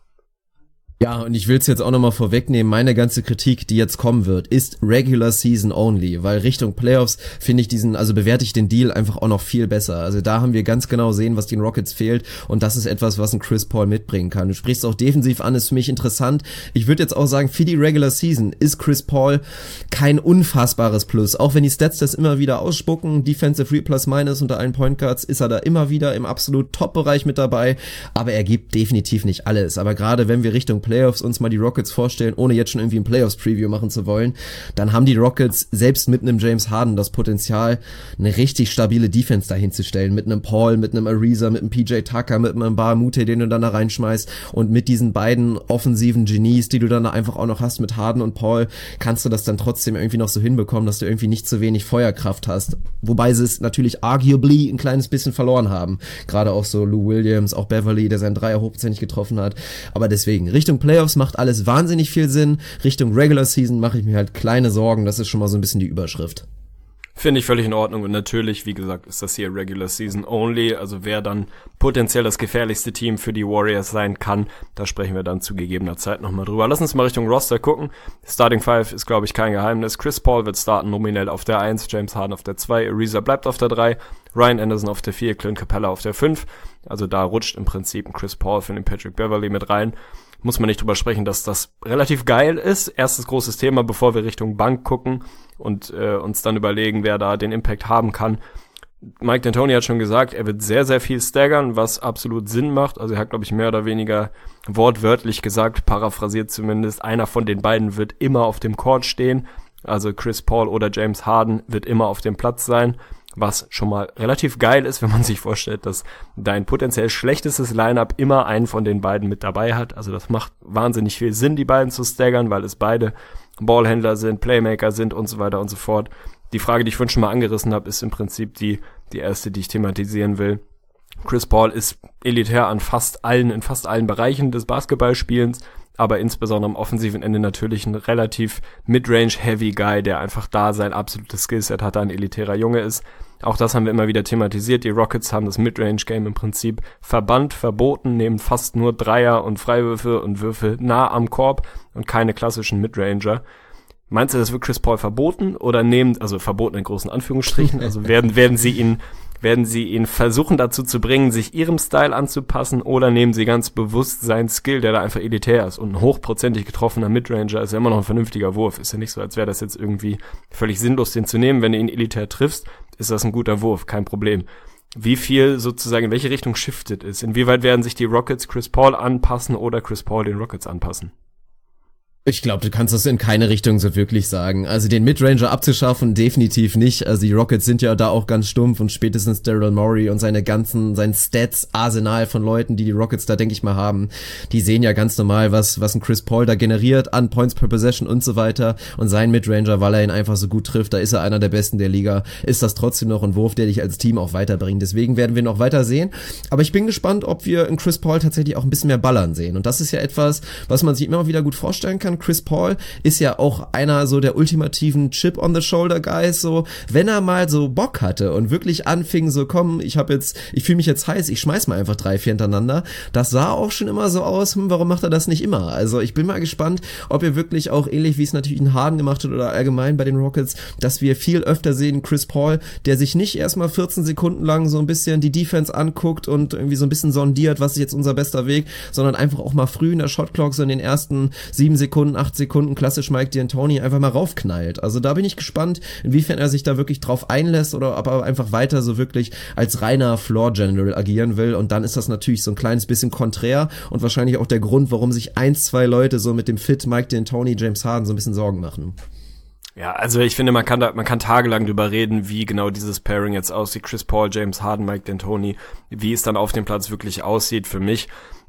Ja, und ich will es jetzt auch nochmal vorwegnehmen, meine ganze Kritik, die jetzt kommen wird, ist Regular Season only, weil Richtung Playoffs finde ich diesen, also bewerte ich den Deal einfach auch noch viel besser. Also da haben wir ganz genau sehen, was den Rockets fehlt und das ist etwas, was ein Chris Paul mitbringen kann. Du sprichst auch defensiv an, ist für mich interessant. Ich würde jetzt auch sagen, für die Regular Season ist Chris Paul kein unfassbares Plus, auch wenn die Stats das immer wieder ausspucken, Defensive Re Plus Minus unter allen Point Guards ist er da immer wieder im absolut Top-Bereich mit dabei, aber er gibt definitiv nicht alles. Aber gerade wenn wir Richtung Playoffs uns mal die Rockets vorstellen, ohne jetzt schon irgendwie ein Playoffs-Preview machen zu wollen, dann haben die Rockets selbst mit einem James Harden das Potenzial, eine richtig stabile Defense dahin zu stellen, mit einem Paul, mit einem Ariza, mit einem P J Tucker, mit einem Mbah a Moute, den du dann da reinschmeißt und mit diesen beiden offensiven Genies, die du dann da einfach auch noch hast mit Harden und Paul, kannst du das dann trotzdem irgendwie noch so hinbekommen, dass du irgendwie nicht zu wenig Feuerkraft hast. Wobei sie es natürlich arguably ein kleines bisschen verloren haben. Gerade auch so Lou Williams, auch Beverly, der seinen Dreier hochprozentig getroffen hat. Aber deswegen, Richtung Playoffs macht alles wahnsinnig viel Sinn. Richtung Regular Season mache ich mir halt kleine Sorgen. Das ist schon mal so ein bisschen die Überschrift. Finde ich völlig in Ordnung und natürlich, wie gesagt, ist das hier Regular Season only, also wer dann potenziell das gefährlichste Team für die Warriors sein kann, da sprechen wir dann zu gegebener Zeit nochmal drüber. Lass uns mal Richtung Roster gucken. Starting Five ist, glaube ich, kein Geheimnis. Chris Paul wird starten nominell auf der eins, James Harden auf der zwei, Ariza bleibt auf der drei, Ryan Anderson auf der vier, Clint Capella auf der fünf. Also da rutscht im Prinzip ein Chris Paul für den Patrick Beverley mit rein. Muss man nicht drüber sprechen, dass das relativ geil ist. Erstes großes Thema, bevor wir Richtung Bank gucken und äh, uns dann überlegen, wer da den Impact haben kann. Mike D'Antoni hat schon gesagt, er wird sehr, sehr viel staggern, was absolut Sinn macht. Also er hat, glaube ich, mehr oder weniger wortwörtlich gesagt, paraphrasiert zumindest, einer von den beiden wird immer auf dem Court stehen. Also Chris Paul oder James Harden wird immer auf dem Platz sein. Was schon mal relativ geil ist, wenn man sich vorstellt, dass dein potenziell schlechtestes Lineup immer einen von den beiden mit dabei hat. Also das macht wahnsinnig viel Sinn, die beiden zu staggern, weil es beide Ballhändler sind, Playmaker sind und so weiter und so fort. Die Frage, die ich vorhin schon mal angerissen habe, ist im Prinzip die, die erste, die ich thematisieren will. Chris Paul ist elitär an fast allen, in fast allen Bereichen des Basketballspielens, aber insbesondere am offensiven Ende natürlich ein relativ Midrange-Heavy Guy, der einfach da sein absolutes Skillset hat, ein elitärer Junge ist. Auch das haben wir immer wieder thematisiert. Die Rockets haben das Midrange-Game im Prinzip verbannt, verboten, nehmen fast nur Dreier und Freiwürfe und Würfe nah am Korb und keine klassischen Midranger. Meinst du, das wird Chris Paul verboten oder nehmen, also verboten in großen Anführungsstrichen, also werden, werden sie ihn Werden sie ihn versuchen dazu zu bringen, sich ihrem Style anzupassen oder nehmen sie ganz bewusst seinen Skill, der da einfach elitär ist und ein hochprozentig getroffener Midranger ist ja immer noch ein vernünftiger Wurf. Ist ja nicht so, als wäre das jetzt irgendwie völlig sinnlos, den zu nehmen. Wenn du ihn elitär triffst, ist das ein guter Wurf, kein Problem. Wie viel sozusagen, in welche Richtung shiftet ist? Inwieweit werden sich die Rockets Chris Paul anpassen oder Chris Paul den Rockets anpassen? Ich glaube, du kannst das in keine Richtung so wirklich sagen. Also den Midranger abzuschaffen, definitiv nicht. Also die Rockets sind ja da auch ganz stumpf und spätestens Daryl Morey und seine ganzen, sein Stats-Arsenal von Leuten, die die Rockets da, denke ich mal, haben, die sehen ja ganz normal, was was ein Chris Paul da generiert an Points per Possession und so weiter. Und sein Midranger, weil er ihn einfach so gut trifft, da ist er einer der Besten der Liga, ist das trotzdem noch ein Wurf, der dich als Team auch weiterbringt. Deswegen werden wir noch weiter sehen. Aber ich bin gespannt, ob wir in Chris Paul tatsächlich auch ein bisschen mehr ballern sehen. Und das ist ja etwas, was man sich immer wieder gut vorstellen kann. Chris Paul ist ja auch einer so der ultimativen Chip-on-the-Shoulder-Guys, so, wenn er mal so Bock hatte und wirklich anfing, so, komm, ich hab jetzt, ich fühle mich jetzt heiß, ich schmeiß mal einfach drei, vier hintereinander, das sah auch schon immer so aus, hm, warum macht er das nicht immer? Also ich bin mal gespannt, ob er wirklich auch ähnlich, wie es natürlich in Harden gemacht hat oder allgemein bei den Rockets, dass wir viel öfter sehen, Chris Paul, der sich nicht erstmal vierzehn Sekunden lang so ein bisschen die Defense anguckt und irgendwie so ein bisschen sondiert, was ist jetzt unser bester Weg, sondern einfach auch mal früh in der Shotclock so in den ersten sieben Sekunden, acht Sekunden klassisch Mike D'Antoni einfach mal raufknallt. Also da bin ich gespannt, inwiefern er sich da wirklich drauf einlässt oder ob er einfach weiter so wirklich als reiner Floor General agieren will und dann ist das natürlich so ein kleines bisschen konträr und wahrscheinlich auch der Grund, warum sich ein, zwei Leute so mit dem Fit Mike D'Antoni, James Harden so ein bisschen Sorgen machen. Ja, also ich finde, man kann da, man kann tagelang drüber reden, wie genau dieses Pairing jetzt aussieht. Chris Paul, James Harden, Mike D'Antoni, wie es dann auf dem Platz wirklich aussieht. Für mich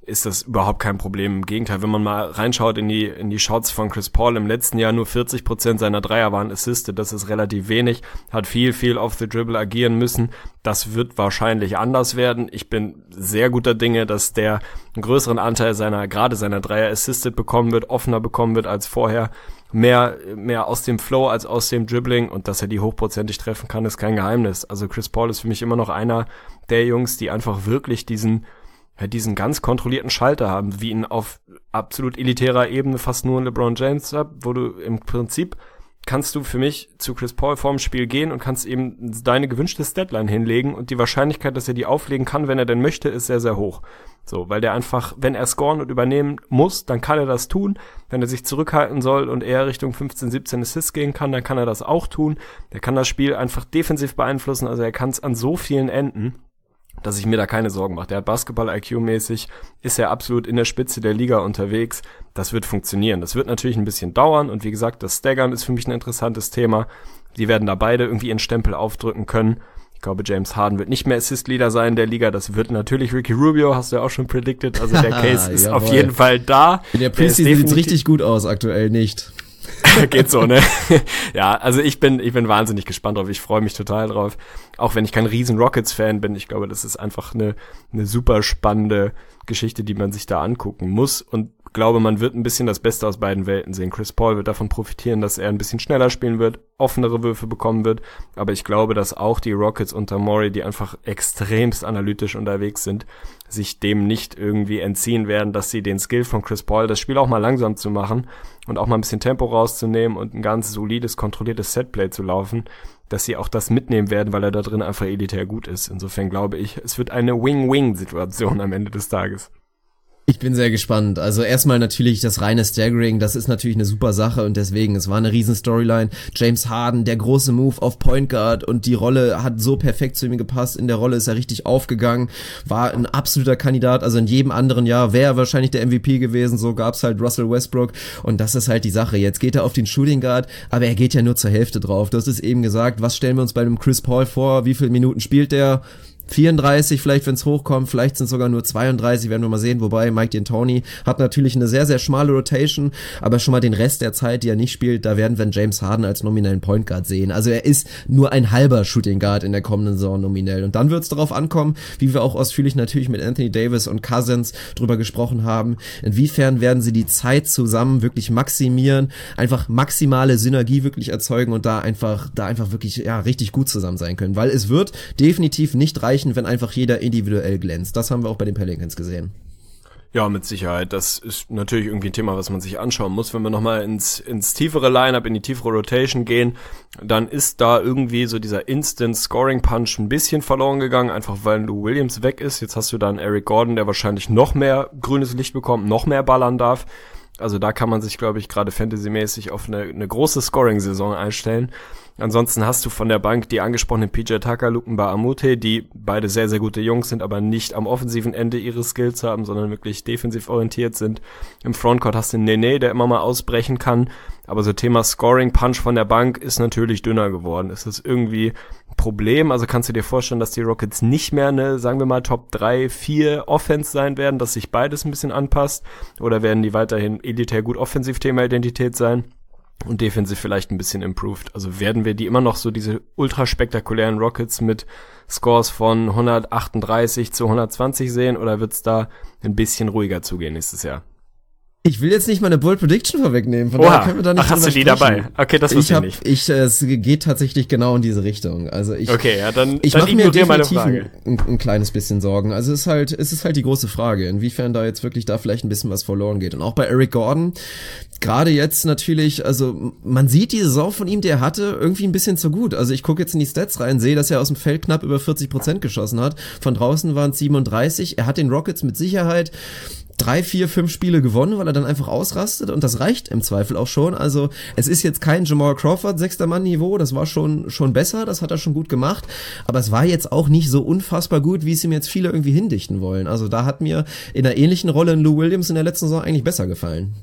ist das überhaupt kein Problem. Im Gegenteil, wenn man mal reinschaut in die in die Shots von Chris Paul, im letzten Jahr nur vierzig Prozent seiner Dreier waren assisted, das ist relativ wenig, hat viel, viel auf the dribble agieren müssen. Das wird wahrscheinlich anders werden. Ich bin sehr guter Dinge, dass der einen größeren Anteil seiner, gerade seiner Dreier assisted bekommen wird, offener bekommen wird als vorher. Mehr, mehr aus dem Flow als aus dem Dribbling, und dass er die hochprozentig treffen kann, ist kein Geheimnis. Also Chris Paul ist für mich immer noch einer der Jungs, die einfach wirklich diesen ja, diesen ganz kontrollierten Schalter haben, wie ihn auf absolut elitärer Ebene fast nur ein LeBron James hat, wo du im Prinzip kannst du für mich zu Chris Paul vorm Spiel gehen und kannst eben deine gewünschte Statline hinlegen, und die Wahrscheinlichkeit, dass er die auflegen kann, wenn er denn möchte, ist sehr, sehr hoch. So, weil der einfach, wenn er scoren und übernehmen muss, dann kann er das tun. Wenn er sich zurückhalten soll und eher Richtung fünfzehn, siebzehn Assists gehen kann, dann kann er das auch tun. Der kann das Spiel einfach defensiv beeinflussen, also er kann es an so vielen Enden, dass ich mir da keine Sorgen mache. Der hat Basketball-I Q-mäßig, ist er absolut in der Spitze der Liga unterwegs. Das wird funktionieren. Das wird natürlich ein bisschen dauern, und wie gesagt, das Staggern ist für mich ein interessantes Thema. Die werden da beide irgendwie ihren Stempel aufdrücken können. Ich glaube, James Harden wird nicht mehr Assist-Leader sein in der Liga. Das wird natürlich Ricky Rubio, hast du ja auch schon predicted. Also der Case ist auf jeden Fall da. In der Preseason sieht's richtig gut aus, aktuell nicht. Geht so, ne? Ja, also ich bin ich bin wahnsinnig gespannt drauf. Ich freue mich total drauf. Auch wenn ich kein riesen Rockets-Fan bin. Ich glaube, das ist einfach eine eine super spannende Geschichte, die man sich da angucken muss. Und glaube, man wird ein bisschen das Beste aus beiden Welten sehen. Chris Paul wird davon profitieren, dass er ein bisschen schneller spielen wird, offenere Würfe bekommen wird. Aber ich glaube, dass auch die Rockets unter Morey, die einfach extremst analytisch unterwegs sind, sich dem nicht irgendwie entziehen werden, dass sie den Skill von Chris Paul, das Spiel auch mal langsam zu machen und auch mal ein bisschen Tempo rauszunehmen und ein ganz solides, kontrolliertes Setplay zu laufen, dass sie auch das mitnehmen werden, weil er da drin einfach elitär gut ist. Insofern glaube ich, es wird eine Wing-Wing-Situation am Ende des Tages. Ich bin sehr gespannt. Also erstmal natürlich das reine Staggering, das ist natürlich eine super Sache, und deswegen, es war eine riesen Storyline. James Harden, der große Move auf Point Guard, und die Rolle hat so perfekt zu ihm gepasst. In der Rolle ist er richtig aufgegangen, war ein absoluter Kandidat. Also in jedem anderen Jahr wäre er wahrscheinlich der M V P gewesen. So gab's halt Russell Westbrook, und das ist halt die Sache. Jetzt geht er auf den Shooting Guard, aber er geht ja nur zur Hälfte drauf. Du hast es eben gesagt, was stellen wir uns bei dem Chris Paul vor? Wie viele Minuten spielt der? vierunddreißig vielleicht, wenn es hochkommt, vielleicht sind es sogar nur zweiunddreißig, werden wir mal sehen, wobei Mike D'Antoni hat natürlich eine sehr, sehr schmale Rotation, aber schon mal den Rest der Zeit, die er nicht spielt, da werden wir James Harden als nominellen Point Guard sehen. Also er ist nur ein halber Shooting Guard in der kommenden Saison nominell, und dann wird es darauf ankommen, wie wir auch ausführlich natürlich mit Anthony Davis und Cousins drüber gesprochen haben, inwiefern werden sie die Zeit zusammen wirklich maximieren, einfach maximale Synergie wirklich erzeugen und da einfach, da einfach wirklich, ja, richtig gut zusammen sein können, weil es wird definitiv nicht reichen, wenn einfach jeder individuell glänzt. Das haben wir auch bei den Pelicans gesehen. Ja, mit Sicherheit. Das ist natürlich irgendwie ein Thema, was man sich anschauen muss. Wenn wir nochmal ins ins tiefere Line-Up, in die tiefere Rotation gehen, dann ist da irgendwie so dieser Instant-Scoring-Punch ein bisschen verloren gegangen, einfach weil Lou Williams weg ist. Jetzt hast du dann Eric Gordon, der wahrscheinlich noch mehr grünes Licht bekommt, noch mehr ballern darf. Also da kann man sich, glaube ich, gerade fantasymäßig auf eine, eine große Scoring-Saison einstellen. Ansonsten hast du von der Bank die angesprochenen P J Tucker, Luka Mbah-a-Moute, die beide sehr, sehr gute Jungs sind, aber nicht am offensiven Ende ihre Skills haben, sondern wirklich defensiv orientiert sind. Im Frontcourt hast du Nene, der immer mal ausbrechen kann, aber so Thema Scoring Punch von der Bank ist natürlich dünner geworden. Ist das irgendwie ein Problem? Also kannst du dir vorstellen, dass die Rockets nicht mehr eine, sagen wir mal, Top drei, vier Offense sein werden, dass sich beides ein bisschen anpasst? Oder werden die weiterhin elitär gut Offensiv-Thema Identität sein? Und defensiv vielleicht ein bisschen improved. Also werden wir die immer noch so diese ultra spektakulären Rockets mit Scores von hundertachtunddreißig zu hundertzwanzig sehen, oder wird's da ein bisschen ruhiger zugehen nächstes Jahr? Ich will jetzt nicht meine Bold Prediction vorwegnehmen, von Oha. daher können wir da nicht Ach, hast du die sprechen. dabei? Okay, das wusste ich, hab, nicht. Ich, äh, es geht tatsächlich genau in diese Richtung. Also ich, okay, ja, dann, ich dann mache mir ignoriere meine definitiv Frage. Ein, ein kleines bisschen Sorgen. Also es ist halt, es ist halt die große Frage, inwiefern da jetzt wirklich da vielleicht ein bisschen was verloren geht. Und auch bei Eric Gordon, gerade jetzt natürlich, also man sieht die Saison von ihm, die er hatte, irgendwie ein bisschen zu gut. Also ich gucke jetzt in die Stats rein, sehe, dass er aus dem Feld knapp über vierzig Prozent geschossen hat. Von draußen waren es siebenunddreißig. Er hat den Rockets mit Sicherheit drei, vier, fünf Spiele gewonnen, weil er dann einfach ausrastet, und das reicht im Zweifel auch schon. Also es ist jetzt kein Jamal Crawford sechster Mann Niveau, das war schon schon besser, das hat er schon gut gemacht, aber es war jetzt auch nicht so unfassbar gut, wie es ihm jetzt viele irgendwie hindichten wollen. Also da hat mir in einer ähnlichen Rolle Lou Williams in der letzten Saison eigentlich besser gefallen.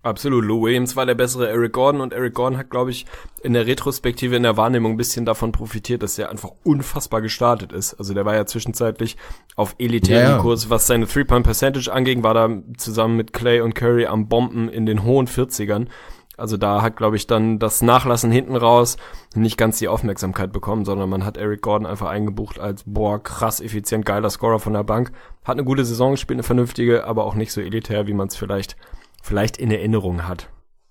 Absolut. Lou Williams war der bessere Eric Gordon und Eric Gordon hat, glaube ich, in der Retrospektive, in der Wahrnehmung ein bisschen davon profitiert, dass er einfach unfassbar gestartet ist. Also der war ja zwischenzeitlich auf elitären ja, ja. Kurs, was seine Three-Point-Percentage anging, war da zusammen mit Clay und Curry am Bomben in den hohen vierzigern. Also da hat, glaube ich, dann das Nachlassen hinten raus nicht ganz die Aufmerksamkeit bekommen, sondern man hat Eric Gordon einfach eingebucht als, boah, krass effizient, geiler Scorer von der Bank. Hat eine gute Saison gespielt, eine vernünftige, aber auch nicht so elitär, wie man es vielleicht vielleicht in Erinnerung hat.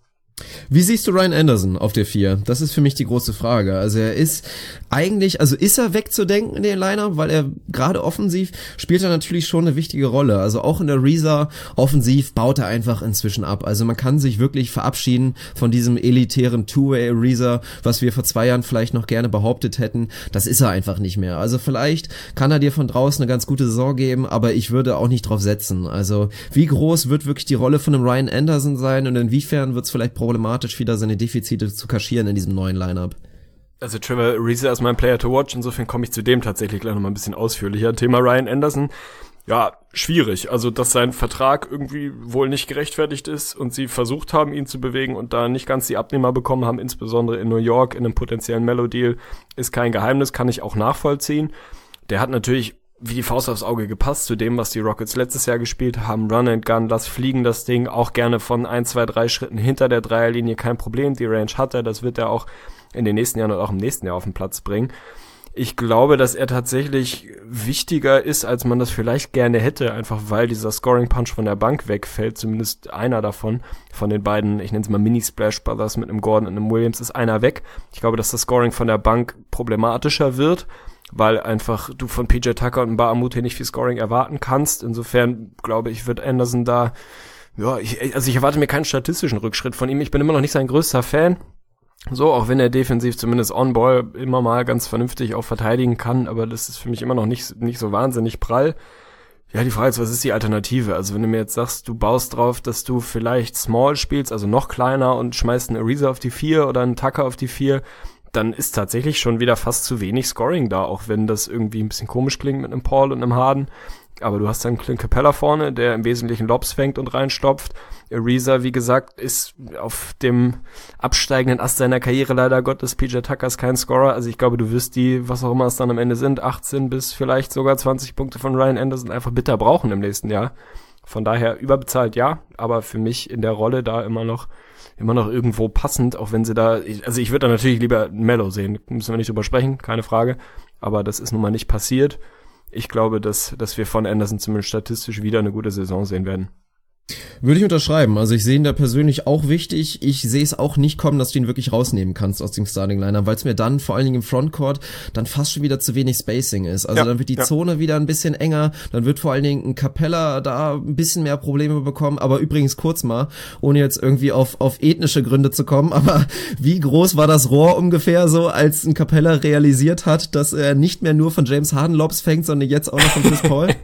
Wie siehst du Ryan Anderson auf der vier? Das ist für mich die große Frage. Also er ist eigentlich, also ist er wegzudenken in den Lineup, weil er gerade offensiv spielt er natürlich schon eine wichtige Rolle. Also auch in der Reza offensiv baut er einfach inzwischen ab. Also man kann sich wirklich verabschieden von diesem elitären Two-Way Reza, was wir vor zwei Jahren vielleicht noch gerne behauptet hätten. Das ist er einfach nicht mehr. Also vielleicht kann er dir von draußen eine ganz gute Saison geben, aber ich würde auch nicht drauf setzen. Also wie groß wird wirklich die Rolle von einem Ryan Anderson sein und inwiefern wird es vielleicht problematisch, wieder seine Defizite zu kaschieren in diesem neuen Lineup? Also Trevor Ariza ist mein Player to watch, insofern komme ich zu dem tatsächlich gleich nochmal ein bisschen ausführlicher. Thema Ryan Anderson, ja, schwierig. Also, dass sein Vertrag irgendwie wohl nicht gerechtfertigt ist und sie versucht haben, ihn zu bewegen und da nicht ganz die Abnehmer bekommen haben, insbesondere in New York in einem potenziellen Melo-Deal, ist kein Geheimnis, kann ich auch nachvollziehen. Der hat natürlich wie die Faust aufs Auge gepasst zu dem, was die Rockets letztes Jahr gespielt haben. Run and Gun, lass fliegen das Ding, auch gerne von ein, zwei, drei Schritten hinter der Dreierlinie, kein Problem. Die Range hat er, das wird er auch in den nächsten Jahren und auch im nächsten Jahr auf den Platz bringen. Ich glaube, dass er tatsächlich wichtiger ist, als man das vielleicht gerne hätte, einfach weil dieser Scoring-Punch von der Bank wegfällt, zumindest einer davon, von den beiden, ich nenne es mal Mini-Splash-Brothers mit einem Gordon und einem Williams, ist einer weg. Ich glaube, dass das Scoring von der Bank problematischer wird, weil einfach du von P J Tucker und Mbah a Moute nicht viel Scoring erwarten kannst. Insofern, glaube ich, wird Anderson da, ja, ich, also ich erwarte mir keinen statistischen Rückschritt von ihm. Ich bin immer noch nicht sein größter Fan. So, auch wenn er defensiv zumindest on-ball immer mal ganz vernünftig auch verteidigen kann, aber das ist für mich immer noch nicht, nicht so wahnsinnig prall. Ja, die Frage ist, was ist die Alternative? Also wenn du mir jetzt sagst, du baust drauf, dass du vielleicht Small spielst, also noch kleiner und schmeißt einen Ariza auf die vier oder einen Tucker auf die vier, dann ist tatsächlich schon wieder fast zu wenig Scoring da, auch wenn das irgendwie ein bisschen komisch klingt mit einem Paul und einem Harden. Aber du hast dann Clint Capella vorne, der im Wesentlichen Lobs fängt und reinstopft. Ariza, wie gesagt, ist auf dem absteigenden Ast seiner Karriere leider Gottes. P J Tucker ist kein Scorer. Also ich glaube, du wirst die, was auch immer es dann am Ende sind, achtzehn bis vielleicht sogar zwanzig Punkte von Ryan Anderson einfach bitter brauchen im nächsten Jahr. Von daher überbezahlt ja, aber für mich in der Rolle da immer noch immer noch irgendwo passend, auch wenn sie da, also ich würde da natürlich lieber Melo sehen, müssen wir nicht drüber sprechen, keine Frage, aber das ist nun mal nicht passiert. Ich glaube, dass dass wir von Anderson zumindest statistisch wieder eine gute Saison sehen werden. Würde ich unterschreiben. Also ich sehe ihn da persönlich auch wichtig. Ich sehe es auch nicht kommen, dass du ihn wirklich rausnehmen kannst aus dem Starting-Liner, weil es mir dann vor allen Dingen im Frontcourt dann fast schon wieder zu wenig Spacing ist. Also ja, dann wird die ja. Zone wieder ein bisschen enger, dann wird vor allen Dingen ein Capella da ein bisschen mehr Probleme bekommen. Aber übrigens kurz mal, ohne jetzt irgendwie auf auf ethnische Gründe zu kommen, aber wie groß war das Rohr ungefähr so, als ein Capella realisiert hat, dass er nicht mehr nur von James Harden Lobs fängt, sondern jetzt auch noch von Chris Paul?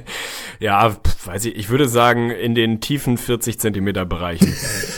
Ja, weiß ich, ich würde sagen, in den tiefen vierzig Zentimeter Bereichen.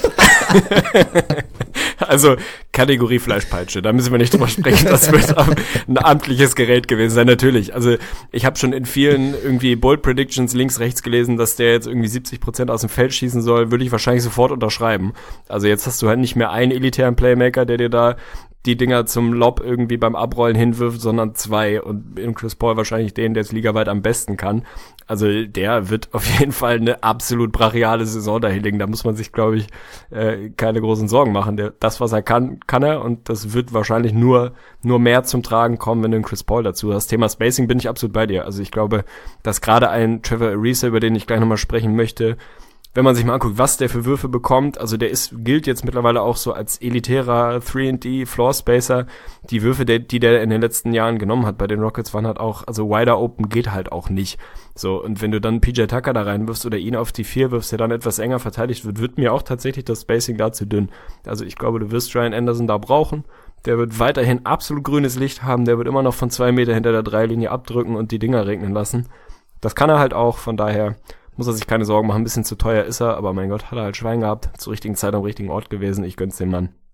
Also Kategorie Fleischpeitsche, da müssen wir nicht drüber sprechen, das wird ein amtliches Gerät gewesen sein, natürlich. Also ich habe schon in vielen irgendwie Bold Predictions links, rechts gelesen, dass der jetzt irgendwie siebzig Prozent aus dem Feld schießen soll, würde ich wahrscheinlich sofort unterschreiben. Also jetzt hast du halt nicht mehr einen elitären Playmaker, der dir da die Dinger zum Lob irgendwie beim Abrollen hinwirft, sondern zwei und in Chris Paul wahrscheinlich den, der es ligaweit am besten kann. Also der wird auf jeden Fall eine absolut brachiale Saison dahinlegen. Da muss man sich, glaube ich, äh, keine großen Sorgen machen. Der, das, was er kann, kann er und das wird wahrscheinlich nur nur mehr zum Tragen kommen, wenn du einen Chris Paul dazu hast. Thema Spacing bin ich absolut bei dir. Also ich glaube, dass gerade ein Trevor Ariza, über den ich gleich nochmal sprechen möchte, wenn man sich mal anguckt, was der für Würfe bekommt, also der ist gilt jetzt mittlerweile auch so als elitärer drei und D Floor Spacer. Die Würfe, der, die der in den letzten Jahren genommen hat bei den Rockets, waren halt auch, also wider open geht halt auch nicht. So, und wenn du dann P J Tucker da reinwirfst oder ihn auf die vier wirfst, der dann etwas enger verteidigt wird, wird mir auch tatsächlich das Spacing da zu dünn. Also ich glaube, du wirst Ryan Anderson da brauchen. Der wird weiterhin absolut grünes Licht haben, der wird immer noch von zwei Meter hinter der Dreilinie abdrücken und die Dinger regnen lassen. Das kann er halt auch, von daher muss er sich keine Sorgen machen, ein bisschen zu teuer ist er, aber mein Gott, hat er halt Schwein gehabt, zur richtigen Zeit am richtigen Ort gewesen, ich gönn's dem Mann.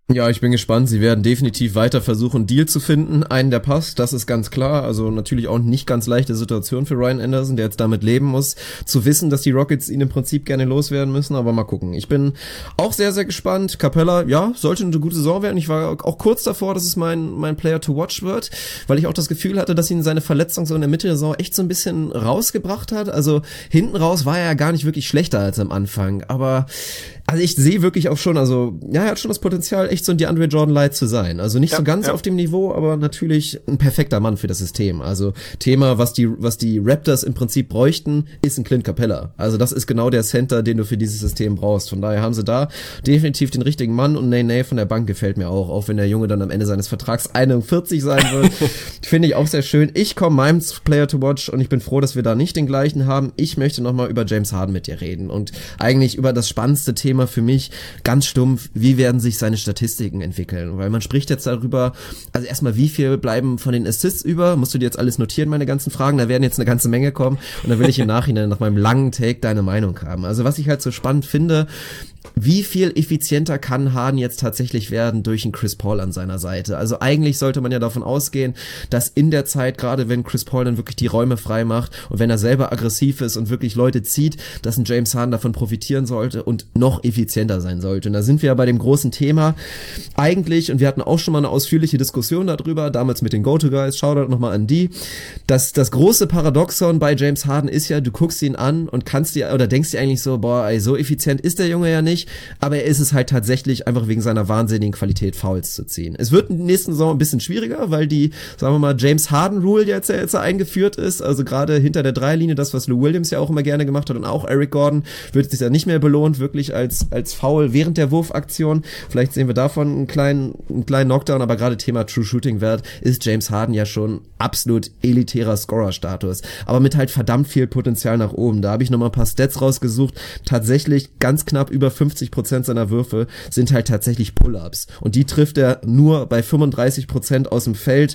Ja, ich bin gespannt. Sie werden definitiv weiter versuchen, einen Deal zu finden. Einen, der passt, das ist ganz klar. Also natürlich auch nicht ganz leichte Situation für Ryan Anderson, der jetzt damit leben muss, zu wissen, dass die Rockets ihn im Prinzip gerne loswerden müssen. Aber mal gucken. Ich bin auch sehr, sehr gespannt. Capella, ja, sollte eine gute Saison werden. Ich war auch kurz davor, dass es mein mein Player to watch wird, weil ich auch das Gefühl hatte, dass ihn seine Verletzung so in der Mitte der Saison echt so ein bisschen rausgebracht hat. Also hinten raus war er ja gar nicht wirklich schlechter als am Anfang. Aber also ich sehe wirklich auch schon, also ja, er hat schon das Potenzial, echt so ein DeAndre Jordan Light zu sein. Also nicht ja, so ganz ja. auf dem Niveau, aber natürlich ein perfekter Mann für das System. Also Thema, was die was die Raptors im Prinzip bräuchten, ist ein Clint Capella. Also das ist genau der Center, den du für dieses System brauchst. Von daher haben sie da definitiv den richtigen Mann und Nene von der Bank gefällt mir auch, auch wenn der Junge dann am Ende seines Vertrags einundvierzig sein wird. Finde ich auch sehr schön. Ich komme meinem Player to watch und ich bin froh, dass wir da nicht den gleichen haben. Ich möchte nochmal über James Harden mit dir reden und eigentlich über das spannendste Thema für mich, ganz stumpf, wie werden sich seine Statistiken entwickeln, weil man spricht jetzt darüber, also erstmal, wie viel bleiben von den Assists über, musst du dir jetzt alles notieren, meine ganzen Fragen, da werden jetzt eine ganze Menge kommen und dann will ich im Nachhinein nach meinem langen Take deine Meinung haben. Also was ich halt so spannend finde, wie viel effizienter kann Harden jetzt tatsächlich werden durch einen Chris Paul an seiner Seite? Also eigentlich sollte man ja davon ausgehen, dass in der Zeit, gerade wenn Chris Paul dann wirklich die Räume frei macht und wenn er selber aggressiv ist und wirklich Leute zieht, dass ein James Harden davon profitieren sollte und noch effizienter sein sollte. Und da sind wir ja bei dem großen Thema eigentlich, und wir hatten auch schon mal eine ausführliche Diskussion darüber, damals mit den Go-To-Guys, Shoutout nochmal an die, dass das große Paradoxon bei James Harden ist ja, du guckst ihn an und kannst dir, oder denkst dir eigentlich so, boah, ey, so effizient ist der Junge ja nicht, aber er ist es halt tatsächlich einfach wegen seiner wahnsinnigen Qualität, Fouls zu ziehen. Es wird in der nächsten Saison ein bisschen schwieriger, weil die, sagen wir mal, James Harden Rule jetzt, jetzt eingeführt ist, also gerade hinter der Dreilinie, das, was Lou Williams ja auch immer gerne gemacht hat und auch Eric Gordon, wird sich ja nicht mehr belohnt, wirklich als als Foul während der Wurfaktion. Vielleicht sehen wir davon einen kleinen, einen kleinen Knockdown, aber gerade Thema True Shooting Wert ist James Harden ja schon absolut elitärer Scorer-Status, aber mit halt verdammt viel Potenzial nach oben. Da habe ich nochmal ein paar Stats rausgesucht. Tatsächlich ganz knapp über fünfzig Prozent seiner Würfe sind halt tatsächlich Pull-Ups. Und die trifft er nur bei fünfunddreißig Prozent aus dem Feld.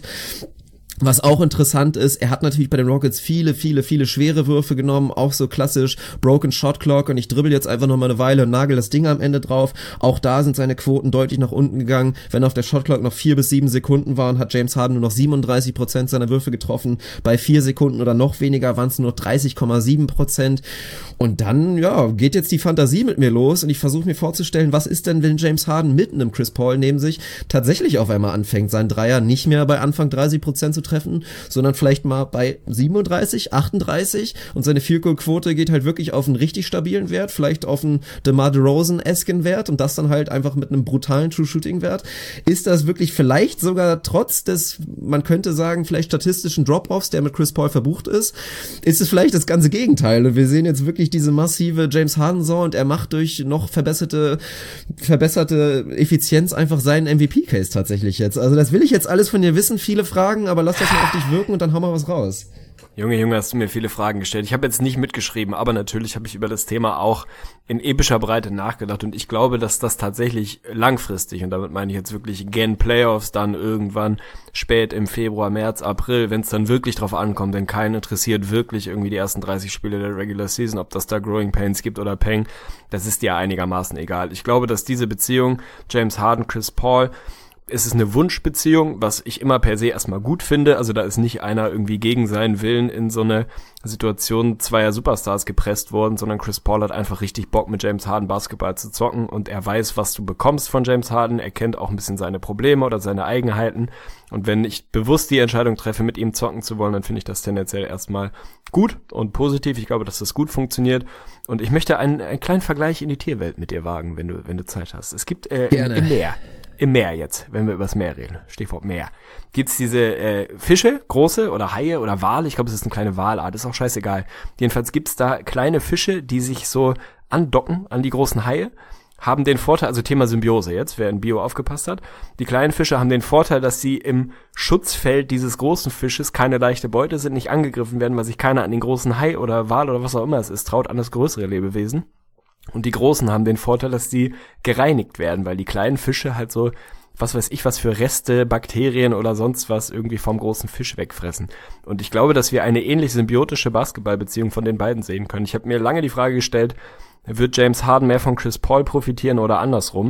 Was auch interessant ist, er hat natürlich bei den Rockets viele, viele, viele schwere Würfe genommen, auch so klassisch Broken Shot Clock und ich dribbel jetzt einfach noch mal eine Weile und nagel das Ding am Ende drauf. Auch da sind seine Quoten deutlich nach unten gegangen. Wenn auf der Shot Clock noch vier bis sieben Sekunden waren, hat James Harden nur noch siebenunddreißig Prozent seiner Würfe getroffen. Bei vier Sekunden oder noch weniger waren es nur dreißig Komma sieben Prozent. Und dann, ja, geht jetzt die Fantasie mit mir los und ich versuche mir vorzustellen, was ist denn, wenn James Harden mit einem Chris Paul neben sich tatsächlich auf einmal anfängt, seinen Dreier nicht mehr bei Anfang dreißig Prozent zu treffen, sondern vielleicht mal bei siebenunddreißig, achtunddreißig und seine Field-Goal-Quote geht halt wirklich auf einen richtig stabilen Wert, vielleicht auf einen DeMar DeRozan-esken Wert und das dann halt einfach mit einem brutalen True-Shooting-Wert. Ist das wirklich vielleicht sogar trotz des, man könnte sagen, vielleicht statistischen Drop-Offs, der mit Chris Paul verbucht ist, ist es vielleicht das ganze Gegenteil und wir sehen jetzt wirklich diese massive James Harden-Saison und er macht durch noch verbesserte verbesserte Effizienz einfach seinen M V P-Case tatsächlich jetzt. Also das will ich jetzt alles von dir wissen, viele Fragen, aber lass das mal auf dich wirken und dann hau mal was raus. Junge, Junge, hast du mir viele Fragen gestellt. Ich habe jetzt nicht mitgeschrieben, aber natürlich habe ich über das Thema auch in epischer Breite nachgedacht und ich glaube, dass das tatsächlich langfristig, und damit meine ich jetzt wirklich gen Playoffs, dann irgendwann spät im Februar, März, April, wenn es dann wirklich drauf ankommt, denn keinen interessiert wirklich irgendwie die ersten dreißig Spiele der Regular Season, ob das da Growing Pains gibt oder Peng, das ist dir einigermaßen egal. Ich glaube, dass diese Beziehung James Harden, Chris Paul, es ist eine Wunschbeziehung, was ich immer per se erstmal gut finde. Also da ist nicht einer irgendwie gegen seinen Willen in so eine Situation zweier Superstars gepresst worden, sondern Chris Paul hat einfach richtig Bock, mit James Harden Basketball zu zocken und er weiß, was du bekommst von James Harden. Er kennt auch ein bisschen seine Probleme oder seine Eigenheiten und wenn ich bewusst die Entscheidung treffe, mit ihm zocken zu wollen, dann finde ich das tendenziell erstmal gut und positiv. Ich glaube, dass das gut funktioniert und ich möchte einen, einen kleinen Vergleich in die Tierwelt mit dir wagen, wenn du, wenn du Zeit hast. Es gibt äh, im, im Meer Im Meer jetzt, wenn wir über das Meer reden, Stichwort Meer, gibt's diese äh, Fische, große oder Haie oder Wale, ich glaube, es ist eine kleine Walart, ist auch scheißegal. Jedenfalls gibt's da kleine Fische, die sich so andocken an die großen Haie, haben den Vorteil, also Thema Symbiose jetzt, wer in Bio aufgepasst hat, die kleinen Fische haben den Vorteil, dass sie im Schutzfeld dieses großen Fisches keine leichte Beute sind, nicht angegriffen werden, weil sich keiner an den großen Hai oder Wal oder was auch immer es ist, traut, an das größere Lebewesen. Und die Großen haben den Vorteil, dass sie gereinigt werden, weil die kleinen Fische halt so, was weiß ich, was für Reste, Bakterien oder sonst was irgendwie vom großen Fisch wegfressen. Und ich glaube, dass wir eine ähnlich symbiotische Basketballbeziehung von den beiden sehen können. Ich habe mir lange die Frage gestellt, wird James Harden mehr von Chris Paul profitieren oder andersrum?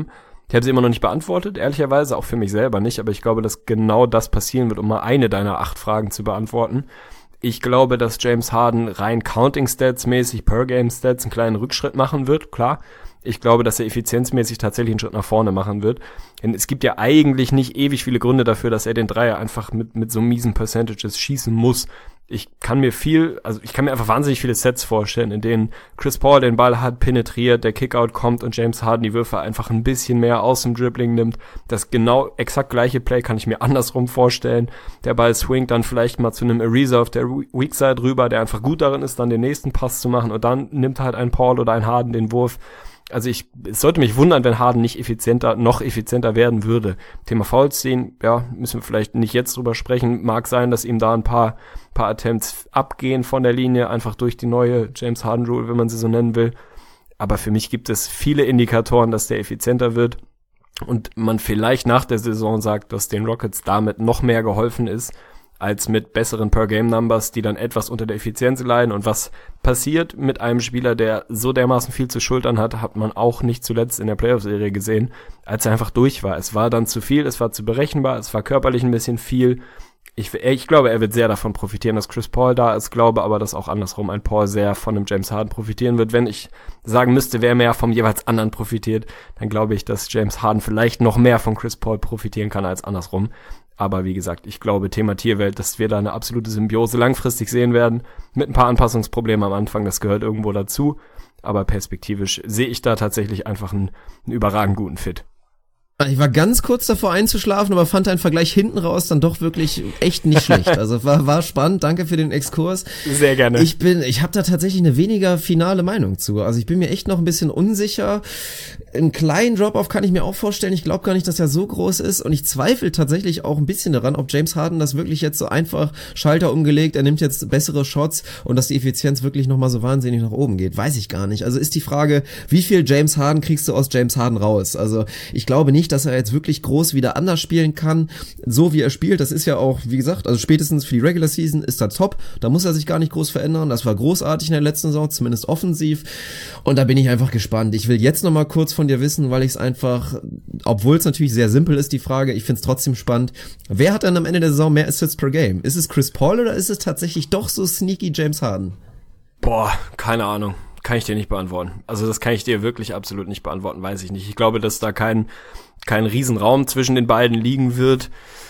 Ich habe sie immer noch nicht beantwortet, ehrlicherweise, auch für mich selber nicht, aber ich glaube, dass genau das passieren wird, um mal eine deiner acht Fragen zu beantworten. Ich glaube, dass James Harden rein Counting-Stats-mäßig, Per-Game-Stats einen kleinen Rückschritt machen wird, klar. Ich glaube, dass er effizienzmäßig tatsächlich einen Schritt nach vorne machen wird. Denn es gibt ja eigentlich nicht ewig viele Gründe dafür, dass er den Dreier einfach mit mit so miesen Percentages schießen muss. Ich kann mir viel, also ich kann mir einfach wahnsinnig viele Sets vorstellen, in denen Chris Paul den Ball hat, penetriert, der Kickout kommt und James Harden die Würfe einfach ein bisschen mehr aus dem Dribbling nimmt. Das genau exakt gleiche Play kann ich mir andersrum vorstellen. Der Ball swingt dann vielleicht mal zu einem Ariza auf der Weak Side rüber, der einfach gut darin ist, dann den nächsten Pass zu machen und dann nimmt halt ein Paul oder ein Harden den Wurf. Also ich, es sollte mich wundern, wenn Harden nicht effizienter, noch effizienter werden würde. Thema Fouls sehen, ja, müssen wir vielleicht nicht jetzt drüber sprechen. Mag sein, dass ihm da ein paar, paar Attempts abgehen von der Linie, einfach durch die neue James Harden Rule, wenn man sie so nennen will. Aber für mich gibt es viele Indikatoren, dass der effizienter wird. Und man vielleicht nach der Saison sagt, dass den Rockets damit noch mehr geholfen ist, als mit besseren Per-Game-Numbers, die dann etwas unter der Effizienz leiden. Und was passiert mit einem Spieler, der so dermaßen viel zu schultern hat, hat man auch nicht zuletzt in der Playoff-Serie gesehen, als er einfach durch war. Es war dann zu viel, es war zu berechenbar, es war körperlich ein bisschen viel. Ich, ich glaube, er wird sehr davon profitieren, dass Chris Paul da ist, glaube aber, dass auch andersrum ein Paul sehr von einem James Harden profitieren wird. Wenn ich sagen müsste, wer mehr vom jeweils anderen profitiert, dann glaube ich, dass James Harden vielleicht noch mehr von Chris Paul profitieren kann als andersrum. Aber wie gesagt, ich glaube, Thema Tierwelt, dass wir da eine absolute Symbiose langfristig sehen werden, mit ein paar Anpassungsproblemen am Anfang, das gehört irgendwo dazu. Aber perspektivisch sehe ich da tatsächlich einfach einen, einen überragend guten Fit. Ich war ganz kurz davor einzuschlafen, aber fand einen Vergleich hinten raus dann doch wirklich echt nicht schlecht. Also war war spannend, danke für den Exkurs. Sehr gerne. Ich bin, ich habe da tatsächlich eine weniger finale Meinung zu. Also ich bin mir echt noch ein bisschen unsicher. Einen kleinen Drop-Off kann ich mir auch vorstellen. Ich glaube gar nicht, dass er so groß ist. Und ich zweifle tatsächlich auch ein bisschen daran, ob James Harden das wirklich jetzt so einfach Schalter umgelegt, er nimmt jetzt bessere Shots und dass die Effizienz wirklich nochmal so wahnsinnig nach oben geht. Weiß ich gar nicht. Also ist die Frage, wie viel James Harden kriegst du aus James Harden raus? Also ich glaube nicht, dass er jetzt wirklich groß wieder anders spielen kann, so wie er spielt. Das ist ja auch, wie gesagt, also spätestens für die Regular Season ist er top. Da muss er sich gar nicht groß verändern. Das war großartig in der letzten Saison, zumindest offensiv. Und da bin ich einfach gespannt. Ich will jetzt nochmal kurz von dir wissen, weil ich es einfach, obwohl es natürlich sehr simpel ist, die Frage, ich finde es trotzdem spannend. Wer hat dann am Ende der Saison mehr Assists per Game? Ist es Chris Paul oder ist es tatsächlich doch so sneaky James Harden? Boah, keine Ahnung. Kann ich dir nicht beantworten. Also das kann ich dir wirklich absolut nicht beantworten, weiß ich nicht. Ich glaube, dass da kein kein Riesenraum zwischen den beiden liegen wird.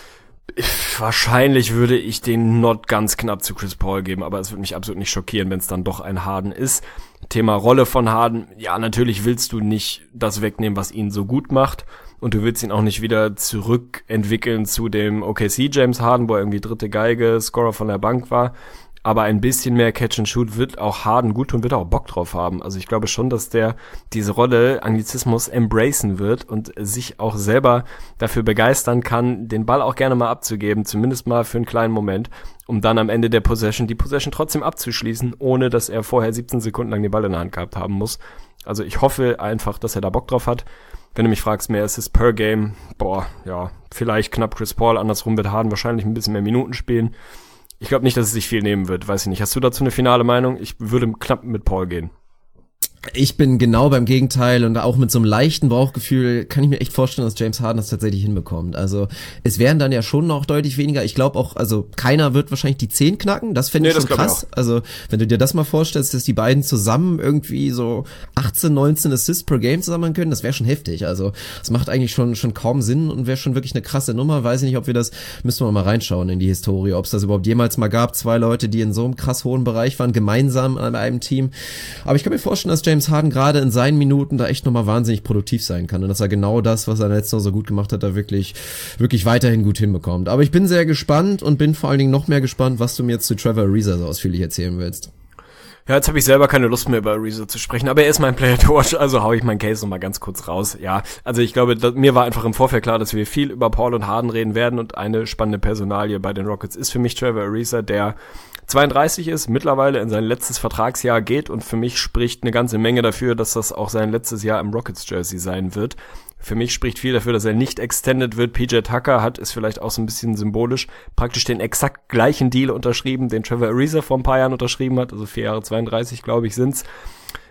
Wahrscheinlich würde ich den Not ganz knapp zu Chris Paul geben, aber es würde mich absolut nicht schockieren, wenn es dann doch ein Harden ist. Thema Rolle von Harden, ja, natürlich willst du nicht das wegnehmen, was ihn so gut macht, und du willst ihn auch nicht wieder zurückentwickeln zu dem O K C James Harden, wo er irgendwie dritte Geige, Scorer von der Bank war. Aber ein bisschen mehr Catch and Shoot wird auch Harden gut tun, wird auch Bock drauf haben. Also ich glaube schon, dass der diese Rolle Anglizismus embracen wird und sich auch selber dafür begeistern kann, den Ball auch gerne mal abzugeben, zumindest mal für einen kleinen Moment, um dann am Ende der Possession die Possession trotzdem abzuschließen, ohne dass er vorher siebzehn Sekunden lang den Ball in der Hand gehabt haben muss. Also ich hoffe einfach, dass er da Bock drauf hat. Wenn du mich fragst, mehr Assists per Game, boah, ja, vielleicht knapp Chris Paul, andersrum wird Harden wahrscheinlich ein bisschen mehr Minuten spielen. Ich glaube nicht, dass es sich viel nehmen wird, weiß ich nicht. Hast du dazu eine finale Meinung? Ich würde knapp mit Paul gehen. Ich bin genau beim Gegenteil, und auch mit so einem leichten Bauchgefühl kann ich mir echt vorstellen, dass James Harden das tatsächlich hinbekommt. Also es wären dann ja schon noch deutlich weniger. Ich glaube auch, also keiner wird wahrscheinlich die zehn knacken. Das fände ich nee, schon krass. Ich also wenn du dir das mal vorstellst, dass die beiden zusammen irgendwie so achtzehn, neunzehn Assists per Game zusammen können, das wäre schon heftig. Also das macht eigentlich schon schon kaum Sinn und wäre schon wirklich eine krasse Nummer. Weiß ich nicht, ob wir das, müssen wir mal reinschauen in die Historie, ob es das überhaupt jemals mal gab. Zwei Leute, die in so einem krass hohen Bereich waren, gemeinsam an einem Team. Aber ich kann mir vorstellen, dass James James Harden gerade in seinen Minuten da echt nochmal wahnsinnig produktiv sein kann und dass er genau das, was er letztes Jahr so gut gemacht hat, da wirklich wirklich weiterhin gut hinbekommt. Aber ich bin sehr gespannt und bin vor allen Dingen noch mehr gespannt, was du mir jetzt zu Trevor Ariza so ausführlich erzählen willst. Ja, jetzt habe ich selber keine Lust mehr über Ariza zu sprechen, aber er ist mein Player to watch, also hau ich meinen Case nochmal ganz kurz raus. Ja, also ich glaube, da, mir war einfach im Vorfeld klar, dass wir viel über Paul und Harden reden werden, und eine spannende Personalie bei den Rockets ist für mich Trevor Ariza, der zweiunddreißig ist, mittlerweile in sein letztes Vertragsjahr geht, und für mich spricht eine ganze Menge dafür, dass das auch sein letztes Jahr im Rockets-Jersey sein wird. Für mich spricht viel dafür, dass er nicht extended wird. P J Tucker hat, ist vielleicht auch so ein bisschen symbolisch, praktisch den exakt gleichen Deal unterschrieben, den Trevor Ariza vor ein paar Jahren unterschrieben hat, also vier Jahre zweiunddreißig, glaube ich, sind's.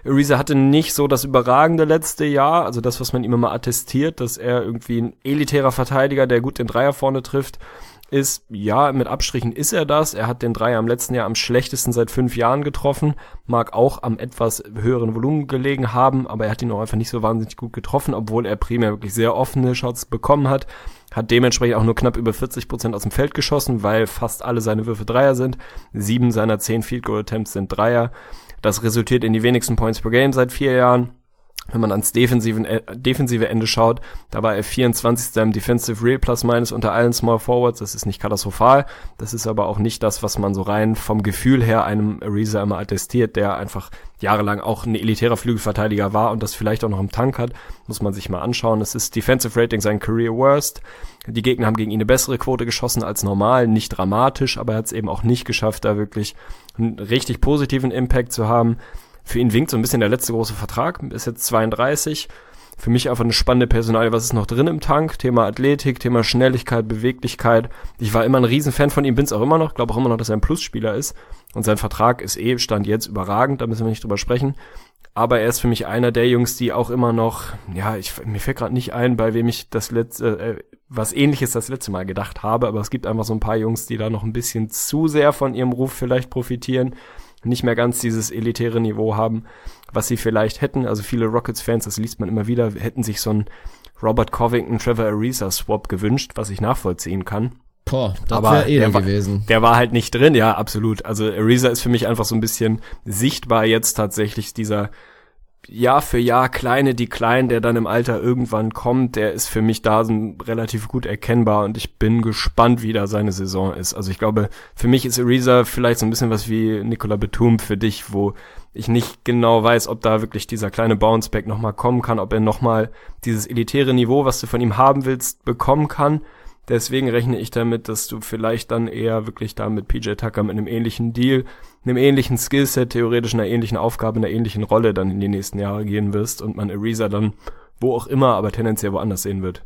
Ariza hatte nicht so das überragende letzte Jahr, also das, was man ihm immer attestiert, dass er irgendwie ein elitärer Verteidiger, der gut den Dreier vorne trifft, ist, ja, mit Abstrichen ist er das. Er hat den Dreier im letzten Jahr am schlechtesten seit fünf Jahren getroffen, mag auch am etwas höheren Volumen gelegen haben, aber er hat ihn auch einfach nicht so wahnsinnig gut getroffen, obwohl er primär wirklich sehr offene Shots bekommen hat. Hat dementsprechend auch nur knapp über vierzig Prozent aus dem Feld geschossen, weil fast alle seine Würfe Dreier sind. Sieben seiner zehn Field Goal Attempts sind Dreier. Das resultiert in die wenigsten Points per Game seit vier Jahren. Wenn man ans defensiven, äh, defensive Ende schaut, da war er vierundzwanzigster im Defensive Real Plus Minus unter allen Small Forwards. Das ist nicht katastrophal. Das ist aber auch nicht das, was man so rein vom Gefühl her einem Ariza immer attestiert, der einfach jahrelang auch ein elitärer Flügelverteidiger war und das vielleicht auch noch im Tank hat. Muss man sich mal anschauen. Es ist Defensive Rating sein Career Worst. Die Gegner haben gegen ihn eine bessere Quote geschossen als normal. Nicht dramatisch, aber er hat es eben auch nicht geschafft, da wirklich einen richtig positiven Impact zu haben. Für ihn winkt so ein bisschen der letzte große Vertrag, ist jetzt zweiunddreißig. Für mich einfach eine spannende Personalie, was ist noch drin im Tank? Thema Athletik, Thema Schnelligkeit, Beweglichkeit. Ich war immer ein Riesenfan von ihm, bin's auch immer noch, glaube auch immer noch, dass er ein Plusspieler ist. Und sein Vertrag ist eh, Stand jetzt überragend, da müssen wir nicht drüber sprechen. Aber er ist für mich einer der Jungs, die auch immer noch, ja, ich, mir fällt gerade nicht ein, bei wem ich das letzte, äh, was Ähnliches das letzte Mal gedacht habe, aber es gibt einfach so ein paar Jungs, die da noch ein bisschen zu sehr von ihrem Ruf vielleicht profitieren, nicht mehr ganz dieses elitäre Niveau haben, was sie vielleicht hätten. Also viele Rockets-Fans, das liest man immer wieder, hätten sich so einen Robert Covington, Trevor Ariza-Swap gewünscht, was ich nachvollziehen kann. Boah, das wäre eh der war, gewesen. Der war halt nicht drin, ja, absolut. Also Ariza ist für mich einfach so ein bisschen sichtbar jetzt tatsächlich dieser Jahr für Jahr kleine Decline, der dann im Alter irgendwann kommt, der ist für mich da so relativ gut erkennbar und ich bin gespannt, wie da seine Saison ist. Also ich glaube, für mich ist Ariza vielleicht so ein bisschen was wie Nicolas Batum für dich, wo ich nicht genau weiß, ob da wirklich dieser kleine Bounceback nochmal kommen kann, ob er nochmal dieses elitäre Niveau, was du von ihm haben willst, bekommen kann. Deswegen rechne ich damit, dass du vielleicht dann eher wirklich da mit P J Tucker mit einem ähnlichen Deal, einem ähnlichen Skillset, theoretisch einer ähnlichen Aufgabe, einer ähnlichen Rolle dann in die nächsten Jahre gehen wirst und man Ariza dann wo auch immer, aber tendenziell woanders sehen wird.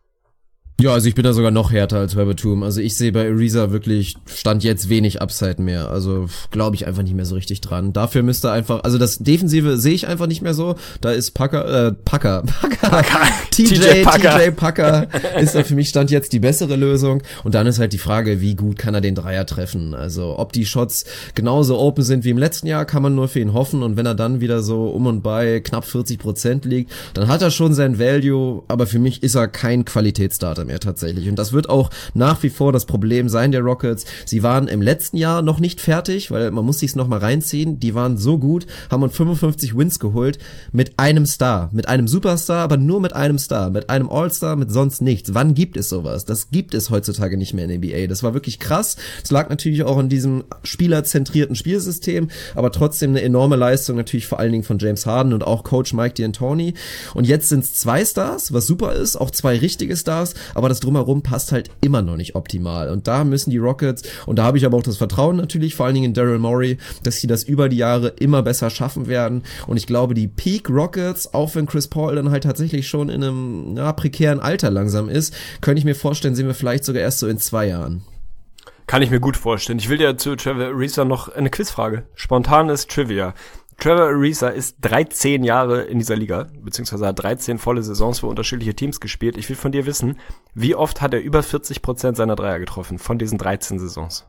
Ja, also ich bin da sogar noch härter als bei Batum. Also ich sehe bei Ariza wirklich Stand jetzt wenig Upside mehr. Also glaube ich einfach nicht mehr so richtig dran. Dafür müsste einfach, also das Defensive sehe ich einfach nicht mehr so. Da ist Packer, äh, Packer, Packer, Packer. T J, T J Packer ist da für mich Stand jetzt die bessere Lösung. Und dann ist halt die Frage, wie gut kann er den Dreier treffen? Also ob die Shots genauso open sind wie im letzten Jahr, kann man nur für ihn hoffen. Und wenn er dann wieder so um und bei knapp vierzig Prozent liegt, dann hat er schon sein Value. Aber für mich ist er kein Qualitätsstarter mehr tatsächlich. Und das wird auch nach wie vor das Problem sein der Rockets. Sie waren im letzten Jahr noch nicht fertig, weil man muss sich's noch mal reinziehen. Die waren so gut, haben uns fünfundfünfzig Wins geholt mit einem Star, mit einem Superstar, aber nur mit einem Star, mit einem All-Star, mit sonst nichts. Wann gibt es sowas? Das gibt es heutzutage nicht mehr in der N B A. Das war wirklich krass. Es lag natürlich auch an diesem spielerzentrierten Spielsystem, aber trotzdem eine enorme Leistung natürlich vor allen Dingen von James Harden und auch Coach Mike D'Antoni. Und jetzt sind's zwei Stars, was super ist, auch zwei richtige Stars, aber das Drumherum passt halt immer noch nicht optimal. Und da müssen die Rockets, und da habe ich aber auch das Vertrauen natürlich, vor allen Dingen in Daryl Morey, dass sie das über die Jahre immer besser schaffen werden. Und ich glaube, die Peak Rockets, auch wenn Chris Paul dann halt tatsächlich schon in einem ja, prekären Alter langsam ist, könnte ich mir vorstellen, sehen wir vielleicht sogar erst so in zwei Jahren. Kann ich mir gut vorstellen. Ich will dir zu Trevor Ariza noch eine Quizfrage. Spontanes Trivia. Trevor Ariza ist dreizehn Jahre in dieser Liga, beziehungsweise hat dreizehn volle Saisons für unterschiedliche Teams gespielt. Ich will von dir wissen, wie oft hat er über vierzig Prozent seiner Dreier getroffen von diesen dreizehn Saisons?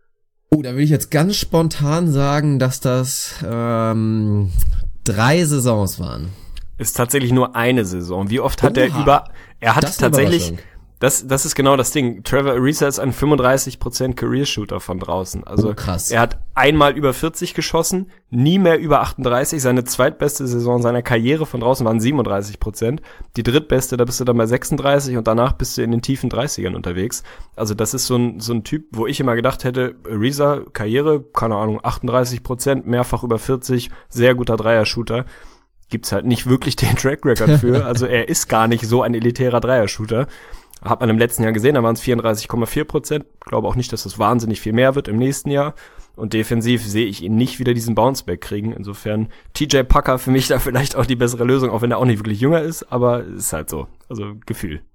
Oh, da will ich jetzt ganz spontan sagen, dass das ähm, drei Saisons waren. Ist tatsächlich nur eine Saison. Wie oft hat Oha, er über... Er hat tatsächlich... Das, das ist genau das Ding. Trevor Ariza ist ein fünfunddreißig Prozent Career-Shooter von draußen. Also oh, krass. Er hat einmal über vierzig geschossen, nie mehr über achtunddreißig. Seine zweitbeste Saison seiner Karriere von draußen waren siebenunddreißig Prozent. Die drittbeste, da bist du dann bei sechsunddreißig und danach bist du in den tiefen dreißigern unterwegs. Also das ist so ein, so ein Typ, wo ich immer gedacht hätte, Ariza, Karriere, keine Ahnung, achtunddreißig Prozent, mehrfach über vierzig, sehr guter Dreier-Shooter. Gibt's halt nicht wirklich den Track Record für. Also er ist gar nicht so ein elitärer Dreier-Shooter. Hat man im letzten Jahr gesehen, da waren es vierunddreißig Komma vier Prozent. Glaube auch nicht, dass das wahnsinnig viel mehr wird im nächsten Jahr. Und defensiv sehe ich ihn nicht wieder diesen Bounceback kriegen. Insofern T J Packer für mich da vielleicht auch die bessere Lösung, auch wenn er auch nicht wirklich jünger ist, aber es ist halt so. Also Gefühl.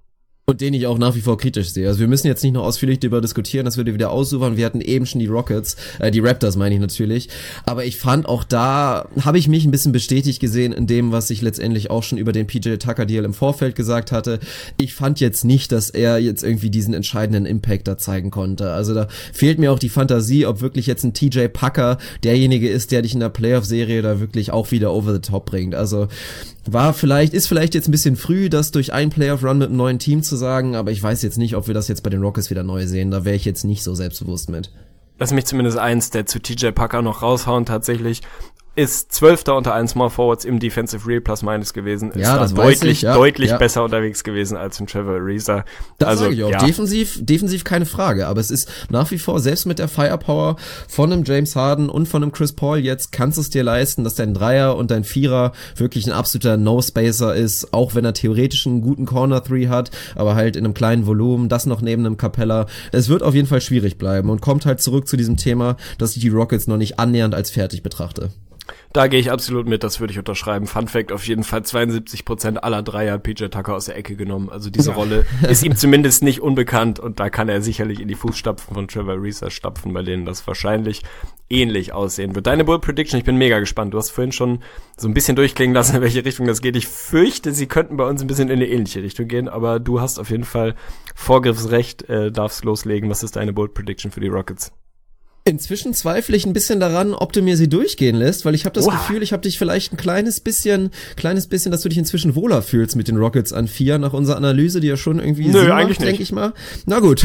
Und den ich auch nach wie vor kritisch sehe. Also wir müssen jetzt nicht noch ausführlich darüber diskutieren, das würde wieder ausufern. Wir hatten eben schon die Rockets, äh, die Raptors meine ich natürlich. Aber ich fand auch da, habe ich mich ein bisschen bestätigt gesehen in dem, was ich letztendlich auch schon über den P J Tucker Deal im Vorfeld gesagt hatte. Ich fand jetzt nicht, dass er jetzt irgendwie diesen entscheidenden Impact da zeigen konnte. Also da fehlt mir auch die Fantasie, ob wirklich jetzt ein T J Tucker derjenige ist, der dich in der Playoff-Serie da wirklich auch wieder over the top bringt. Also war vielleicht, ist vielleicht jetzt ein bisschen früh, das durch einen Playoff-Run mit einem neuen Team zu sagen, aber ich weiß jetzt nicht, ob wir das jetzt bei den Rockets wieder neu sehen. Da wäre ich jetzt nicht so selbstbewusst mit. Lass mich zumindest eins, der zu T J Tucker noch raushauen tatsächlich. Ist Zwölfter unter allen Small Forwards im Defensive Real Plus Minus gewesen. Ist ja, da das deutlich, weiß ich, ja, deutlich ja. besser unterwegs gewesen als ein Trevor Ariza. Das also, sage ich auch. Ja. Defensiv, defensiv keine Frage. Aber es ist nach wie vor, selbst mit der Firepower von einem James Harden und von einem Chris Paul jetzt, kannst du es dir leisten, dass dein Dreier und dein Vierer wirklich ein absoluter No-Spacer ist, auch wenn er theoretisch einen guten Corner-Three hat, aber halt in einem kleinen Volumen, das noch neben einem Capella. Es wird auf jeden Fall schwierig bleiben und kommt halt zurück zu diesem Thema, dass ich die Rockets noch nicht annähernd als fertig betrachte. Da gehe ich absolut mit, das würde ich unterschreiben. Fun Fact, auf jeden Fall zweiundsiebzig Prozent aller Dreier P J Tucker aus der Ecke genommen. Also diese ja. Rolle ist ihm zumindest nicht unbekannt und da kann er sicherlich in die Fußstapfen von Trevor Ariza stapfen, bei denen das wahrscheinlich ähnlich aussehen wird. Deine Bold Prediction, ich bin mega gespannt. Du hast vorhin schon so ein bisschen durchklingen lassen, in welche Richtung das geht. Ich fürchte, sie könnten bei uns ein bisschen in eine ähnliche Richtung gehen, aber du hast auf jeden Fall Vorgriffsrecht, äh, darfst loslegen. Was ist deine Bold Prediction für die Rockets? Inzwischen zweifle ich ein bisschen daran, ob du mir sie durchgehen lässt, weil ich habe das wow. Gefühl, ich habe dich vielleicht ein kleines bisschen, kleines bisschen, dass du dich inzwischen wohler fühlst mit den Rockets an vier nach unserer Analyse, die ja schon irgendwie Nö, Sinn eigentlich macht, denke ich mal. Na gut.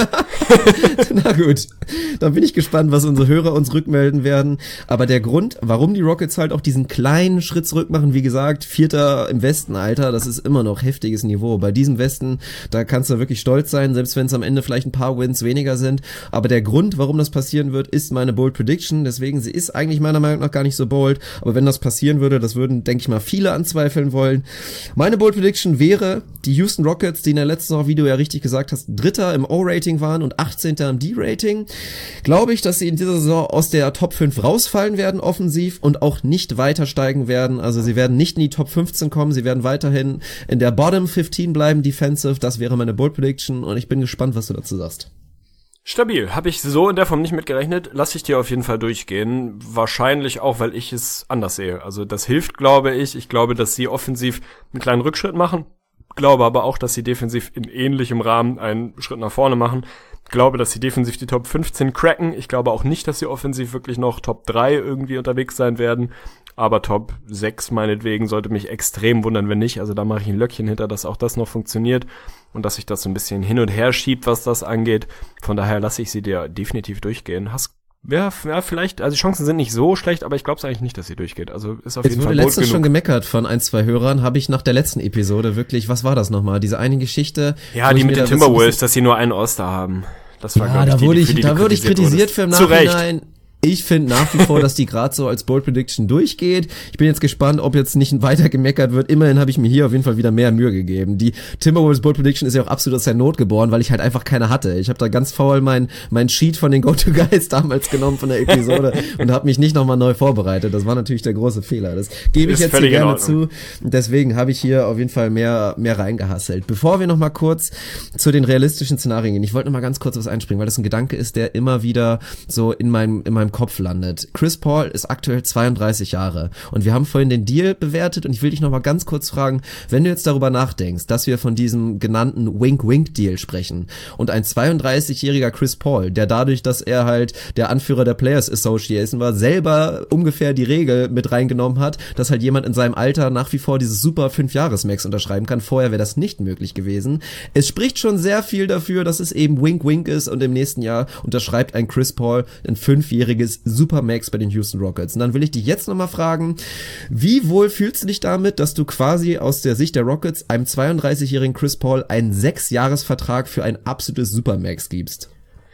Na gut. Dann bin ich gespannt, was unsere Hörer uns rückmelden werden. Aber der Grund, warum die Rockets halt auch diesen kleinen Schritt zurück machen, wie gesagt, Vierter im Westen, Alter, das ist immer noch heftiges Niveau. Bei diesem Westen, da kannst du wirklich stolz sein, selbst wenn es am Ende vielleicht ein paar Wins weniger sind. Aber der Grund, warum das passieren wird, ist meine Bold Prediction, deswegen sie ist eigentlich meiner Meinung nach gar nicht so bold, aber wenn das passieren würde, das würden, denke ich mal, viele anzweifeln wollen. Meine Bold Prediction wäre, die Houston Rockets, die in der letzten Saison, wie du ja richtig gesagt hast, Dritter im O-Rating waren und achtzehnter im D-Rating, glaube ich, dass sie in dieser Saison aus der Top fünf rausfallen werden offensiv und auch nicht weiter steigen werden, also sie werden nicht in die Top fünfzehn kommen, sie werden weiterhin in der Bottom fünfzehn bleiben, defensive, das wäre meine Bold Prediction und ich bin gespannt, was du dazu sagst. Stabil. Habe ich so in der Form nicht mitgerechnet. Lass ich dir auf jeden Fall durchgehen. Wahrscheinlich auch, weil ich es anders sehe. Also das hilft, glaube ich. Ich glaube, dass sie offensiv einen kleinen Rückschritt machen. Glaube aber auch, dass sie defensiv in ähnlichem Rahmen einen Schritt nach vorne machen. Glaube, dass sie defensiv die Top fünfzehn cracken. Ich glaube auch nicht, dass sie offensiv wirklich noch Top drei irgendwie unterwegs sein werden. Aber Top sechs meinetwegen sollte mich extrem wundern, wenn nicht. Also da mache ich ein Löckchen hinter, dass auch das noch funktioniert und dass sich das so ein bisschen hin und her schiebt, was das angeht. Von daher lasse ich sie dir definitiv durchgehen. Hast ja, ja, vielleicht, also die Chancen sind nicht so schlecht, aber ich glaube es eigentlich nicht, dass sie durchgeht. Also ist auf Jetzt jeden Fall wurde bold letztens genug. schon gemeckert von ein, zwei Hörern, habe ich nach der letzten Episode wirklich, was war das nochmal? Diese eine Geschichte. Ja, die mit den Timberwolves, dass sie nur einen All-Star haben. Das war, ja, glaube ich, da die, wurde die, ich, für die da du wurde ich kritisiert wurdest. für im Zu Recht. Nachhinein. Ich finde nach wie vor, dass die gerade so als Bold Prediction durchgeht. Ich bin jetzt gespannt, ob jetzt nicht weiter gemeckert wird. Immerhin habe ich mir hier auf jeden Fall wieder mehr Mühe gegeben. Die Timberwolves Bold Prediction ist ja auch absolut aus der Not geboren, weil ich halt einfach keine hatte. Ich habe da ganz faul mein mein Sheet von den Go-To-Guys damals genommen von der Episode und habe mich nicht nochmal neu vorbereitet. Das war natürlich der große Fehler. Das gebe ich Ist jetzt hier gerne zu. Deswegen habe ich hier auf jeden Fall mehr mehr reingehasselt. Bevor wir nochmal kurz zu den realistischen Szenarien gehen, ich wollte nochmal ganz kurz was einspringen, weil das ein Gedanke ist, der immer wieder so in meinem in meinem Kopf landet. Chris Paul ist aktuell zweiunddreißig Jahre und wir haben vorhin den Deal bewertet und ich will dich nochmal ganz kurz fragen, wenn du jetzt darüber nachdenkst, dass wir von diesem genannten Wink-Wink-Deal sprechen und ein zweiunddreißigjähriger Chris Paul, der dadurch, dass er halt der Anführer der Players Association war, selber ungefähr die Regel mit reingenommen hat, dass halt jemand in seinem Alter nach wie vor dieses super fünf-Jahres-Max unterschreiben kann. Vorher wäre das nicht möglich gewesen. Es spricht schon sehr viel dafür, dass es eben Wink-Wink ist und im nächsten Jahr unterschreibt ein Chris Paul ein fünfjähriges Super-Max bei den Houston Rockets. Und dann will ich dich jetzt nochmal fragen, wie wohl fühlst du dich damit, dass du quasi aus der Sicht der Rockets einem zweiunddreißigjährigen Chris Paul einen Sechs-Jahres-Vertrag für ein absolutes Supermax gibst?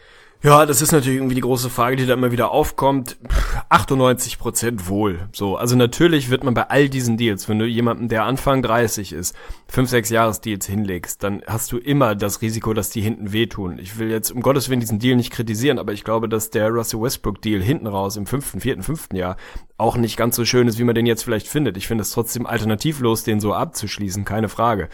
Ja, das ist natürlich irgendwie die große Frage, die da immer wieder aufkommt. achtundneunzig Prozent wohl. So, also natürlich wird man bei all diesen Deals, wenn du jemanden, der Anfang dreißig ist, fünf, sechs Jahres-Deals hinlegst, dann hast du immer das Risiko, dass die hinten wehtun. Ich will jetzt um Gottes Willen diesen Deal nicht kritisieren, aber ich glaube, dass der Russell Westbrook-Deal hinten raus im fünften, vierten, fünften Jahr auch nicht ganz so schön ist, wie man den jetzt vielleicht findet. Ich finde es trotzdem alternativlos, den so abzuschließen, keine Frage.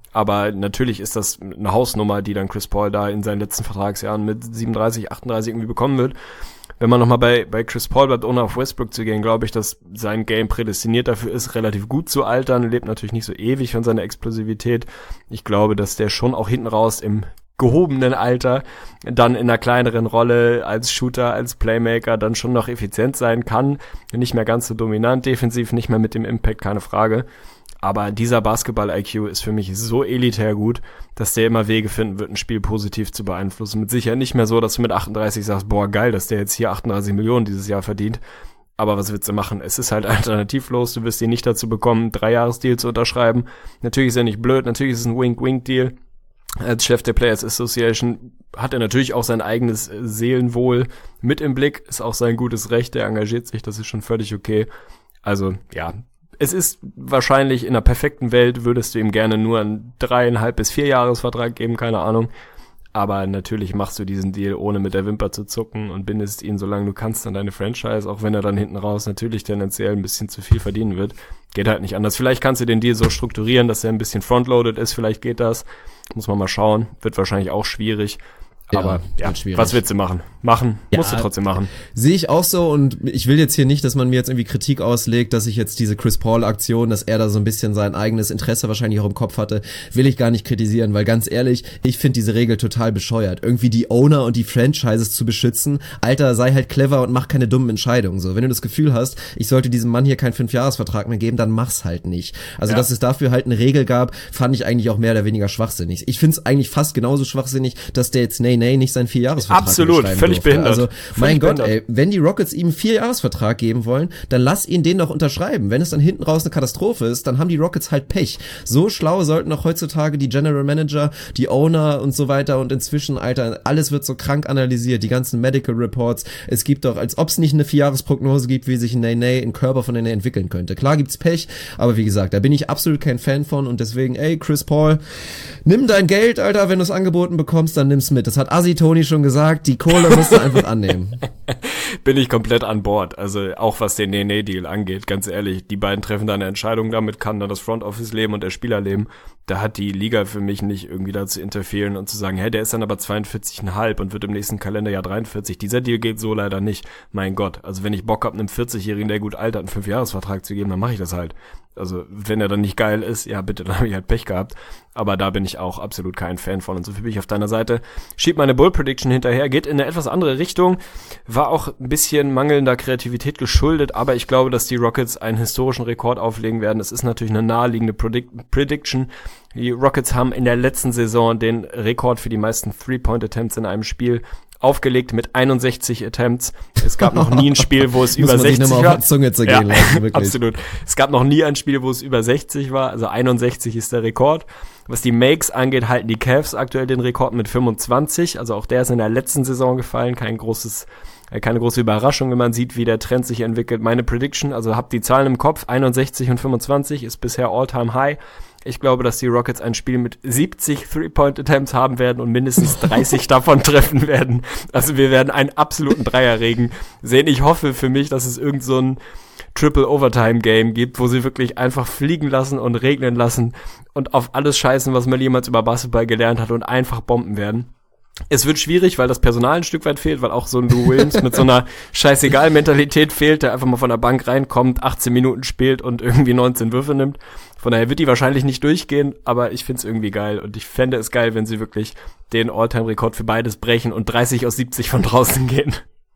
Aber natürlich ist das eine Hausnummer, die dann Chris Paul da in seinen letzten Vertragsjahren mit siebenunddreißig, achtunddreißig irgendwie bekommen wird. Wenn man nochmal bei, bei Chris Paul bleibt, ohne auf Westbrook zu gehen, glaube ich, dass sein Game prädestiniert dafür ist, relativ gut zu altern, lebt natürlich nicht so ewig von seiner Explosivität. Ich glaube, dass der schon auch hinten raus im gehobenen Alter dann in einer kleineren Rolle als Shooter, als Playmaker dann schon noch effizient sein kann. Nicht mehr ganz so dominant defensiv, nicht mehr mit dem Impact, keine Frage. Aber dieser Basketball-I Q ist für mich so elitär gut, dass der immer Wege finden wird, ein Spiel positiv zu beeinflussen. Mit Sicherheit nicht mehr so, dass du mit achtunddreißig sagst, boah, geil, dass der jetzt hier achtunddreißig Millionen dieses Jahr verdient. Aber was willst du machen? Es ist halt alternativlos. Du wirst ihn nicht dazu bekommen, einen Drei-Jahres-Deal zu unterschreiben. Natürlich ist er nicht blöd, natürlich ist es ein Wink-Wink-Deal. Als Chef der Players Association hat er natürlich auch sein eigenes Seelenwohl mit im Blick. Ist auch sein gutes Recht, er engagiert sich, das ist schon völlig okay. Also, ja, es ist wahrscheinlich in einer perfekten Welt würdest du ihm gerne nur einen dreieinhalb bis vier Jahresvertrag geben, keine Ahnung. Aber natürlich machst du diesen Deal, ohne mit der Wimper zu zucken und bindest ihn, solange du kannst, an deine Franchise, auch wenn er dann hinten raus natürlich tendenziell ein bisschen zu viel verdienen wird. Geht halt nicht anders. Vielleicht kannst du den Deal so strukturieren, dass er ein bisschen frontloaded ist, vielleicht geht das. Muss man mal schauen. Wird wahrscheinlich auch schwierig. Aber ja, ja was willst du machen? Machen, ja, musst du trotzdem machen. Sehe ich auch so und ich will jetzt hier nicht, dass man mir jetzt irgendwie Kritik auslegt, dass ich jetzt diese Chris Paul-Aktion, dass er da so ein bisschen sein eigenes Interesse wahrscheinlich auch im Kopf hatte, will ich gar nicht kritisieren, weil ganz ehrlich, ich finde diese Regel total bescheuert. Irgendwie die Owner und die Franchises zu beschützen, Alter, sei halt clever und mach keine dummen Entscheidungen. So, wenn du das Gefühl hast, ich sollte diesem Mann hier keinen Fünfjahresvertrag mehr geben, dann mach's halt nicht. Also, ja. Dass es dafür halt eine Regel gab, fand ich eigentlich auch mehr oder weniger schwachsinnig. Ich find's eigentlich fast genauso schwachsinnig, dass der jetzt nee, nee, nicht seinen Vierjahresvertrag Absolut, völlig durfte. behindert. Also, völlig mein behindert. Gott, ey, wenn die Rockets ihm einen Vierjahresvertrag geben wollen, dann lass ihn den doch unterschreiben. Wenn es dann hinten raus eine Katastrophe ist, dann haben die Rockets halt Pech. So schlau sollten auch heutzutage die General Manager, die Owner und so weiter und inzwischen, Alter, alles wird so krank analysiert, die ganzen Medical Reports. Es gibt doch, als ob es nicht eine Vierjahresprognose gibt, wie sich ein Nene, ein Körper von Nene entwickeln könnte. Klar gibt's Pech, aber wie gesagt, da bin ich absolut kein Fan von und deswegen, ey, Chris Paul, nimm dein Geld, Alter, wenn du es angeboten bekommst, dann nimm's mit. Das hat Assi Tony schon gesagt, die Kohle musst du einfach annehmen. Bin ich komplett an Bord. Also auch was den Nene-Deal angeht, ganz ehrlich, die beiden treffen da eine Entscheidung, damit kann dann das Front Office leben und der Spieler leben. Da hat die Liga für mich nicht irgendwie dazu interferieren und zu sagen, hey, der ist dann aber zweiundvierzig Komma fünf und wird im nächsten Kalenderjahr dreiundvierzig. Dieser Deal geht so leider nicht. Mein Gott, also wenn ich Bock hab, einem vierzigjährigen, der gut altert, einen Fünfjahresvertrag zu geben, dann mache ich das halt. Also wenn er dann nicht geil ist, ja bitte, dann habe ich halt Pech gehabt. Aber da bin ich auch absolut kein Fan von und so viel bin ich auf deiner Seite. Schieb meine Bull Prediction hinterher, geht in eine etwas andere Richtung, war auch ein bisschen mangelnder Kreativität geschuldet, aber ich glaube, dass die Rockets einen historischen Rekord auflegen werden. Es ist natürlich eine naheliegende Predict- Prediction. Die Rockets haben in der letzten Saison den Rekord für die meisten Three-Point-Attempts in einem Spiel aufgelegt mit einundsechzig Attempts. Es gab noch nie ein Spiel, wo es über sechzig war. Auf die Zunge zu gehen ja, lassen, wirklich. Absolut. Es gab noch nie ein Spiel, wo es über sechzig war. Also einundsechzig ist der Rekord. Was die Makes angeht, halten die Cavs aktuell den Rekord mit fünfundzwanzig. Also auch der ist in der letzten Saison gefallen. Kein großes, keine große Überraschung, wenn man sieht, wie der Trend sich entwickelt. Meine Prediction, also habt die Zahlen im Kopf, einundsechzig und fünfundzwanzig ist bisher All-Time-High. Ich glaube, dass die Rockets ein Spiel mit siebzig Three-Point-Attempts haben werden und mindestens dreißig davon treffen werden. Also wir werden einen absoluten Dreierregen sehen. Ich hoffe für mich, dass es irgend so ein Triple-Overtime-Game gibt, wo sie wirklich einfach fliegen lassen und regnen lassen und auf alles scheißen, was man jemals über Basketball gelernt hat und einfach bomben werden. Es wird schwierig, weil das Personal ein Stück weit fehlt, weil auch so ein Lou Williams mit so einer Scheißegal-Mentalität fehlt, der einfach mal von der Bank reinkommt, achtzehn Minuten spielt und irgendwie neunzehn Würfe nimmt. Von daher wird die wahrscheinlich nicht durchgehen, aber ich find's irgendwie geil und ich fände es geil, wenn sie wirklich den All-Time-Rekord für beides brechen und dreißig aus siebzig von draußen gehen.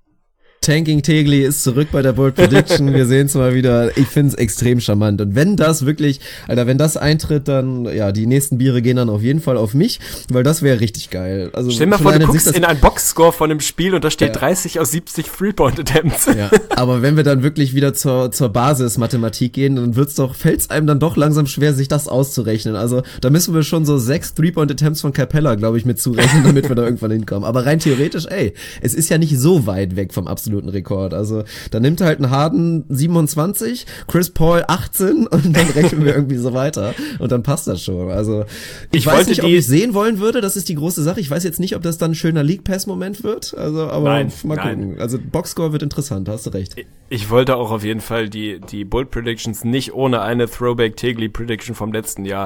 Tanking Tegli ist zurück bei der Bold Prediction. Wir sehen es mal wieder. Ich finde es extrem charmant. Und wenn das wirklich, Alter, wenn das eintritt, dann, ja, die nächsten Biere gehen dann auf jeden Fall auf mich, weil das wäre richtig geil. Also stell dir mal vor, du guckst in einen Boxscore von einem Spiel und da steht ja. dreißig aus siebzig Three-Point-Attempts. Ja, aber wenn wir dann wirklich wieder zur, zur Basismathematik gehen, dann wird's doch, fällt's einem dann doch langsam schwer, sich das auszurechnen. Also, da müssen wir schon so sechs Three-Point-Attempts von Capella, glaube ich, mit zurechnen, damit wir da irgendwann hinkommen. Aber rein theoretisch, ey, es ist ja nicht so weit weg vom absoluten Rekord. Also da nimmt halt ein Harden siebenundzwanzig, Chris Paul achtzehn und dann rechnen wir irgendwie so weiter und dann passt das schon. Also ich, ich weiß nicht, ob ich sehen wollen würde, das ist die große Sache. Ich weiß jetzt nicht, ob das dann ein schöner League Pass Moment wird, also aber nein, mal gucken. Nein. Also Boxscore wird interessant, hast du recht. Ich, ich wollte auch auf jeden Fall die die Bold Predictions nicht ohne eine Throwback Tegli Prediction vom letzten Jahr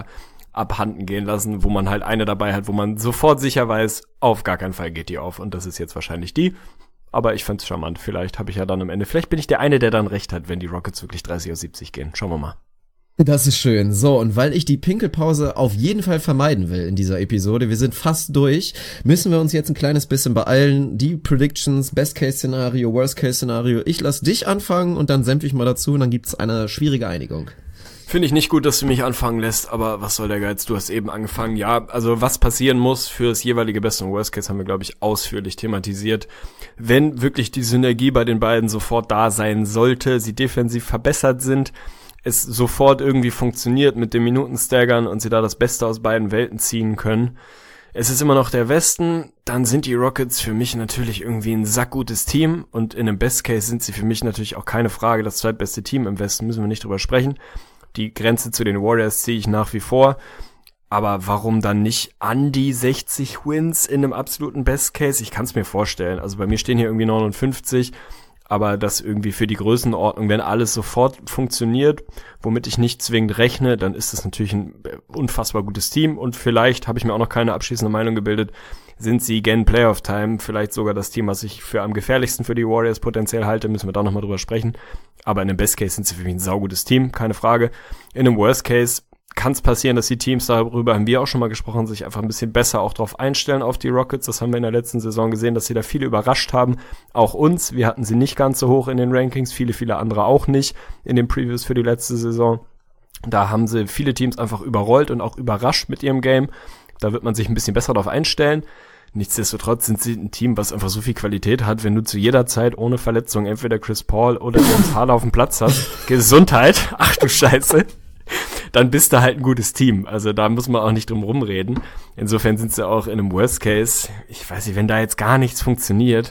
abhanden gehen lassen, wo man halt eine dabei hat, wo man sofort sicher weiß, auf gar keinen Fall geht die auf. Und das ist jetzt wahrscheinlich die. Aber ich find's charmant. Vielleicht habe ich ja dann am Ende, vielleicht bin ich der eine, der dann recht hat, wenn die Rockets wirklich dreißig aus siebzig gehen. Schauen wir mal. Das ist schön. So, und weil ich die Pinkelpause auf jeden Fall vermeiden will in dieser Episode, wir sind fast durch, müssen wir uns jetzt ein kleines bisschen beeilen. Die Predictions, Best-Case-Szenario, Worst-Case-Szenario. Ich lass dich anfangen und dann senf ich mal dazu und dann gibt's eine schwierige Einigung. Finde ich nicht gut, dass du mich anfangen lässt, aber was soll der Geiz? Du hast eben angefangen. Ja, also was passieren muss für das jeweilige Best- und Worst-Case haben wir, glaube ich, ausführlich thematisiert. Wenn wirklich die Synergie bei den beiden sofort da sein sollte, sie defensiv verbessert sind, es sofort irgendwie funktioniert mit den Minutenstaggern und sie da das Beste aus beiden Welten ziehen können. Es ist immer noch der Westen, dann sind die Rockets für mich natürlich irgendwie ein sackgutes Team und in einem Best Case sind sie für mich natürlich auch keine Frage das zweitbeste Team im Westen, müssen wir nicht drüber sprechen. Die Grenze zu den Warriors ziehe ich nach wie vor, aber warum dann nicht an die sechzig Wins in einem absoluten Best Case? Ich kann es mir vorstellen, also bei mir stehen hier irgendwie neunundfünfzig, aber das irgendwie für die Größenordnung, wenn alles sofort funktioniert, womit ich nicht zwingend rechne, dann ist das natürlich ein unfassbar gutes Team und vielleicht, habe ich mir auch noch keine abschließende Meinung gebildet, sind sie gen Playoff-Time vielleicht sogar das Team, was ich für am gefährlichsten für die Warriors potenziell halte, müssen wir da nochmal drüber sprechen, aber in einem Best Case sind sie für mich ein saugutes Team, keine Frage. In einem Worst Case kann es passieren, dass die Teams, darüber haben wir auch schon mal gesprochen, sich einfach ein bisschen besser auch drauf einstellen auf die Rockets. Das haben wir in der letzten Saison gesehen, dass sie da viele überrascht haben. Auch uns. Wir hatten sie nicht ganz so hoch in den Rankings. Viele, viele andere auch nicht in den Previews für die letzte Saison. Da haben sie viele Teams einfach überrollt und auch überrascht mit ihrem Game. Da wird man sich ein bisschen besser drauf einstellen. Nichtsdestotrotz sind sie ein Team, was einfach so viel Qualität hat, wenn du zu jeder Zeit ohne Verletzung entweder Chris Paul oder James Harden auf dem Platz hast. Gesundheit. Ach du Scheiße. Dann bist du halt ein gutes Team. Also da muss man auch nicht drum rumreden. Insofern sind sie auch in einem Worst Case. Ich weiß nicht, wenn da jetzt gar nichts funktioniert,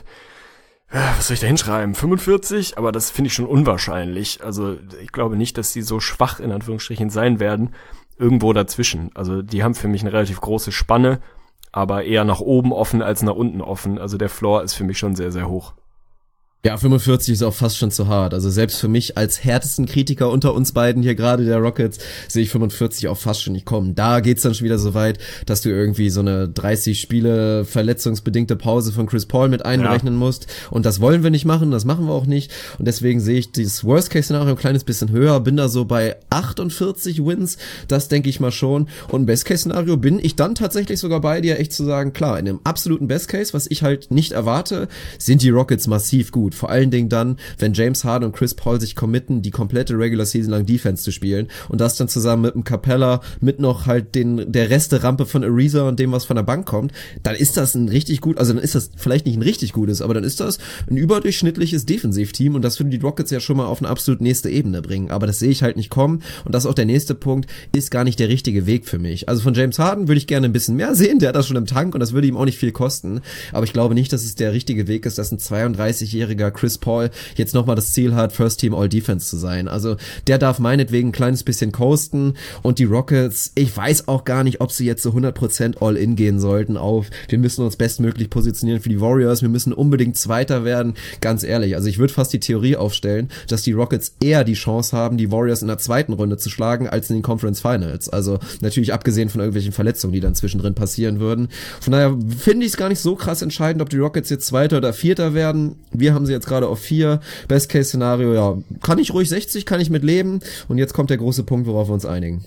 was soll ich da hinschreiben? fünfundvierzig? Aber das finde ich schon unwahrscheinlich. Also ich glaube nicht, dass sie so schwach in Anführungsstrichen sein werden. Irgendwo dazwischen. Also die haben für mich eine relativ große Spanne, aber eher nach oben offen als nach unten offen. Also der Floor ist für mich schon sehr, sehr hoch. Ja, fünfundvierzig ist auch fast schon zu hart. Also selbst für mich als härtesten Kritiker unter uns beiden hier gerade der Rockets sehe ich fünfundvierzig auch fast schon nicht kommen. Da geht's dann schon wieder so weit, dass du irgendwie so eine dreißig Spiele verletzungsbedingte Pause von Chris Paul mit einberechnen ja. musst. Und das wollen wir nicht machen, das machen wir auch nicht. Und deswegen sehe ich dieses Worst-Case-Szenario ein kleines bisschen höher. Bin da so bei achtundvierzig Wins. Das denke ich mal schon. Und Best-Case-Szenario bin ich dann tatsächlich sogar bei dir, echt zu sagen, klar, in einem absoluten Best-Case, was ich halt nicht erwarte, sind die Rockets massiv gut. Vor allen Dingen dann, wenn James Harden und Chris Paul sich committen, die komplette Regular Season lang Defense zu spielen und das dann zusammen mit dem Capella, mit noch halt den der Reste-Rampe von Ariza und dem, was von der Bank kommt, dann ist das ein richtig gut, also dann ist das vielleicht nicht ein richtig gutes, aber dann ist das ein überdurchschnittliches Defensivteam und das würden die Rockets ja schon mal auf eine absolut nächste Ebene bringen, aber das sehe ich halt nicht kommen und das ist auch der nächste Punkt, ist gar nicht der richtige Weg für mich. Also von James Harden würde ich gerne ein bisschen mehr sehen, der hat das schon im Tank und das würde ihm auch nicht viel kosten, aber ich glaube nicht, dass es der richtige Weg ist, dass ein zweiunddreißigjähriger Chris Paul jetzt nochmal das Ziel hat, First Team All Defense zu sein. Also der darf meinetwegen ein kleines bisschen coasten und die Rockets, ich weiß auch gar nicht, ob sie jetzt so hundert Prozent All-In gehen sollten auf, wir müssen uns bestmöglich positionieren für die Warriors, wir müssen unbedingt Zweiter werden. Ganz ehrlich, also ich würde fast die Theorie aufstellen, dass die Rockets eher die Chance haben, die Warriors in der zweiten Runde zu schlagen, als in den Conference Finals. Also natürlich abgesehen von irgendwelchen Verletzungen, die dann zwischendrin passieren würden. Von daher finde ich es gar nicht so krass entscheidend, ob die Rockets jetzt Zweiter oder Vierter werden. Wir haben sie jetzt gerade auf vier. Best-Case-Szenario, ja, kann ich ruhig sechzig, kann ich mit leben. Und jetzt kommt der große Punkt, worauf wir uns einigen.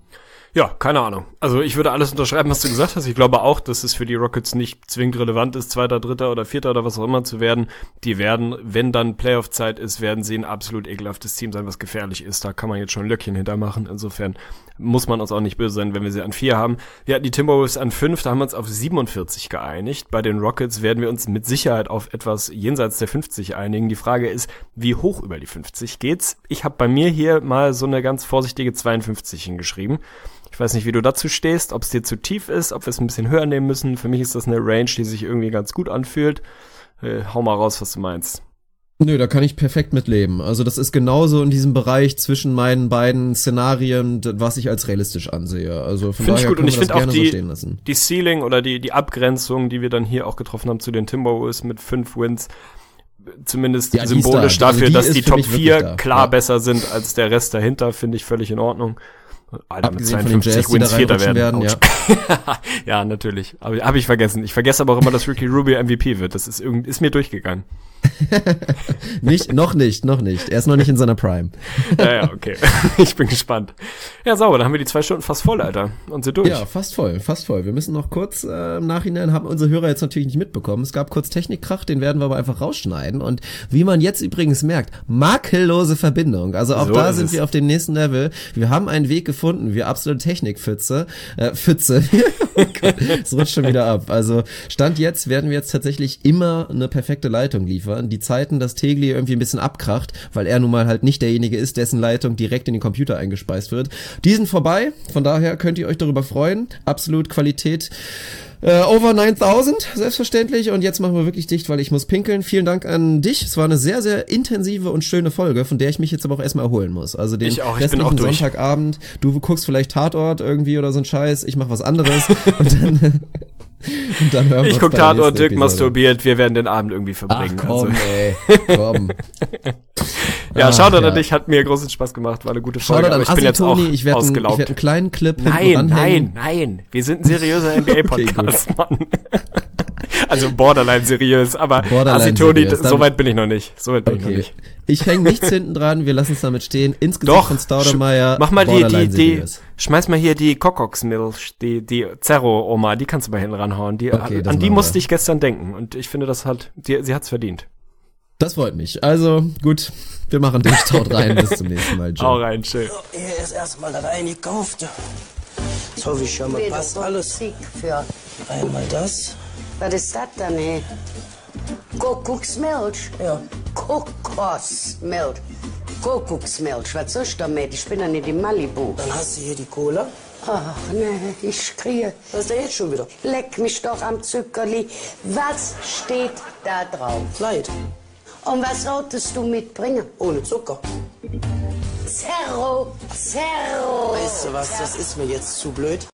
Ja, keine Ahnung. Also ich würde alles unterschreiben, was du gesagt hast. Ich glaube auch, dass es für die Rockets nicht zwingend relevant ist, Zweiter, Dritter oder Vierter oder was auch immer zu werden. Die werden, wenn dann Playoff-Zeit ist, werden sie ein absolut ekelhaftes Team sein, was gefährlich ist. Da kann man jetzt schon ein Löckchen hintermachen. Insofern muss man uns auch nicht böse sein, wenn wir sie an vier haben. Wir hatten die Timberwolves an fünf, da haben wir uns auf siebenundvierzig geeinigt. Bei den Rockets werden wir uns mit Sicherheit auf etwas jenseits der fünfzig einigen. Die Frage ist, wie hoch über die fünfzig geht's? Ich habe bei mir hier mal so eine ganz vorsichtige zweiundfünfzig hingeschrieben. Ich weiß nicht, wie du dazu stehst, ob es dir zu tief ist, ob wir es ein bisschen höher nehmen müssen. Für mich ist das eine Range, die sich irgendwie ganz gut anfühlt. Äh, hau mal raus, was du meinst. Nö, da kann ich perfekt mitleben. Also das ist genauso in diesem Bereich zwischen meinen beiden Szenarien, was ich als realistisch ansehe. Also von find daher ich gut. kann Und ich man das finde auch gerne die, so stehen lassen. Die Ceiling oder die, die Abgrenzung, die wir dann hier auch getroffen haben zu den Timberwolves mit fünf Wins, zumindest ja, symbolisch da. dafür, also die dass die Top vier da. klar ja. besser sind als der Rest dahinter, finde ich völlig in Ordnung. Alter, mit Abgesehen von den zweiundfünfzig Jazz, die da Wins Vierter reinrutschen werden. werden, ja. Ja, natürlich. Aber habe ich vergessen. Ich vergesse aber auch immer, dass Ricky Rubio M V P wird. Das ist irgendwie, ist mir durchgegangen. Nicht, noch nicht, noch nicht. Er ist noch nicht in seiner Prime. Ja, ja, okay. Ich bin gespannt. Ja, sauber, dann haben wir die zwei Stunden fast voll, Alter. Und sind durch. Ja, fast voll, fast voll. Wir müssen noch kurz äh, im Nachhinein, haben unsere Hörer jetzt natürlich nicht mitbekommen. Es gab kurz Technikkrach, den werden wir aber einfach rausschneiden. Und wie man jetzt übrigens merkt, makellose Verbindung. Also auch So da ist sind es. wir auf dem nächsten Level. Wir haben einen Weg gefunden, wir absolute Technikpfütze. Äh, Pfütze. Oh Gott, es rutscht schon wieder ab. Also Stand jetzt werden wir jetzt tatsächlich immer eine perfekte Leitung liefern. Die Zeiten, dass Tegli irgendwie ein bisschen abkracht, weil er nun mal halt nicht derjenige ist, dessen Leitung direkt in den Computer eingespeist wird. Die sind vorbei, von daher könnt ihr euch darüber freuen. Absolut Qualität. Äh, over neuntausend, selbstverständlich. Und jetzt machen wir wirklich dicht, weil ich muss pinkeln. Vielen Dank an dich. Es war eine sehr, sehr intensive und schöne Folge, von der ich mich jetzt aber auch erstmal erholen muss. Also den Ich auch, ich bin restlichen auch durch. Sonntagabend. Du guckst vielleicht Tatort irgendwie oder so ein Scheiß. Ich mach was anderes. und dann... Und dann hören wir Ich uns guck bei der Tatort, nächsten Dirk Episode. masturbiert, wir werden den Abend irgendwie Ach verbringen. komm, also. ey, komm. Ja, Ach, Shoutout ja. an dich, hat mir großen Spaß gemacht, war eine gute Folge, Shoutout aber an ich bin Assi jetzt auch Toni, ich werde einen, ich ausgelaugt. werd einen kleinen Clip hinten Nein, ranhängen. nein, nein, wir sind ein seriöser N B A-Podcast, Mann. Also borderline seriös, aber Borderline Asitoni, seriös, dann- so weit bin ich noch nicht. So weit bin ich noch Okay. nicht. Ich hänge nichts hinten dran, wir lassen es damit stehen. Ins Gesicht Doch, von Staudemeyer. sch- mach mal die, die, borderline die, seriös. schmeiß mal hier die Kokox-Milch, die, die Zerro-Oma, die kannst du mal hinten ranhauen. Die, Okay, das an die machen musste wir. ich gestern denken und ich finde, das hat, die, sie hat's verdient. Das freut mich. Also, gut, wir machen durch, haut rein, bis zum nächsten Mal. Hau Joe. rein, chill. Hier ist erstmal das eingekauft. So wie schon mal passt alles. Für. Einmal das. Was ist das denn, ey? Kuckucksmilch? Ja. Kokosmilch. Kuckucksmilch, was soll ich damit? Ich bin ja nicht in Malibu. Dann hast du hier die Cola. Ach, nee, ich kriege. Was ist denn jetzt schon wieder? Leck mich doch am Zuckerli. Was steht da drauf? Light. Und was solltest du mitbringen? Ohne Zucker. Zerro, Zerro. Weißt du was, das ist mir jetzt zu blöd.